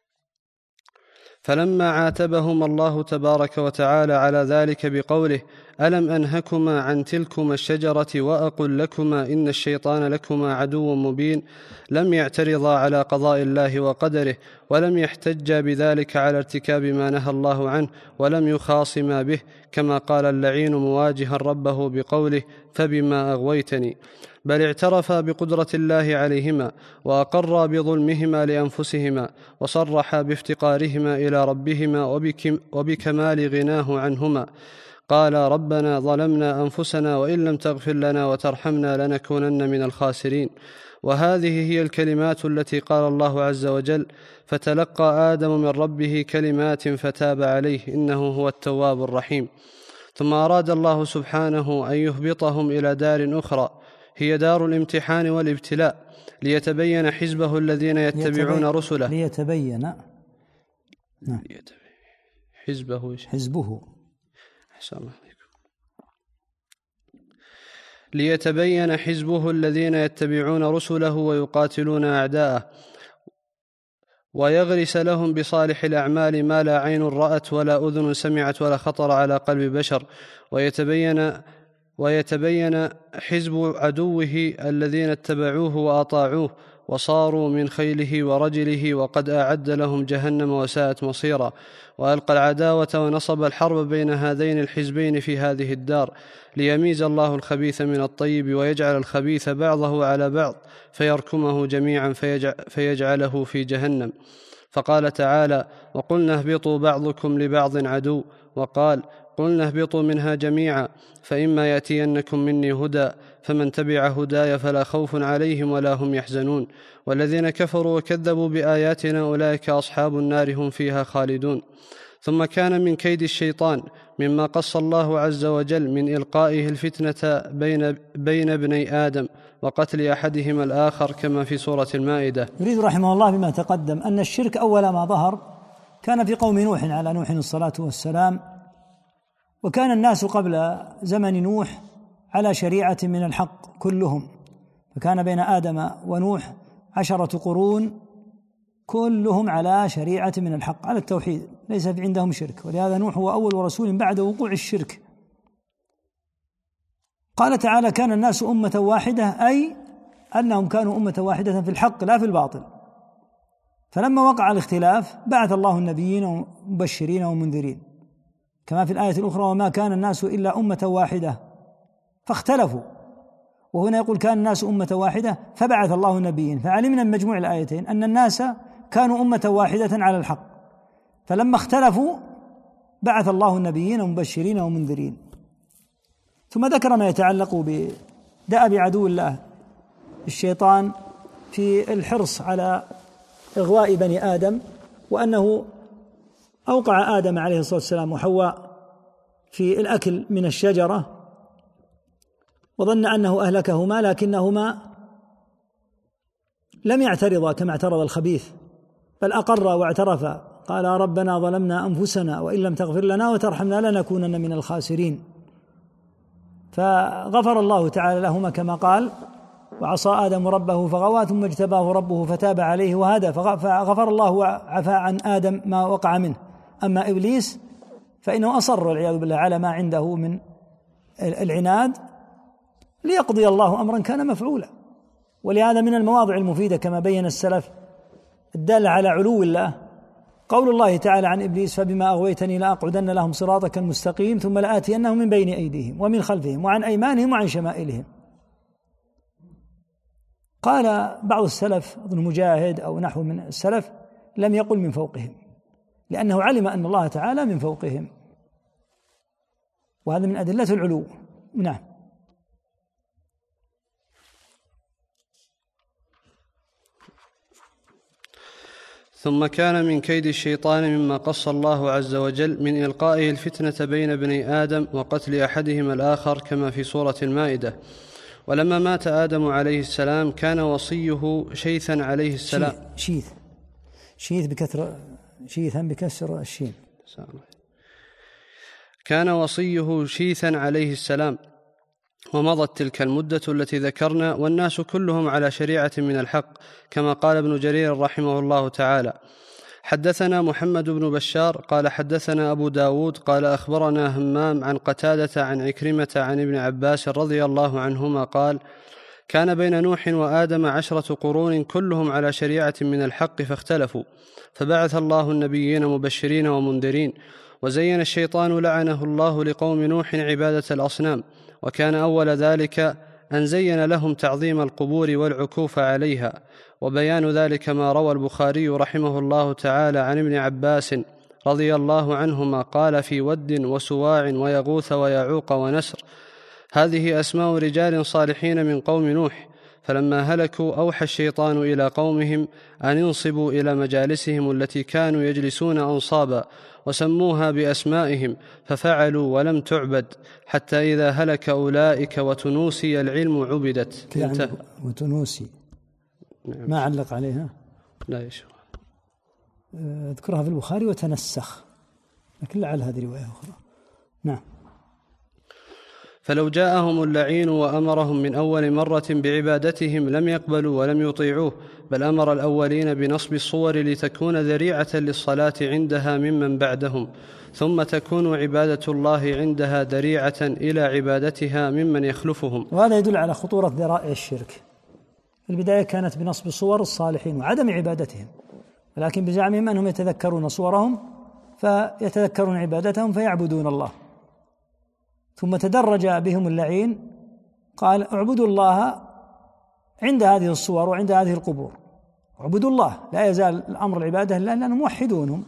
فلما عاتبهم الله تبارك وتعالى على ذلك بقوله: ألم أنهكما عن تلكما الشجرة وأقل لكما إن الشيطان لكما عدو مبين؟ لم يعترضا على قضاء الله وقدره، ولم يحتجا بذلك على ارتكاب ما نهى الله عنه، ولم يخاصما به، كما قال اللعين مواجها ربه بقوله فبما أغويتني، بل اعترفا بقدرة الله عليهما، وأقرا بظلمهما لأنفسهما، وصرحا بافتقارهما إلى ربهما وبكمال غناه عنهما. قال ربنا ظلمنا أنفسنا وإن لم تغفر لنا وترحمنا لنكونن من الخاسرين. وهذه هي الكلمات التي قال الله عز وجل فتلقى آدم من ربه كلمات فتاب عليه إنه هو التواب الرحيم. ثم أراد الله سبحانه أن يهبطهم إلى دار أخرى هي دار الامتحان والابتلاء، ليتبين حزبه الذين يتبعون رسله ليتبين نعم. حزبه حزبه أحسن الله عليكم. ليتبين حزبه الذين يتبعون رسله ويقاتلون أعداءه، ويغرس لهم بصالح الأعمال ما لا عين رأت ولا أذن سمعت ولا خطر على قلب بشر، ويتبين ويتبين حزب عدوه الذين اتبعوه وأطاعوه وصاروا من خيله ورجله، وقد أعد لهم جهنم وساءت مصيرا. وألقى العداوة ونصب الحرب بين هذين الحزبين في هذه الدار، ليميز الله الخبيث من الطيب ويجعل الخبيث بعضه على بعض فيركمه جميعا فيجعله في جهنم. فقال تعالى وقلنا اهبطوا بعضكم لبعض عدو، وقال قلنا اهبطوا منها جميعا فإما يأتينكم مني هدى فمن تبع هداي فلا خوف عليهم ولا هم يحزنون، والذين كفروا وكذبوا بآياتنا أولئك أصحاب النار هم فيها خالدون. ثم كان من كيد الشيطان مما قص الله عز وجل من إلقائه الفتنة بين, بين ابني آدم وقتل أحدهما الآخر كما في سورة المائدة. يريد رحمه الله بما تقدم أن الشرك أول ما ظهر كان في قوم نوح على نوح الصلاة والسلام، وكان الناس قبل زمن نوح على شريعة من الحق كلهم، فكان بين آدم ونوح عشرة قرون كلهم على شريعة من الحق على التوحيد، ليس عندهم شرك، ولهذا نوح هو أول رسول بعد وقوع الشرك. قال تعالى كان الناس أمة واحدة، أي أنهم كانوا أمة واحدة في الحق لا في الباطل. فلما وقع الاختلاف بعث الله النبيين مبشرين ومنذرين، كما في الآية الأخرى وما كان الناس إلا أمة واحدة فاختلفوا، وهنا يقول كان الناس أمة واحدة فبعث الله النبيين. فعلمنا من مجموع الآيتين أن الناس كانوا أمة واحدة على الحق، فلما اختلفوا بعث الله النبيين مبشرين ومنذرين. ثم ذكر ما يتعلق بدأب عدو الله الشيطان في الحرص على إغواء بني آدم، وأنه أوقع آدم عليه الصلاة والسلام وحواء في الأكل من الشجرة وظن أنه أهلكهما، لكنهما لم يعترضا كما اعترض الخبيث، بل أقر واعترف، قال ربنا ظلمنا أنفسنا وإن لم تغفر لنا وترحمنا لنكونن من الخاسرين. فغفر الله تعالى لهما كما قال وعصى آدم ربه فغوى ثم اجتباه ربه فتاب عليه وهدى، فغفر الله وعفى عن آدم ما وقع منه. أما إبليس فإنه أصر والعياذ بالله على ما عنده من العناد ليقضي الله أمرا كان مفعولا. ولهذا من المواضع المفيدة كما بين السلف الدالة على علو الله قول الله تعالى عن إبليس فبما أغويتني لأقعدن لهم صراطك المستقيم ثم لآتينهم من بين أيديهم ومن خلفهم وعن أيمانهم وعن شمائلهم. قال بعض السلف أظن مجاهد أو نحو من السلف لم يقل من فوقهم، لأنه علم أن الله تعالى من فوقهم، وهذا من أدلة العلو. نعم. ثم كان من كيد الشيطان مما قص الله عز وجل من إلقائه الفتنة بين بني آدم وقتل أحدهما الآخر كما في سورة المائدة. ولما مات آدم عليه السلام كان وصيه شيثا عليه السلام. شيث شيث بكسر شيثا بكسر الشين. كان وصيه شيثا عليه السلام، ومضت تلك المدة التي ذكرنا والناس كلهم على شريعة من الحق، كما قال ابن جرير رحمه الله تعالى حدثنا محمد بن بشار قال حدثنا أبو داود قال أخبرنا همام عن قتادة عن عكرمة عن ابن عباس رضي الله عنهما قال: كان بين نوح وآدم عشرة قرون كلهم على شريعة من الحق فاختلفوا، فبعث الله النبيين مبشرين ومنذرين، وزين الشيطان لعنه الله لقوم نوح عبادة الأصنام، وكان أول ذلك أن زين لهم تعظيم القبور والعكوف عليها. وبيان ذلك ما روى البخاري رحمه الله تعالى عن ابن عباس رضي الله عنهما قال: في ود وسواع ويغوث ويعوق ونسر، هذه أسماء رجال صالحين من قوم نوح، فلما هلكوا أوحى الشيطان إلى قومهم أن ينصبوا إلى مجالسهم التي كانوا يجلسون أنصابا، وسموها بأسمائهم، ففعلوا ولم تعبد، حتى إذا هلك أولئك وتنوسي العلم عبدت. يعني وتنوسي نعم. ما علق عليها؟ لا يشوف. اذكرها في البخاري وتنسخ، لكن لعل هذه رواية أخرى. نعم. فلو جاءهم اللعين وأمرهم من أول مرة بعبادتهم لم يقبلوا ولم يطيعوه، بل أمر الأولين بنصب الصور لتكون ذريعة للصلاة عندها ممن بعدهم، ثم تكون عبادة الله عندها ذريعة إلى عبادتها ممن يخلفهم. وهذا يدل على خطورة ذرائع الشرك. في البداية كانت بنصب صور الصالحين وعدم عبادتهم، ولكن بزعمهم أنهم يتذكرون صورهم فيتذكرون عبادتهم فيعبدون الله. ثم تدرج بهم اللعين، قال: اعبدوا الله عند هذه الصور وعند هذه القبور، اعبدوا الله، لا يزال الأمر العبادة لأنهم موحدونهم.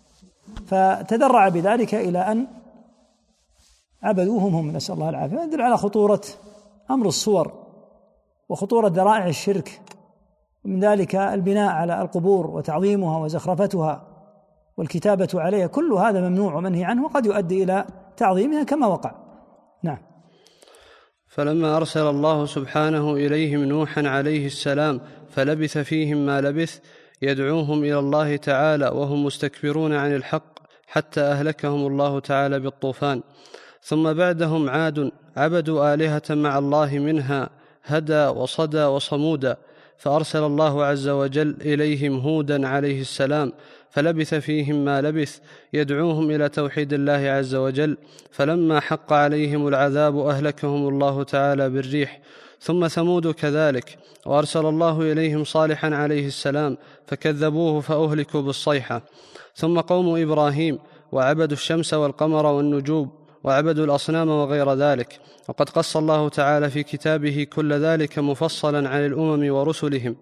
فتدرع بذلك إلى أن عبدوهم هم، نسأل الله العافية. يدل على خطورة أمر الصور وخطورة ذرائع الشرك، ومن ذلك البناء على القبور وتعظيمها وزخرفتها والكتابة عليها، كل هذا ممنوع ومنهي عنه، وقد يؤدي إلى تعظيمها كما وقع. نعم. فلما أرسل الله سبحانه إليهم نوحا عليه السلام فلبث فيهم ما لبث يدعوهم إلى الله تعالى وهم مستكبرون عن الحق، حتى أهلكهم الله تعالى بالطوفان. ثم بعدهم عاد عبدوا آلهة مع الله، منها هدى وصدى وصمودا، فأرسل الله عز وجل إليهم هودا عليه السلام فلبث فيهم ما لبث يدعوهم إلى توحيد الله عز وجل، فلما حق عليهم العذاب أهلكهم الله تعالى بالريح. ثم ثمود كذلك، وأرسل الله إليهم صالحا عليه السلام فكذبوه فأهلكوا بالصيحة. ثم قوم إبراهيم، وعبدوا الشمس والقمر والنجوم، وعبدوا الأصنام وغير ذلك، وقد قص الله تعالى في كتابه كل ذلك مفصلا عن الأمم ورسلهم.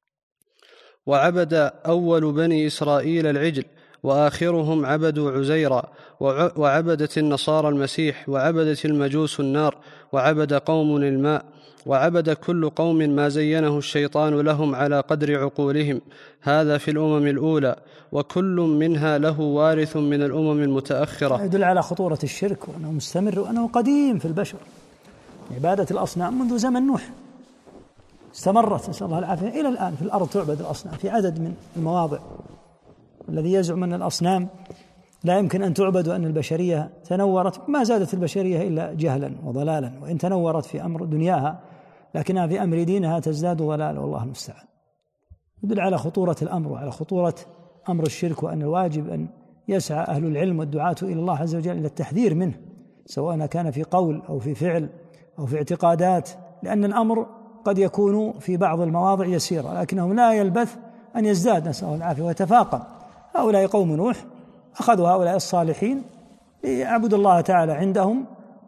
وعبد أول بني إسرائيل العجل، وآخرهم عبدوا عزيرا، وعبدت النصارى المسيح، وعبدت المجوس النار، وعبد قوم الماء، وعبد كل قوم ما زينه الشيطان لهم على قدر عقولهم، هذا في الأمم الأولى، وكل منها له وارث من الأمم المتأخرة. يدل على خطورة الشرك وأنه مستمر وأنه قديم في البشر. عبادة الأصنام منذ زمن نوح استمرت، نسأل الله العافية، إلى الآن في الأرض تعبد الأصنام في عدد من المواضع. الذي يزعم أن الأصنام لا يمكن أن تعبد وأن البشرية تنورت، ما زادت البشرية إلا جهلا وضلالا، وإن تنورت في أمر دنياها لكنها في أمر دينها تزداد ضلالا، والله المستعان. يدل على خطورة الأمر وعلى خطورة أمر الشرك، وأن الواجب أن يسعى أهل العلم والدعاة إلى الله عز وجل إلى التحذير منه، سواء كان في قول أو في فعل أو في اعتقادات، لأن الأمر قد يكون في بعض المواضع يسيرا لكنه لا يلبث أن يزداد، نسأل الله العافية، ويتفاقم. هؤلاء قوم نوح أخذوا هؤلاء الصالحين ليعبدوا الله تعالى عندهم،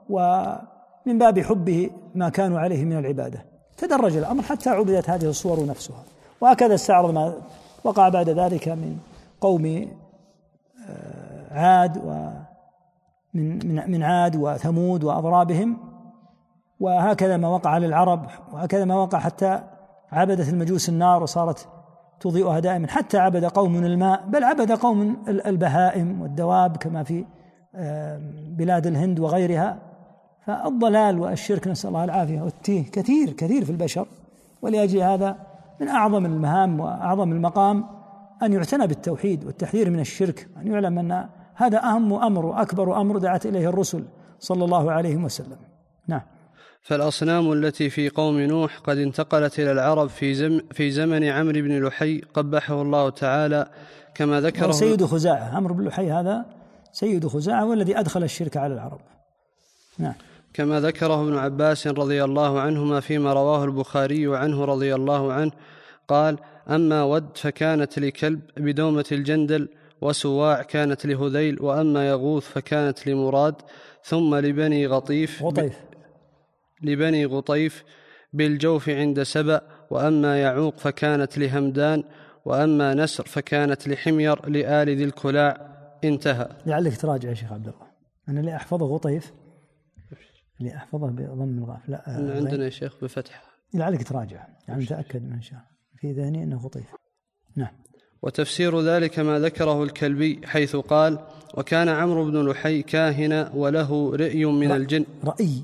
ومن باب حبه ما كانوا عليه من العبادة تدرج الأمر حتى عبدت هذه الصور نفسها. وهكذا استعرض ما وقع بعد ذلك من قوم عاد ومن من عاد وثمود وأضرابهم، وهكذا ما وقع للعرب، وهكذا ما وقع حتى عبدت المجوس النار وصارت تضيئها دائما، حتى عبد قوم الماء، بل عبد قوم البهائم والدواب كما في بلاد الهند وغيرها. فالضلال والشرك نسأل الله العافية والتيه كثير كثير في البشر، ولأجل هذا من أعظم المهام وأعظم المقام أن يعتنى بالتوحيد والتحذير من الشرك، أن يعلم أن هذا أهم أمر وأكبر أمر دعت إليه الرسل صلى الله عليه وسلم. نعم. فالأصنام التي في قوم نوح قد انتقلت إلى العرب في, زم في زمن عمرو بن لحي قبحه الله تعالى، كما ذكره سيد خزاعة. عمرو بن لحي هذا سيد خزاعة والذي أدخل الشرك على العرب. نعم. كما ذكره ابن عباس رضي الله عنهما فيما رواه البخاري عنه رضي الله عنه قال: أما ود فكانت لكلب بدومة الجندل، وسواع كانت لهذيل، وأما يغوث فكانت لمراد، ثم لبني غطيف غطيف لبني غطيف بالجوف عند سبأ، وأما يعوق فكانت لهمدان، وأما نسر فكانت لحمير لآل ذي الكلاع. انتهى. لعلك تراجع يا شيخ عبد الله. أنا اللي أحفظه غطيف، اللي أحفظه بضم الغاف. لا عندنا يا شيخ بفتح. لعلك تراجع، يعني متأكد إن شاء الله في ذهني أنه غطيف. نعم. وتفسير ذلك ما ذكره الكلبي حيث قال: وكان عمرو بن لحي كاهنا وله رئي من الجن. رأي.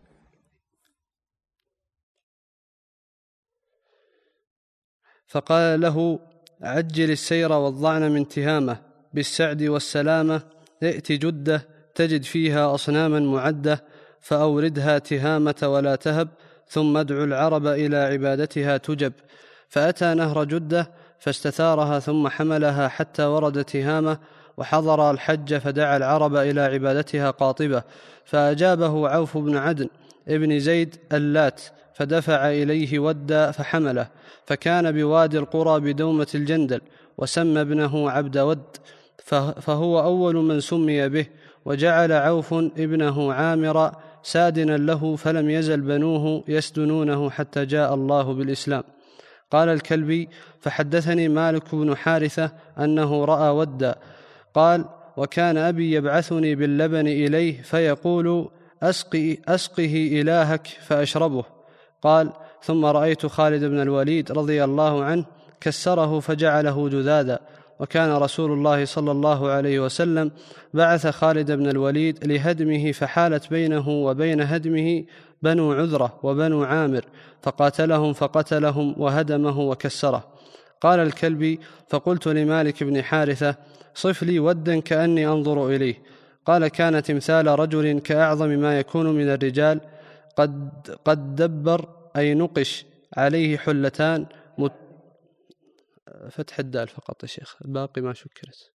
فقال له: عجل السير والضعن من تهامة بالسعد والسلامة، ائت جدة تجد فيها أصناما معدة، فأوردها تهامة ولا تهب، ثم ادعو العرب إلى عبادتها تجب. فأتى نهر جدة فاستثارها ثم حملها حتى ورد تهامة، وحضر الحج فدعا العرب إلى عبادتها قاطبة، فأجابه عوف بن عدن ابن زيد اللات، فدفع إليه ودا فحمله، فكان بوادي القرى بدومة الجندل، وسمى ابنه عبد ود، فهو أول من سمي به. وجعل عوف ابنه عامر سادنا له، فلم يزل بنوه يسدنونه حتى جاء الله بالإسلام. قال الكلبي: فحدثني مالك بن حارثة أنه رأى ودا، قال: وكان أبي يبعثني باللبن إليه فيقول: أسقي أسقه إلهك فأشربه. قال: ثم رأيت خالد بن الوليد رضي الله عنه كسره فجعله جذاذا، وكان رسول الله صلى الله عليه وسلم بعث خالد بن الوليد لهدمه، فحالت بينه وبين هدمه بنو عذرة وبنو عامر، فقاتلهم فقتلهم وهدمه وكسره. قال الكلبي: فقلت لمالك بن حارثة: صف لي ودا كأني أنظر إليه. قال: كان تمثال رجل كأعظم ما يكون من الرجال، قد, قد دبر أي نقش عليه حلتان مت... فتح الدال فقط يا شيخ، الباقي ما شكرت.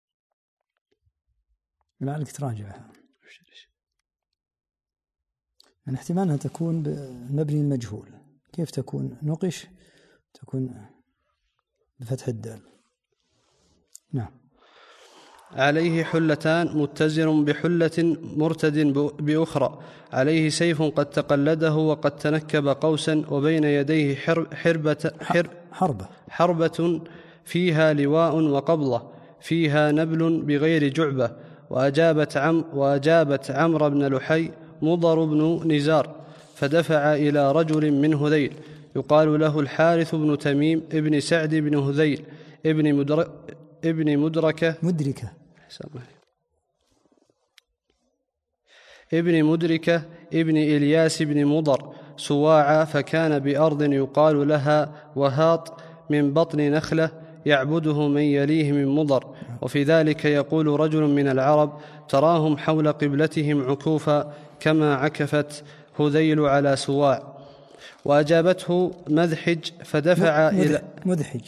لعلك تراجعها. من احتمال أنها تكون بمبني المجهول. كيف تكون نقش؟ تكون بفتح الدال. نعم. عليه حلتان متزر بحلة مرتد بأخرى، عليه سيف قد تقلده وقد تنكب قوسا، وبين يديه حربة, حرب حربة, حربة فيها لواء وقبضة فيها نبل بغير جعبة. وأجابت, عم وأجابت عمرو بن لحي مضر بن نزار، فدفع إلى رجل من هذيل يقال له الحارث بن تميم ابن سعد بن هذيل ابن, مدر ابن مدركة مدركة ابن مدركة ابن إلياس بن مضر سواعا، فكان بأرض يقال لها وهاط من بطن نخلة يعبده من يليه من مضر. وفي ذلك يقول رجل من العرب: تراهم حول قبلتهم عكوفا كما عكفت هذيل على سواع. وأجابته مذحج فدفع مذ... إلى مذحج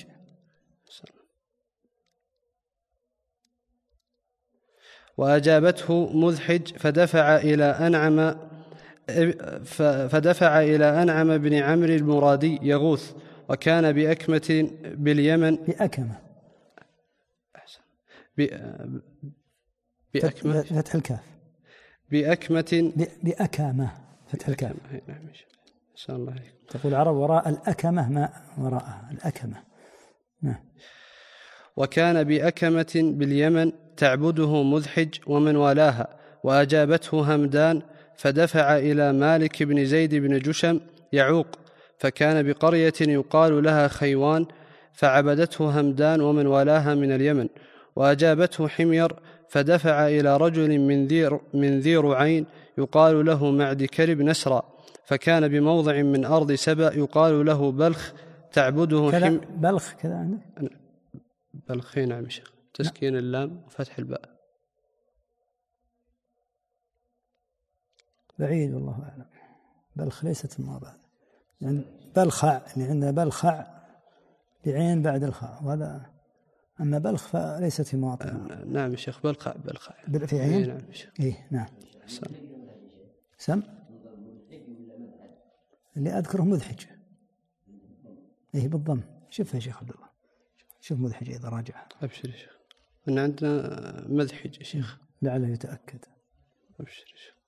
وأجابته مذحج فدفع إلى أنعم فدفع إلى أنعم بن عمرو المرادي يغوث، وكان بأكمة باليمن بأكمة بأكمة فتح الكاف بأكمة بأكمة فتح الكاف. نعم إن شاء الله. تقول العرب وراء الأكمة ما وراءها الأكمة. نعم. وكان بأكمة باليمن تعبده مذحج ومن والاها. وأجابته همدان فدفع إلى مالك بن زيد بن جشم يعوق، فكان بقرية يقال لها خيوان، فعبدته همدان ومن والاها من اليمن. وأجابته حمير فدفع إلى رجل من ذي, من ذي رعين يقال له معد كرب نسرا، فكان بموضع من أرض سبأ يقال له بلخ تعبده حم... بلخ كذا عندك؟ بلخ. نعم شيخ، تسكين اللام وفتح الباء. بعيد والله أعلم. بلخ ليست الماء يعني بلخع اللي عندنا بلخع بعين بعد الخاء، وهذا أما بلخ فليست في مواطن. نعم يا شيخ، بلخع بلخع في عين. إيه نعم يا شيخ. إيه نعم. سم سم اللي أذكره مذحج. إيه بالضم. شوف يا شيخ عبد الله، شوف مذحج إذا راجع. أبشر يا شيخ، إن عندنا مذحج يا شيخ، لعله يتأكد. أبشر يا شيخ.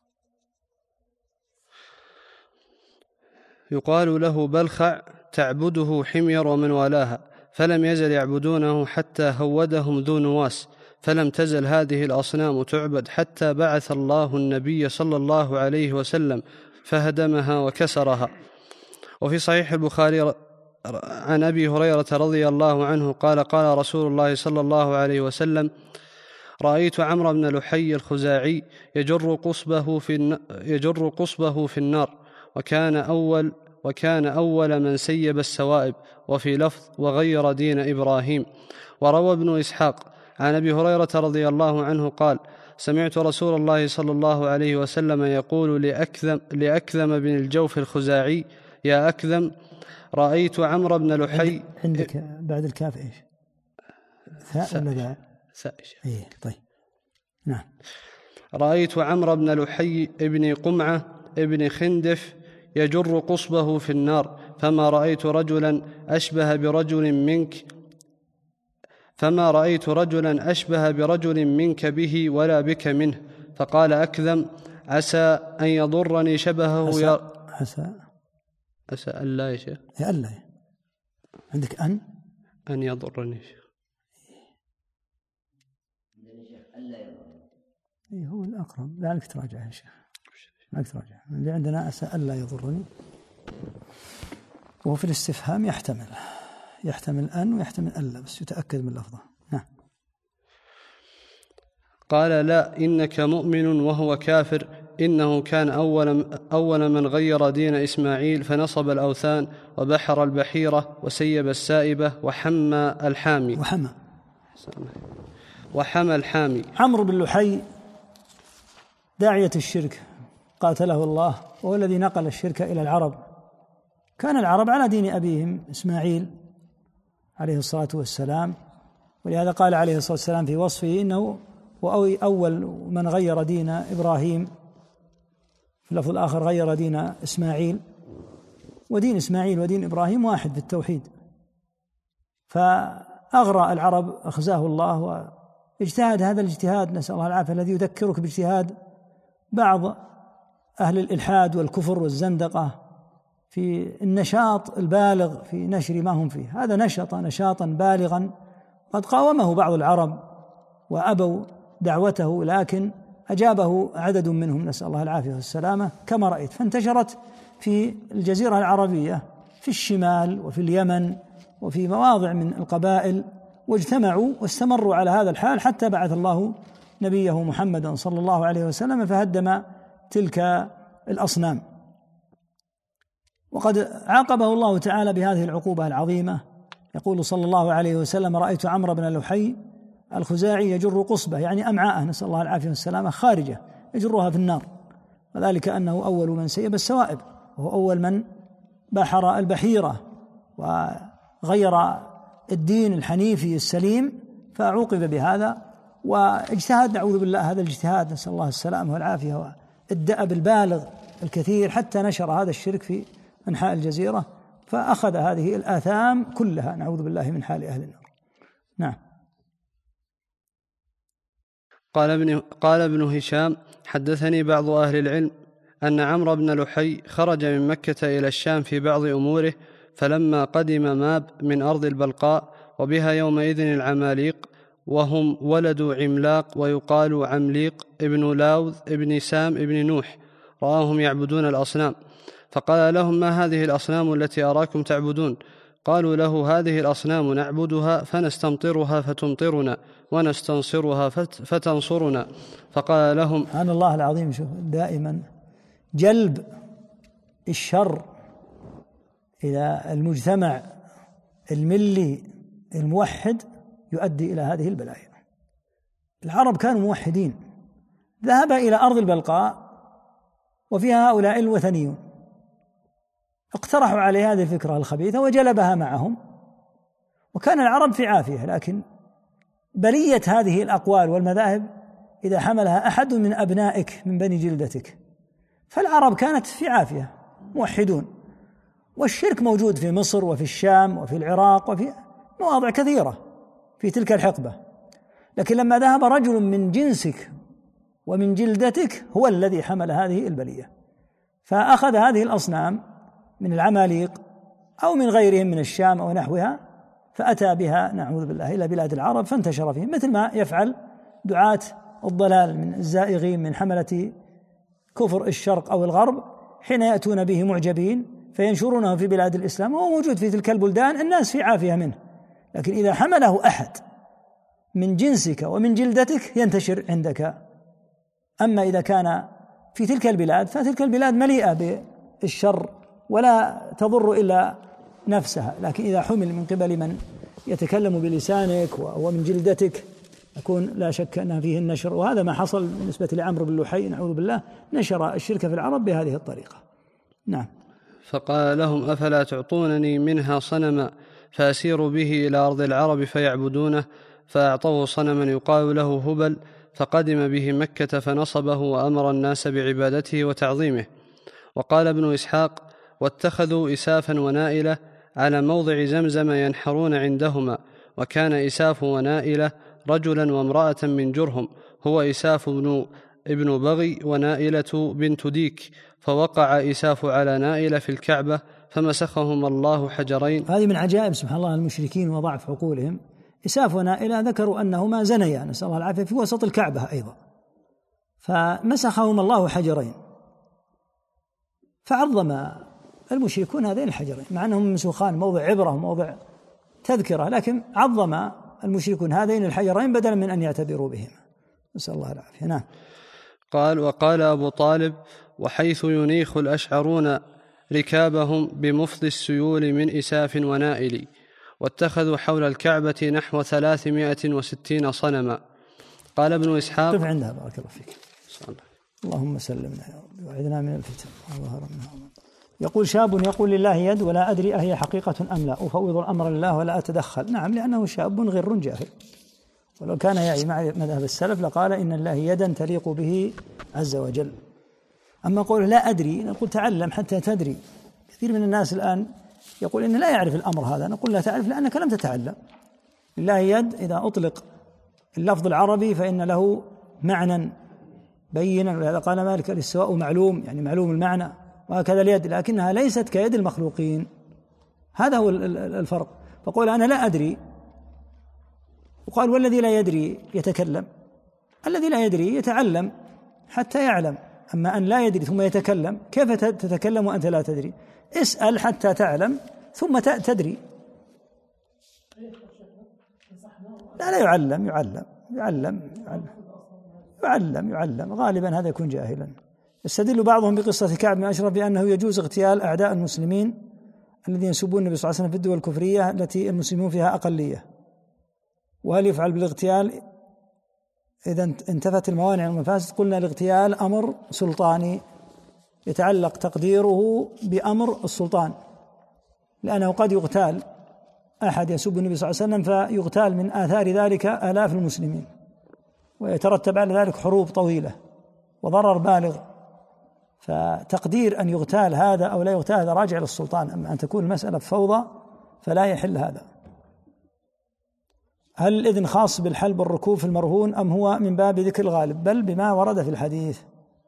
يقال له بلخع تعبده حمير ومن والاها، فلم يزل يعبدونه حتى هودهم ذو نواس، فلم تزل هذه الأصنام تعبد حتى بعث الله النبي صلى الله عليه وسلم فهدمها وكسرها. وفي صحيح البخاري عن أبي هريرة رضي الله عنه قال قال رسول الله صلى الله عليه وسلم: رأيت عمرو بن لحي الخزاعي يجر قصبه في يجر قصبه في النار، وكان أول وكان أول من سيب السوائب، وفي لفظ وغير دين إبراهيم. وروى ابن إسحاق عن أبي هريرة رضي الله عنه قال: سمعت رسول الله صلى الله عليه وسلم يقول لأكذم, لأكذم بن الجوف الخزاعي: يا أكذم، رأيت عمرو بن لحي. عندك بعد الكاف إيش؟ ثاء ولا ذا؟ ثاء. إيه طيب نعم. رأيت عمرو بن لحي ابن قمعة ابن خندف يجر قصبه في النار، فما رأيت رجلا أشبه برجل منك فما رأيت رجلا أشبه برجل منك به ولا بك منه. فقال أكذم: عسى أن يضرني شبهه. عسى يا عسى عسى ألا يا شيخ. يا ألا عندك أن أن يضرني. إيه هو الأقرب، لعلك تراجع يا شيخ، لعلك تراجع. اللي عندنا عسى ألا يضرني، وهو في الاستفهام يحتمل يحتمل أن ويحتمل ألا، بس يتأكد من لفظه. نعم. قال: لا، إنك مؤمن وهو كافر، إنه كان أول, أول من غير دين إسماعيل، فنصب الأوثان وبحر البحيرة وسيب السائبة وحمى الحامي وحمى وحمى الحامي. عمرو بن لحي داعية الشرك قاتله الله، وهو الذي نقل الشرك إلى العرب. كان العرب على دين أبيهم إسماعيل عليه الصلاة والسلام، ولهذا قال عليه الصلاة والسلام في وصفه إنه هو أول من غير دين إبراهيم، في اللفظ الآخر غير دين إسماعيل. ودين إسماعيل ودين إبراهيم واحد في التوحيد. فأغرى العرب أخزاه الله، واجتهد هذا الاجتهاد نسأل الله العافية الذي يذكرك باجتهاد بعض أهل الإلحاد والكفر والزندقة في النشاط البالغ في نشر ما هم فيه. هذا نشط نشاطا بالغا قد قاومه بعض العرب وأبوا دعوته، لكن أجابه عدد منهم نسأل الله العافية والسلامة كما رأيت. فانتشرت في الجزيرة العربية في الشمال وفي اليمن وفي مواضع من القبائل، واجتمعوا واستمروا على هذا الحال حتى بعث الله نبيه محمدا صلى الله عليه وسلم فهدم تلك الأصنام. وقد عاقبه الله تعالى بهذه العقوبة العظيمة. يقول صلى الله عليه وسلم: رأيت عمرو بن لحي الخزاعي يجر قصبه، يعني أمعاءه نسأل الله العافية والسلامة خارجة يجرها في النار، وذلك أنه أول من سيب السوائب، وهو أول من بحر البحيرة وغير الدين الحنيفي السليم، فعوقب بهذا. واجتهاد نعوذ بالله هذا الاجتهاد نسأل الله السلامة والعافية والدأب البالغ الكثير حتى نشر هذا الشرك في أنحاء الجزيرة، فأخذ هذه الآثام كلها نعوذ بالله من حال أهل النار. نعم. قال ابن, قال ابن هشام: حدثني بعض أهل العلم أن عمرو بن لحي خرج من مكة إلى الشام في بعض أموره، فلما قدم ماب من أرض البلقاء وبها يومئذ العماليق، وهم ولد عملاق ويقال عمليق ابن لاوذ ابن سام ابن نوح، رآهم يعبدون الأصنام، فقال لهم: ما هذه الأصنام التي أراكم تعبدون؟ قالوا له: هذه الأصنام نعبدها فنستمطرها فتمطرنا، ونستنصرها فتنصرنا. فقال لهم: سبحان الله العظيم. شوف دائما جلب الشر إلى المجتمع الملي الموحد يؤدي إلى هذه البلايا. العرب كانوا موحدين، ذهب إلى أرض البلقاء وفيها هؤلاء الوثنيون اقترحوا عليه هذه الفكرة الخبيثة وجلبها معهم، وكان العرب في عافية. لكن بلية هذه الأقوال والمذاهب إذا حملها أحد من أبنائك من بني جلدتك، فالعرب كانت في عافية موحدون، والشرك موجود في مصر وفي الشام وفي العراق وفي مواضع كثيرة في تلك الحقبة. لكن لما ذهب رجل من جنسك ومن جلدتك هو الذي حمل هذه البلية، فأخذ هذه الأصنام من العماليق أو من غيرهم من الشام أو نحوها، فأتى بها نعوذ بالله إلى بلاد العرب فانتشر فيهم، مثل ما يفعل دعاة الضلال من الزائغين من حملة كفر الشرق أو الغرب، حين يأتون به معجبين فينشرونه في بلاد الإسلام، وهو موجود في تلك البلدان الناس في عافية منه. لكن إذا حمله أحد من جنسك ومن جلدتك ينتشر عندك. أما إذا كان في تلك البلاد فتلك البلاد مليئة بالشر ولا تضر إلا نفسها، لكن إذا حمل من قبل من يتكلم بلسانك ومن جلدتك يكون لا شك أن فيه النشر، وهذا ما حصل بالنسبة لعمرو بن لحي نعوذ بالله، نشر الشرك في العرب بهذه الطريقة. نعم. فقال لهم: أفلا تعطونني منها صنما فأسير به إلى أرض العرب فيعبدونه؟ فأعطوه صنما يقال له هبل، فقدم به مكة فنصبه وأمر الناس بعبادته وتعظيمه. وقال ابن إسحاق: واتخذوا إسافا ونائلة على موضع زمزم ينحرون عندهما، وكان إساف ونائلة رجلا وامرأة من جرهم، هو إساف ابن, ابن بغي ونائلة بنت ديك، فوقع إساف على نائلة في الكعبة فمسخهما الله حجرين. هذه من عجائب سبحان الله المشركين وضعف عقولهم. إساف ونائلة ذكروا أنهما زنيا نسأل الله العافية في وسط الكعبة أيضا، فمسخهما الله حجرين، فعظم المشركون هذين الحجرين مع أنهم منسوخان موضع عبرة وموضع تذكرة، لكن عظم المشركون هذين الحجرين بدلا من أن يعتبروا بهما، نسأل الله العافية. نعم. قال: وقال أبو طالب: وحيث ينيخ الأشعرون ركابهم بمفض السيول من إساف ونائل، واتخذوا حول الكعبة نحو ثلاثمائة وستين صنما. قال ابن إسحاق: قف عندها بارك الله فيك. اللهم سلمنا يا رب وعدنا من الفتن وظهر منها. يقول: شاب يقول لله يد ولا أدري أهي حقيقة أم لا، أفوض الأمر لله ولا أتدخل. نعم، لأنه شاب غر جاهل، ولو كان يعي مع مذهب السلف لقال إن الله يدا تليق به عز وجل. أما قول لا أدري نقول تعلم حتى تدري. كثير من الناس الآن يقول إنه لا يعرف الأمر هذا، نقول لا تعرف لأنك لم تتعلم. لله يد إذا أطلق اللفظ العربي فإن له معنى بينا، ولهذا قال مالك: الاستواء معلوم، يعني معلوم المعنى، وهكذا اليد، لكنها ليست كيد المخلوقين. هذا هو الفرق. فقول أنا لا أدري، وقال والذي لا يدري يتكلم. الذي لا يدري يتعلم حتى يعلم، أما أن لا يدري ثم يتكلم، كيف تتكلم وأنت لا تدري؟ اسأل حتى تعلم ثم تدري. لا لا يعلم يعلم يعلم يعلم يعلم يعلم غالبا هذا يكون جاهلا. يستدل بعضهم بقصة كعب بن أشرف بأنه يجوز اغتيال أعداء المسلمين الذين يسبون النبي صلى الله عليه وسلم في الدول الكفرية التي المسلمون فيها أقلية. وهل يفعل بالاغتيال إذا انتفت الموانع والمفاسد؟ قلنا الاغتيال أمر سلطاني يتعلق تقديره بأمر السلطان، لأنه قد يغتال أحد يسب النبي صلى الله عليه وسلم فيغتال من آثار ذلك آلاف المسلمين، ويترتب على ذلك حروب طويلة وضرر بالغ. فتقدير أن يغتال هذا أو لا يغتال هذا راجع للسلطان، أما أن تكون المسألة فوضى فلا يحل هذا. هل الإذن خاص بالحلب والركوب في المرهون أم هو من باب ذكر الغالب؟ بل بما ورد في الحديث.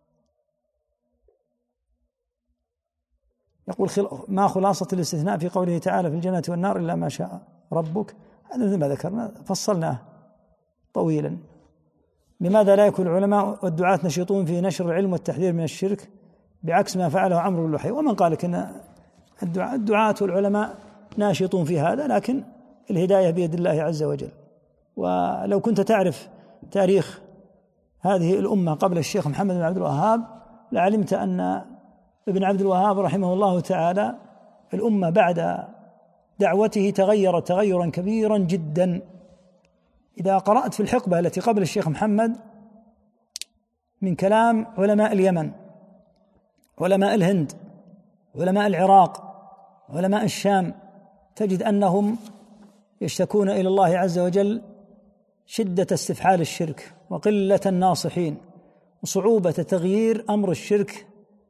يقول: ما خلاصة الاستثناء في قوله تعالى في الجنة والنار إلا ما شاء ربك؟ هذا مثل ما ذكرنا فصلناه طويلا. لماذا لا يكون العلماء والدعاة نشيطون في نشر العلم والتحذير من الشرك بعكس ما فعله عمرو بن لحي؟ ومن قال لك أن الدعاة والعلماء ناشطون في هذا، لكن الهداية بيد الله عز وجل. ولو كنت تعرف تاريخ هذه الأمة قبل الشيخ محمد بن عبد الوهاب لعلمت أن ابن عبد الوهاب رحمه الله تعالى الأمة بعد دعوته تغيرت تغيرا كبيرا جدا. إذا قرأت في الحقبة التي قبل الشيخ محمد من كلام علماء اليمن علماء الهند، علماء العراق، علماء الشام، تجد أنهم يشتكون إلى الله عز وجل شدة استفحال الشرك وقلة الناصحين وصعوبة تغيير أمر الشرك،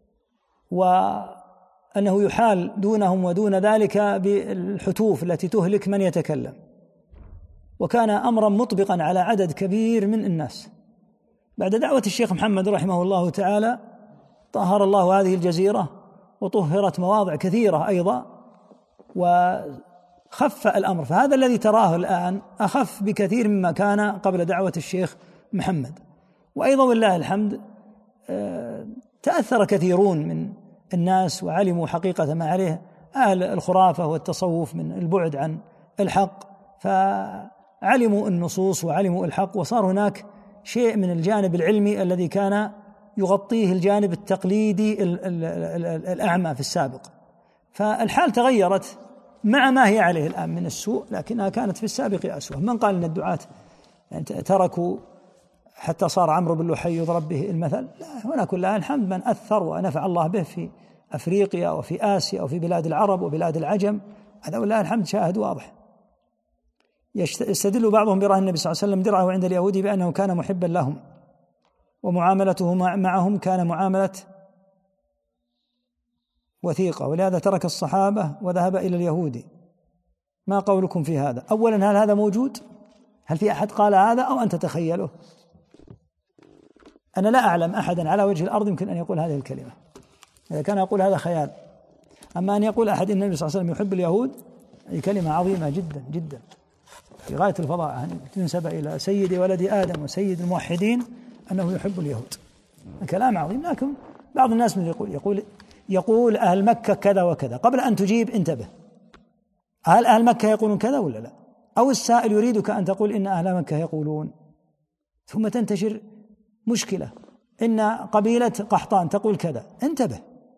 وأنه يحال دونهم ودون ذلك بالحتوف التي تهلك من يتكلم. وكان أمرا مطبقا على عدد كبير من الناس. بعد دعوة الشيخ محمد رحمه الله تعالى طهر الله هذه الجزيرة وطهرت مواضع كثيرة أيضا وخف الأمر، فهذا الذي تراه الآن أخف بكثير مما كان قبل دعوة الشيخ محمد. وأيضا والله الحمد تأثر كثيرون من الناس وعلموا حقيقة ما عليه أهل الخرافة والتصوف من البعد عن الحق، فعلموا النصوص وعلموا الحق، وصار هناك شيء من الجانب العلمي الذي كان يغطيه الجانب التقليدي الأعمى في السابق. فالحال تغيرت مع ما هي عليه الآن من السوء، لكنها كانت في السابق أسوأ. من قال أن الدعاة يعني تركوا حتى صار عمرو بن لحي يضرب به المثل؟ لا، هنا كلها الحمد من أثر ونفع الله به في أفريقيا وفي آسيا وفي بلاد العرب وبلاد العجم، هذا والله الحمد شاهد واضح. يستدل بعضهم برأي النبي صلى الله عليه وسلم درعه عند اليهود بأنه كان محبا لهم ومعاملته معهم كان معاملة وثيقة، ولهذا ترك الصحابة وذهب إلى اليهود. ما قولكم في هذا؟ أولا، هل هذا موجود؟ هل في أحد قال هذا أو أنت تخيله؟ أنا لا أعلم أحدا على وجه الأرض يمكن أن يقول هذه الكلمة. إذا كان يقول هذا خيال. أما أن يقول أحد إن النبي صلى الله عليه وسلم يحب اليهود، هذه كلمة عظيمة جدا جدا في غاية الفضاء، أن تنسب إلى سيد ولد آدم وسيد الموحدين أنه يحب اليهود، كلام عظيم. لكن بعض الناس من يقول يقول يقول أهل مكة كذا وكذا. قبل أن تجيب انتبه، هل أهل مكة يقولون كذا ولا لا؟ أو السائل يريدك أن تقول إن أهل مكة يقولون، ثم تنتشر مشكلة إن قبيلة قحطان تقول كذا. انتبه،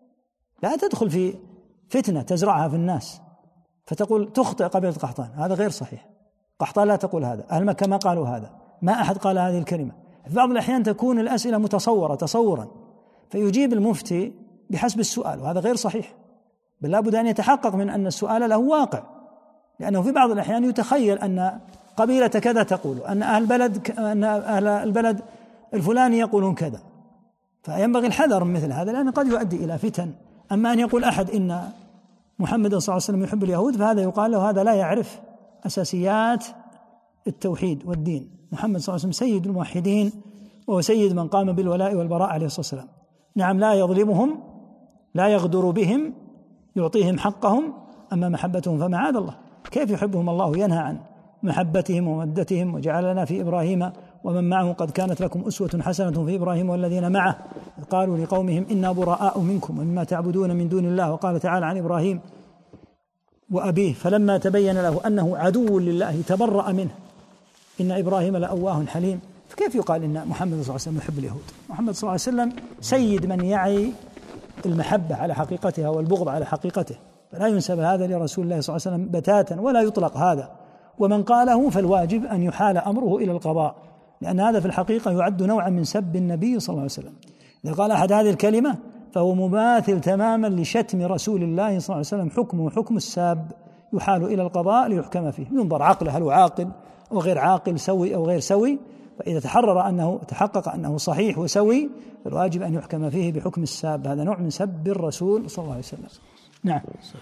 لا تدخل في فتنة تزرعها في الناس فتقول تخطئ قبيلة قحطان، هذا غير صحيح. قحطان لا تقول هذا، أهل مكة ما قالوا هذا، ما أحد قال هذه الكلمة. في بعض الأحيان تكون الأسئلة متصورة تصورا فيجيب المفتي بحسب السؤال، وهذا غير صحيح، بل لابد أن يتحقق من أن السؤال له واقع، لأنه في بعض الأحيان يتخيل أن قبيلة كذا تقول، أن أهل البلد أن أهل البلد الفلاني يقولون كذا، فينبغي الحذر من مثل هذا لأنه قد يؤدي إلى فتن. أما أن يقول أحد إن محمد صلى الله عليه وسلم يحب اليهود، فهذا يقال له هذا لا يعرف أساسيات التوحيد والدين. محمد صلى الله عليه وسلم سيد الموحدين وهو سيد من قام بالولاء والبراء عليه الصلاة والسلام. نعم، لا يظلمهم، لا يغدر بهم، يعطيهم حقهم، أما محبتهم فمعاذ الله، كيف يحبهم الله؟ ينهى عن محبتهم ومودتهم. وجعلنا في إبراهيم ومن معه قد كانت لكم أسوة حسنة في إبراهيم والذين معه قالوا لقومهم إنا براء منكم ومما تعبدون من دون الله. وقال تعالى عن إبراهيم وأبيه فلما تبين له أنه عدو لله تبرأ منه إن إبراهيم لأواه حليم. فكيف يقال إن محمد صلى الله عليه وسلم يحب اليهود؟ محمد صلى الله عليه وسلم سيد من يعي المحبة على حقيقتها والبغض على حقيقته، فلا ينسب هذا لرسول الله صلى الله عليه وسلم بتاتا ولا يطلق هذا. ومن قاله فالواجب أن يحال أمره إلى القضاء، لأن هذا في الحقيقة يعد نوعا من سب النبي صلى الله عليه وسلم. إذا قال أحد هذه الكلمة فهو مماثل تماما لشتم رسول الله صلى الله عليه وسلم، حكمه حكم الساب، يحال إلى القضاء ليحكم فيه، ينظر عقله هل هو عاقل أو غير عاقل، سوي أو غير سوي. فإذا تحرر أنه تحقق أنه صحيح وسوي فالواجب أن يحكم فيه بحكم الساب، هذا نوع من سب الرسول صلى الله عليه وسلم. نعم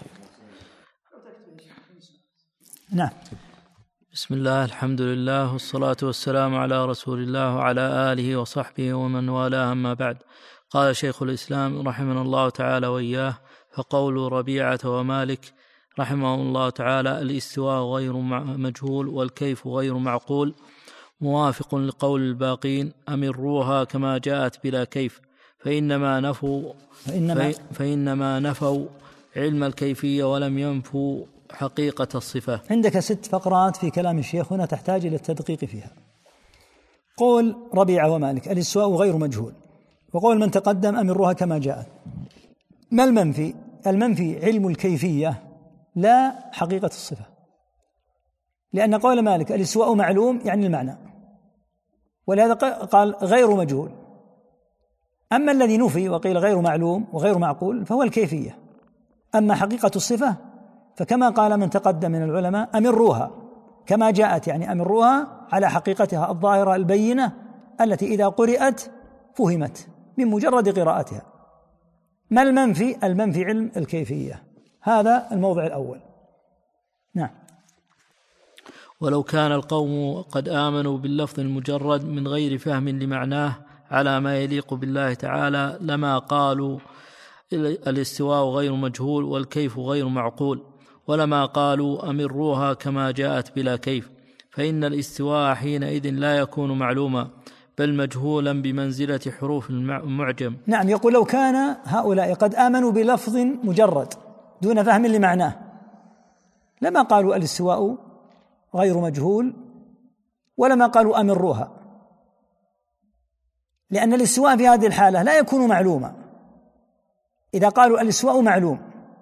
نعم. بسم الله، الحمد لله، والصلاة والسلام على رسول الله وعلى آله وصحبه ومن والاه، أما بعد. قال شيخ الإسلام رحمه الله تعالى وإياه: فقول ربيعة ومالك رحمه الله تعالى: الاستواء غير مجهول والكيف غير معقول، موافق لقول الباقين: أمروها كما جاءت بلا كيف، فإنما نفوا فإنما, فإنما نفوا علم الكيفية ولم ينفوا حقيقة الصفة. عندك ست فقرات في كلام الشيخ هنا تحتاج إلى التدقيق فيها. قول ربيعة ومالك: الاستواء غير مجهول، وقول من تقدم: أمروها كما جاءت. ما المنفي؟ المنفي علم الكيفية لا حقيقة الصفة، لأن قول مالك الاستواء معلوم يعني المعنى، ولهذا قال غير مجهول. أما الذي نفي وقيل غير معلوم وغير معقول فهو الكيفية. أما حقيقة الصفة فكما قال من تقدم من العلماء أمروها كما جاءت، يعني أمروها على حقيقتها الظاهرة البينة التي إذا قرأت فهمت من مجرد قراءتها. ما المنفي؟ المنفي علم الكيفية. هذا الموضع الأول. نعم. ولو كان القوم قد آمنوا باللفظ المجرد من غير فهم لمعناه على ما يليق بالله تعالى لما قالوا الاستواء غير مجهول والكيف غير معقول، ولما قالوا أمروها كما جاءت بلا كيف، فإن الاستواء حينئذ لا يكون معلوما بل مجهولا بمنزلة حروف المعجم. نعم، يقول لو كان هؤلاء قد آمنوا بلفظ مجرد دون فهم لمعناه لما قالوا الاستواء غير مجهول ولما قالوا أمروها، لأن الاستواء في هذه الحالة لا يكون معلوما. إذا قالوا الاستواء معلوم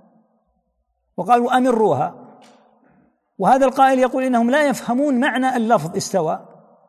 وقالوا أمروها، وهذا القائل يقول إنهم لا يفهمون معنى اللفظ استوى،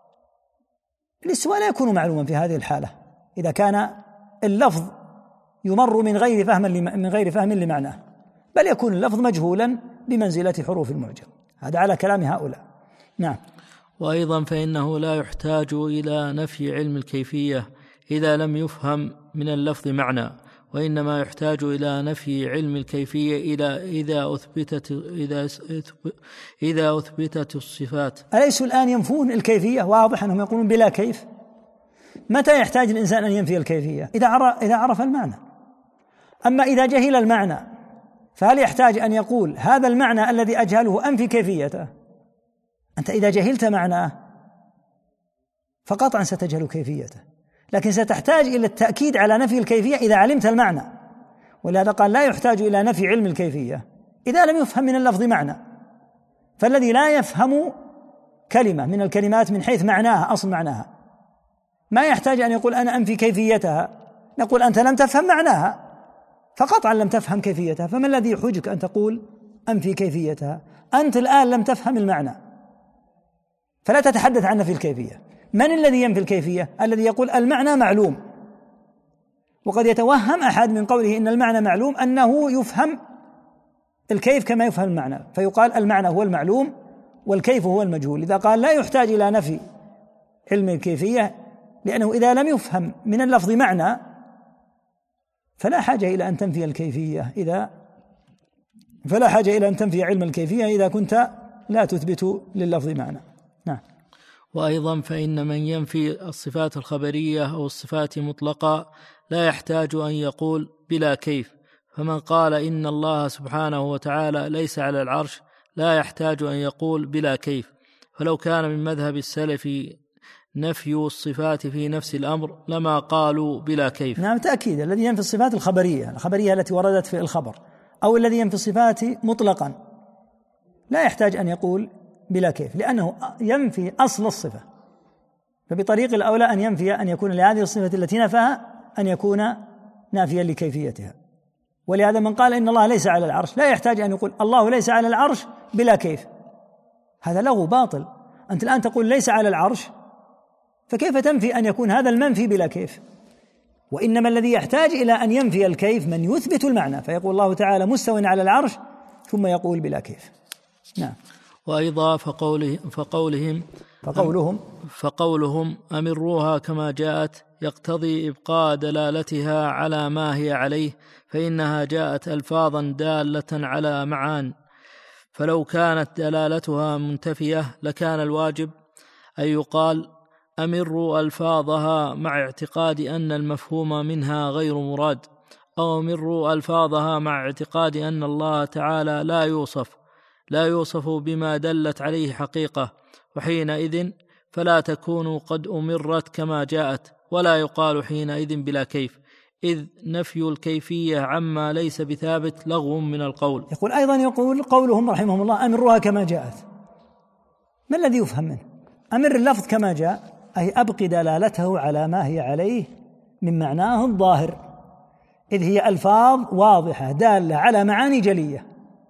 الاستواء لا يكون معلوما في هذه الحالة إذا كان اللفظ يمر من غير فهم من غير فهم لمعناه، بل يكون اللفظ مجهولا بمنزلة حروف المعجم. هذا على كلام هؤلاء. نعم. وأيضا فإنه لا يحتاج إلى نفي علم الكيفية إذا لم يفهم من اللفظ معنى، وإنما يحتاج إلى نفي علم الكيفية إلى إذا أثبتت إذا إذا أثبتت الصفات. أليسوا الآن ينفون الكيفية؟ واضح أنهم يقولون بلا كيف. متى يحتاج الإنسان أن ينفي الكيفية؟ إذا عرف إذا عرف المعنى. أما إذا جهل المعنى فهل يحتاج أن يقول هذا المعنى الذي أجهله أنفي كيفيته؟ أنت إذا جهلت معناه فقطعا ستجهل كيفيته، لكن ستحتاج إلى التأكيد على نفي الكيفية إذا علمت المعنى. ولهذا قال لا يحتاج إلى نفي علم الكيفية إذا لم يفهم من اللفظ معنى. فالذي لا يفهم كلمة من الكلمات من حيث معناها أصل معناها ما يحتاج أن يقول أنا أنفي كيفيتها، نقول أنت لم تفهم معناها فقطعا لم تفهم كيفيتها، فما الذي يحوجك أن تقول أنفي كيفيتها؟ أنت الآن لم تفهم المعنى فلا تتحدث عن نفي الكيفية. من الذي ينفي الكيفية؟ الذي يقول المعنى معلوم. وقد يتوهم أحد من قوله إن المعنى معلوم أنه يفهم الكيف كما يفهم المعنى، فيقال المعنى هو المعلوم والكيف هو المجهول. إذا قال لا يحتاج إلى نفي علم الكيفية لأنه إذا لم يفهم من اللفظ معنى فلا حاجة إلى أن تنفي الكيفية إذا فلا حاجة إلى أن تنفي علم الكيفية إذا كنت لا تثبت لللفظ معنى. نعم. وأيضا فإن من ينفي الصفات الخبرية أو الصفات مطلقة لا يحتاج أن يقول بلا كيف، فمن قال إن الله سبحانه وتعالى ليس على العرش لا يحتاج أن يقول بلا كيف، فلو كان من مذهب السلف نفي الصفات في نفس الأمر لما قالوا بلا كيف. نعم تأكيد. الذي ينفي الصفات الخبرية الخبرية التي وردت في الخبر أو الذي ينفي الصفات مطلقا لا يحتاج أن يقول بلا كيف، لأنه ينفي أصل الصفة، فبطريق الأولى أن ينفي أن يكون لهذه الصفة التي نفاها أن يكون نافيا لكيفيتها. ولهذا من قال إن الله ليس على العرش لا يحتاج أن يقول الله ليس على العرش بلا كيف، هذا لغو باطل. أنت الآن تقول ليس على العرش، فكيف تنفي أن يكون هذا المنفي بلا كيف؟ وإنما الذي يحتاج إلى أن ينفي الكيف من يثبت المعنى، فيقول الله تعالى مستو على العرش ثم يقول بلا كيف. نعم. وأيضا فقوله فقولهم فقولهم فقولهم أمروها كما جاءت يقتضي إبقاء دلالتها على ما هي عليه، فإنها جاءت ألفاظا دالة على معان، فلو كانت دلالتها منتفية لكان الواجب أن يقال أمروا ألفاظها مع اعتقاد أن المفهوم منها غير مراد، أو أمروا ألفاظها مع اعتقاد أن الله تعالى لا يوصف لا يوصف بما دلت عليه حقيقة، وحينئذ فلا تكون قد أمرت كما جاءت، ولا يقال حينئذ بلا كيف، إذ نفي الكيفية عما ليس بثابت لغو من القول. يقول أيضا يقول قولهم رحمهم الله أمروها كما جاءت، ما الذي يفهم منه؟ أمر اللفظ كما جاء أي أبقي دلالته على ما هي عليه من معناه الظاهر، إذ هي ألفاظ واضحة دالة على معاني جلية.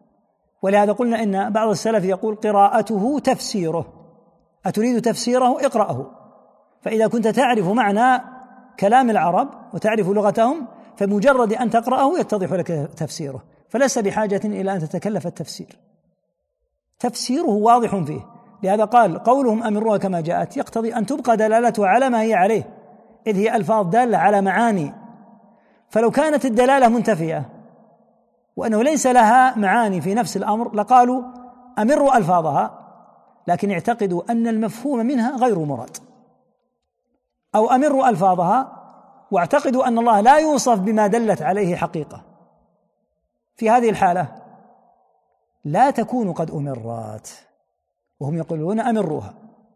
ولهذا قلنا إن بعض السلف يقول قراءته تفسيره، أتريد تفسيره اقرأه، فإذا كنت تعرف معنى كلام العرب وتعرف لغتهم، فمجرد أن تقرأه يتضح لك تفسيره، فلست بحاجة إلى أن تتكلف التفسير، تفسيره واضح فيه. لهذا قال قولهم أمروها كما جاءت يقتضي أن تبقى دلالتها على ما هي عليه، إذ هي ألفاظ دالة على معاني. فلو كانت الدلالة منتفية وأنه ليس لها معاني في نفس الأمر لقالوا أمروا ألفاظها، لكن اعتقدوا أن المفهوم منها غير مراد، أو أمروا ألفاظها واعتقدوا أن الله لا يوصف بما دلت عليه حقيقة. في هذه الحالة لا تكون قد أمرت، وهم يقولون أمروها.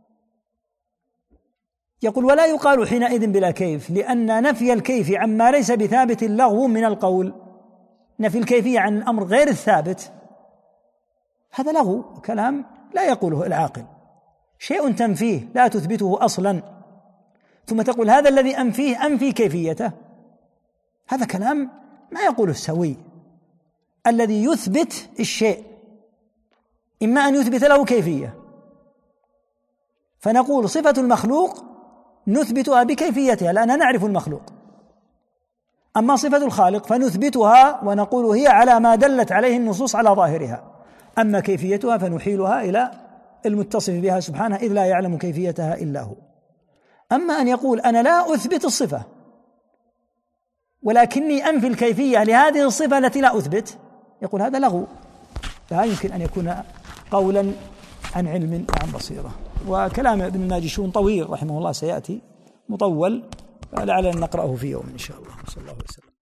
يقول ولا يقال حينئذ بلا كيف، لأن نفي الكيف عما ليس بثابت لغو من القول. نفي الكيفية عن الأمر غير الثابت هذا لغو، كلام لا يقوله العاقل، شيء تنفيه لا تثبته أصلا ثم تقول هذا الذي أنفيه أنفي كيفيته، هذا كلام ما يقوله السوي. الذي يثبت الشيء إما أن يثبت له كيفية، فنقول صفة المخلوق نثبتها بكيفيتها لأننا نعرف المخلوق، أما صفة الخالق فنثبتها ونقول هي على ما دلت عليه النصوص على ظاهرها، أما كيفيتها فنحيلها إلى المتصف بها سبحانه إذ لا يعلم كيفيتها إلا هو. أما أن يقول أنا لا أثبت الصفة ولكني أنفي الكيفية لهذه الصفة التي لا أثبت، يقول هذا لغو، لا يمكن أن يكون قولا عن علم عن بصيرة. وكلام ابن الماجشون طويل رحمه الله سيأتي مطول، فلعلنا نقرأه في يوم إن شاء الله. صلى الله عليه وسلم.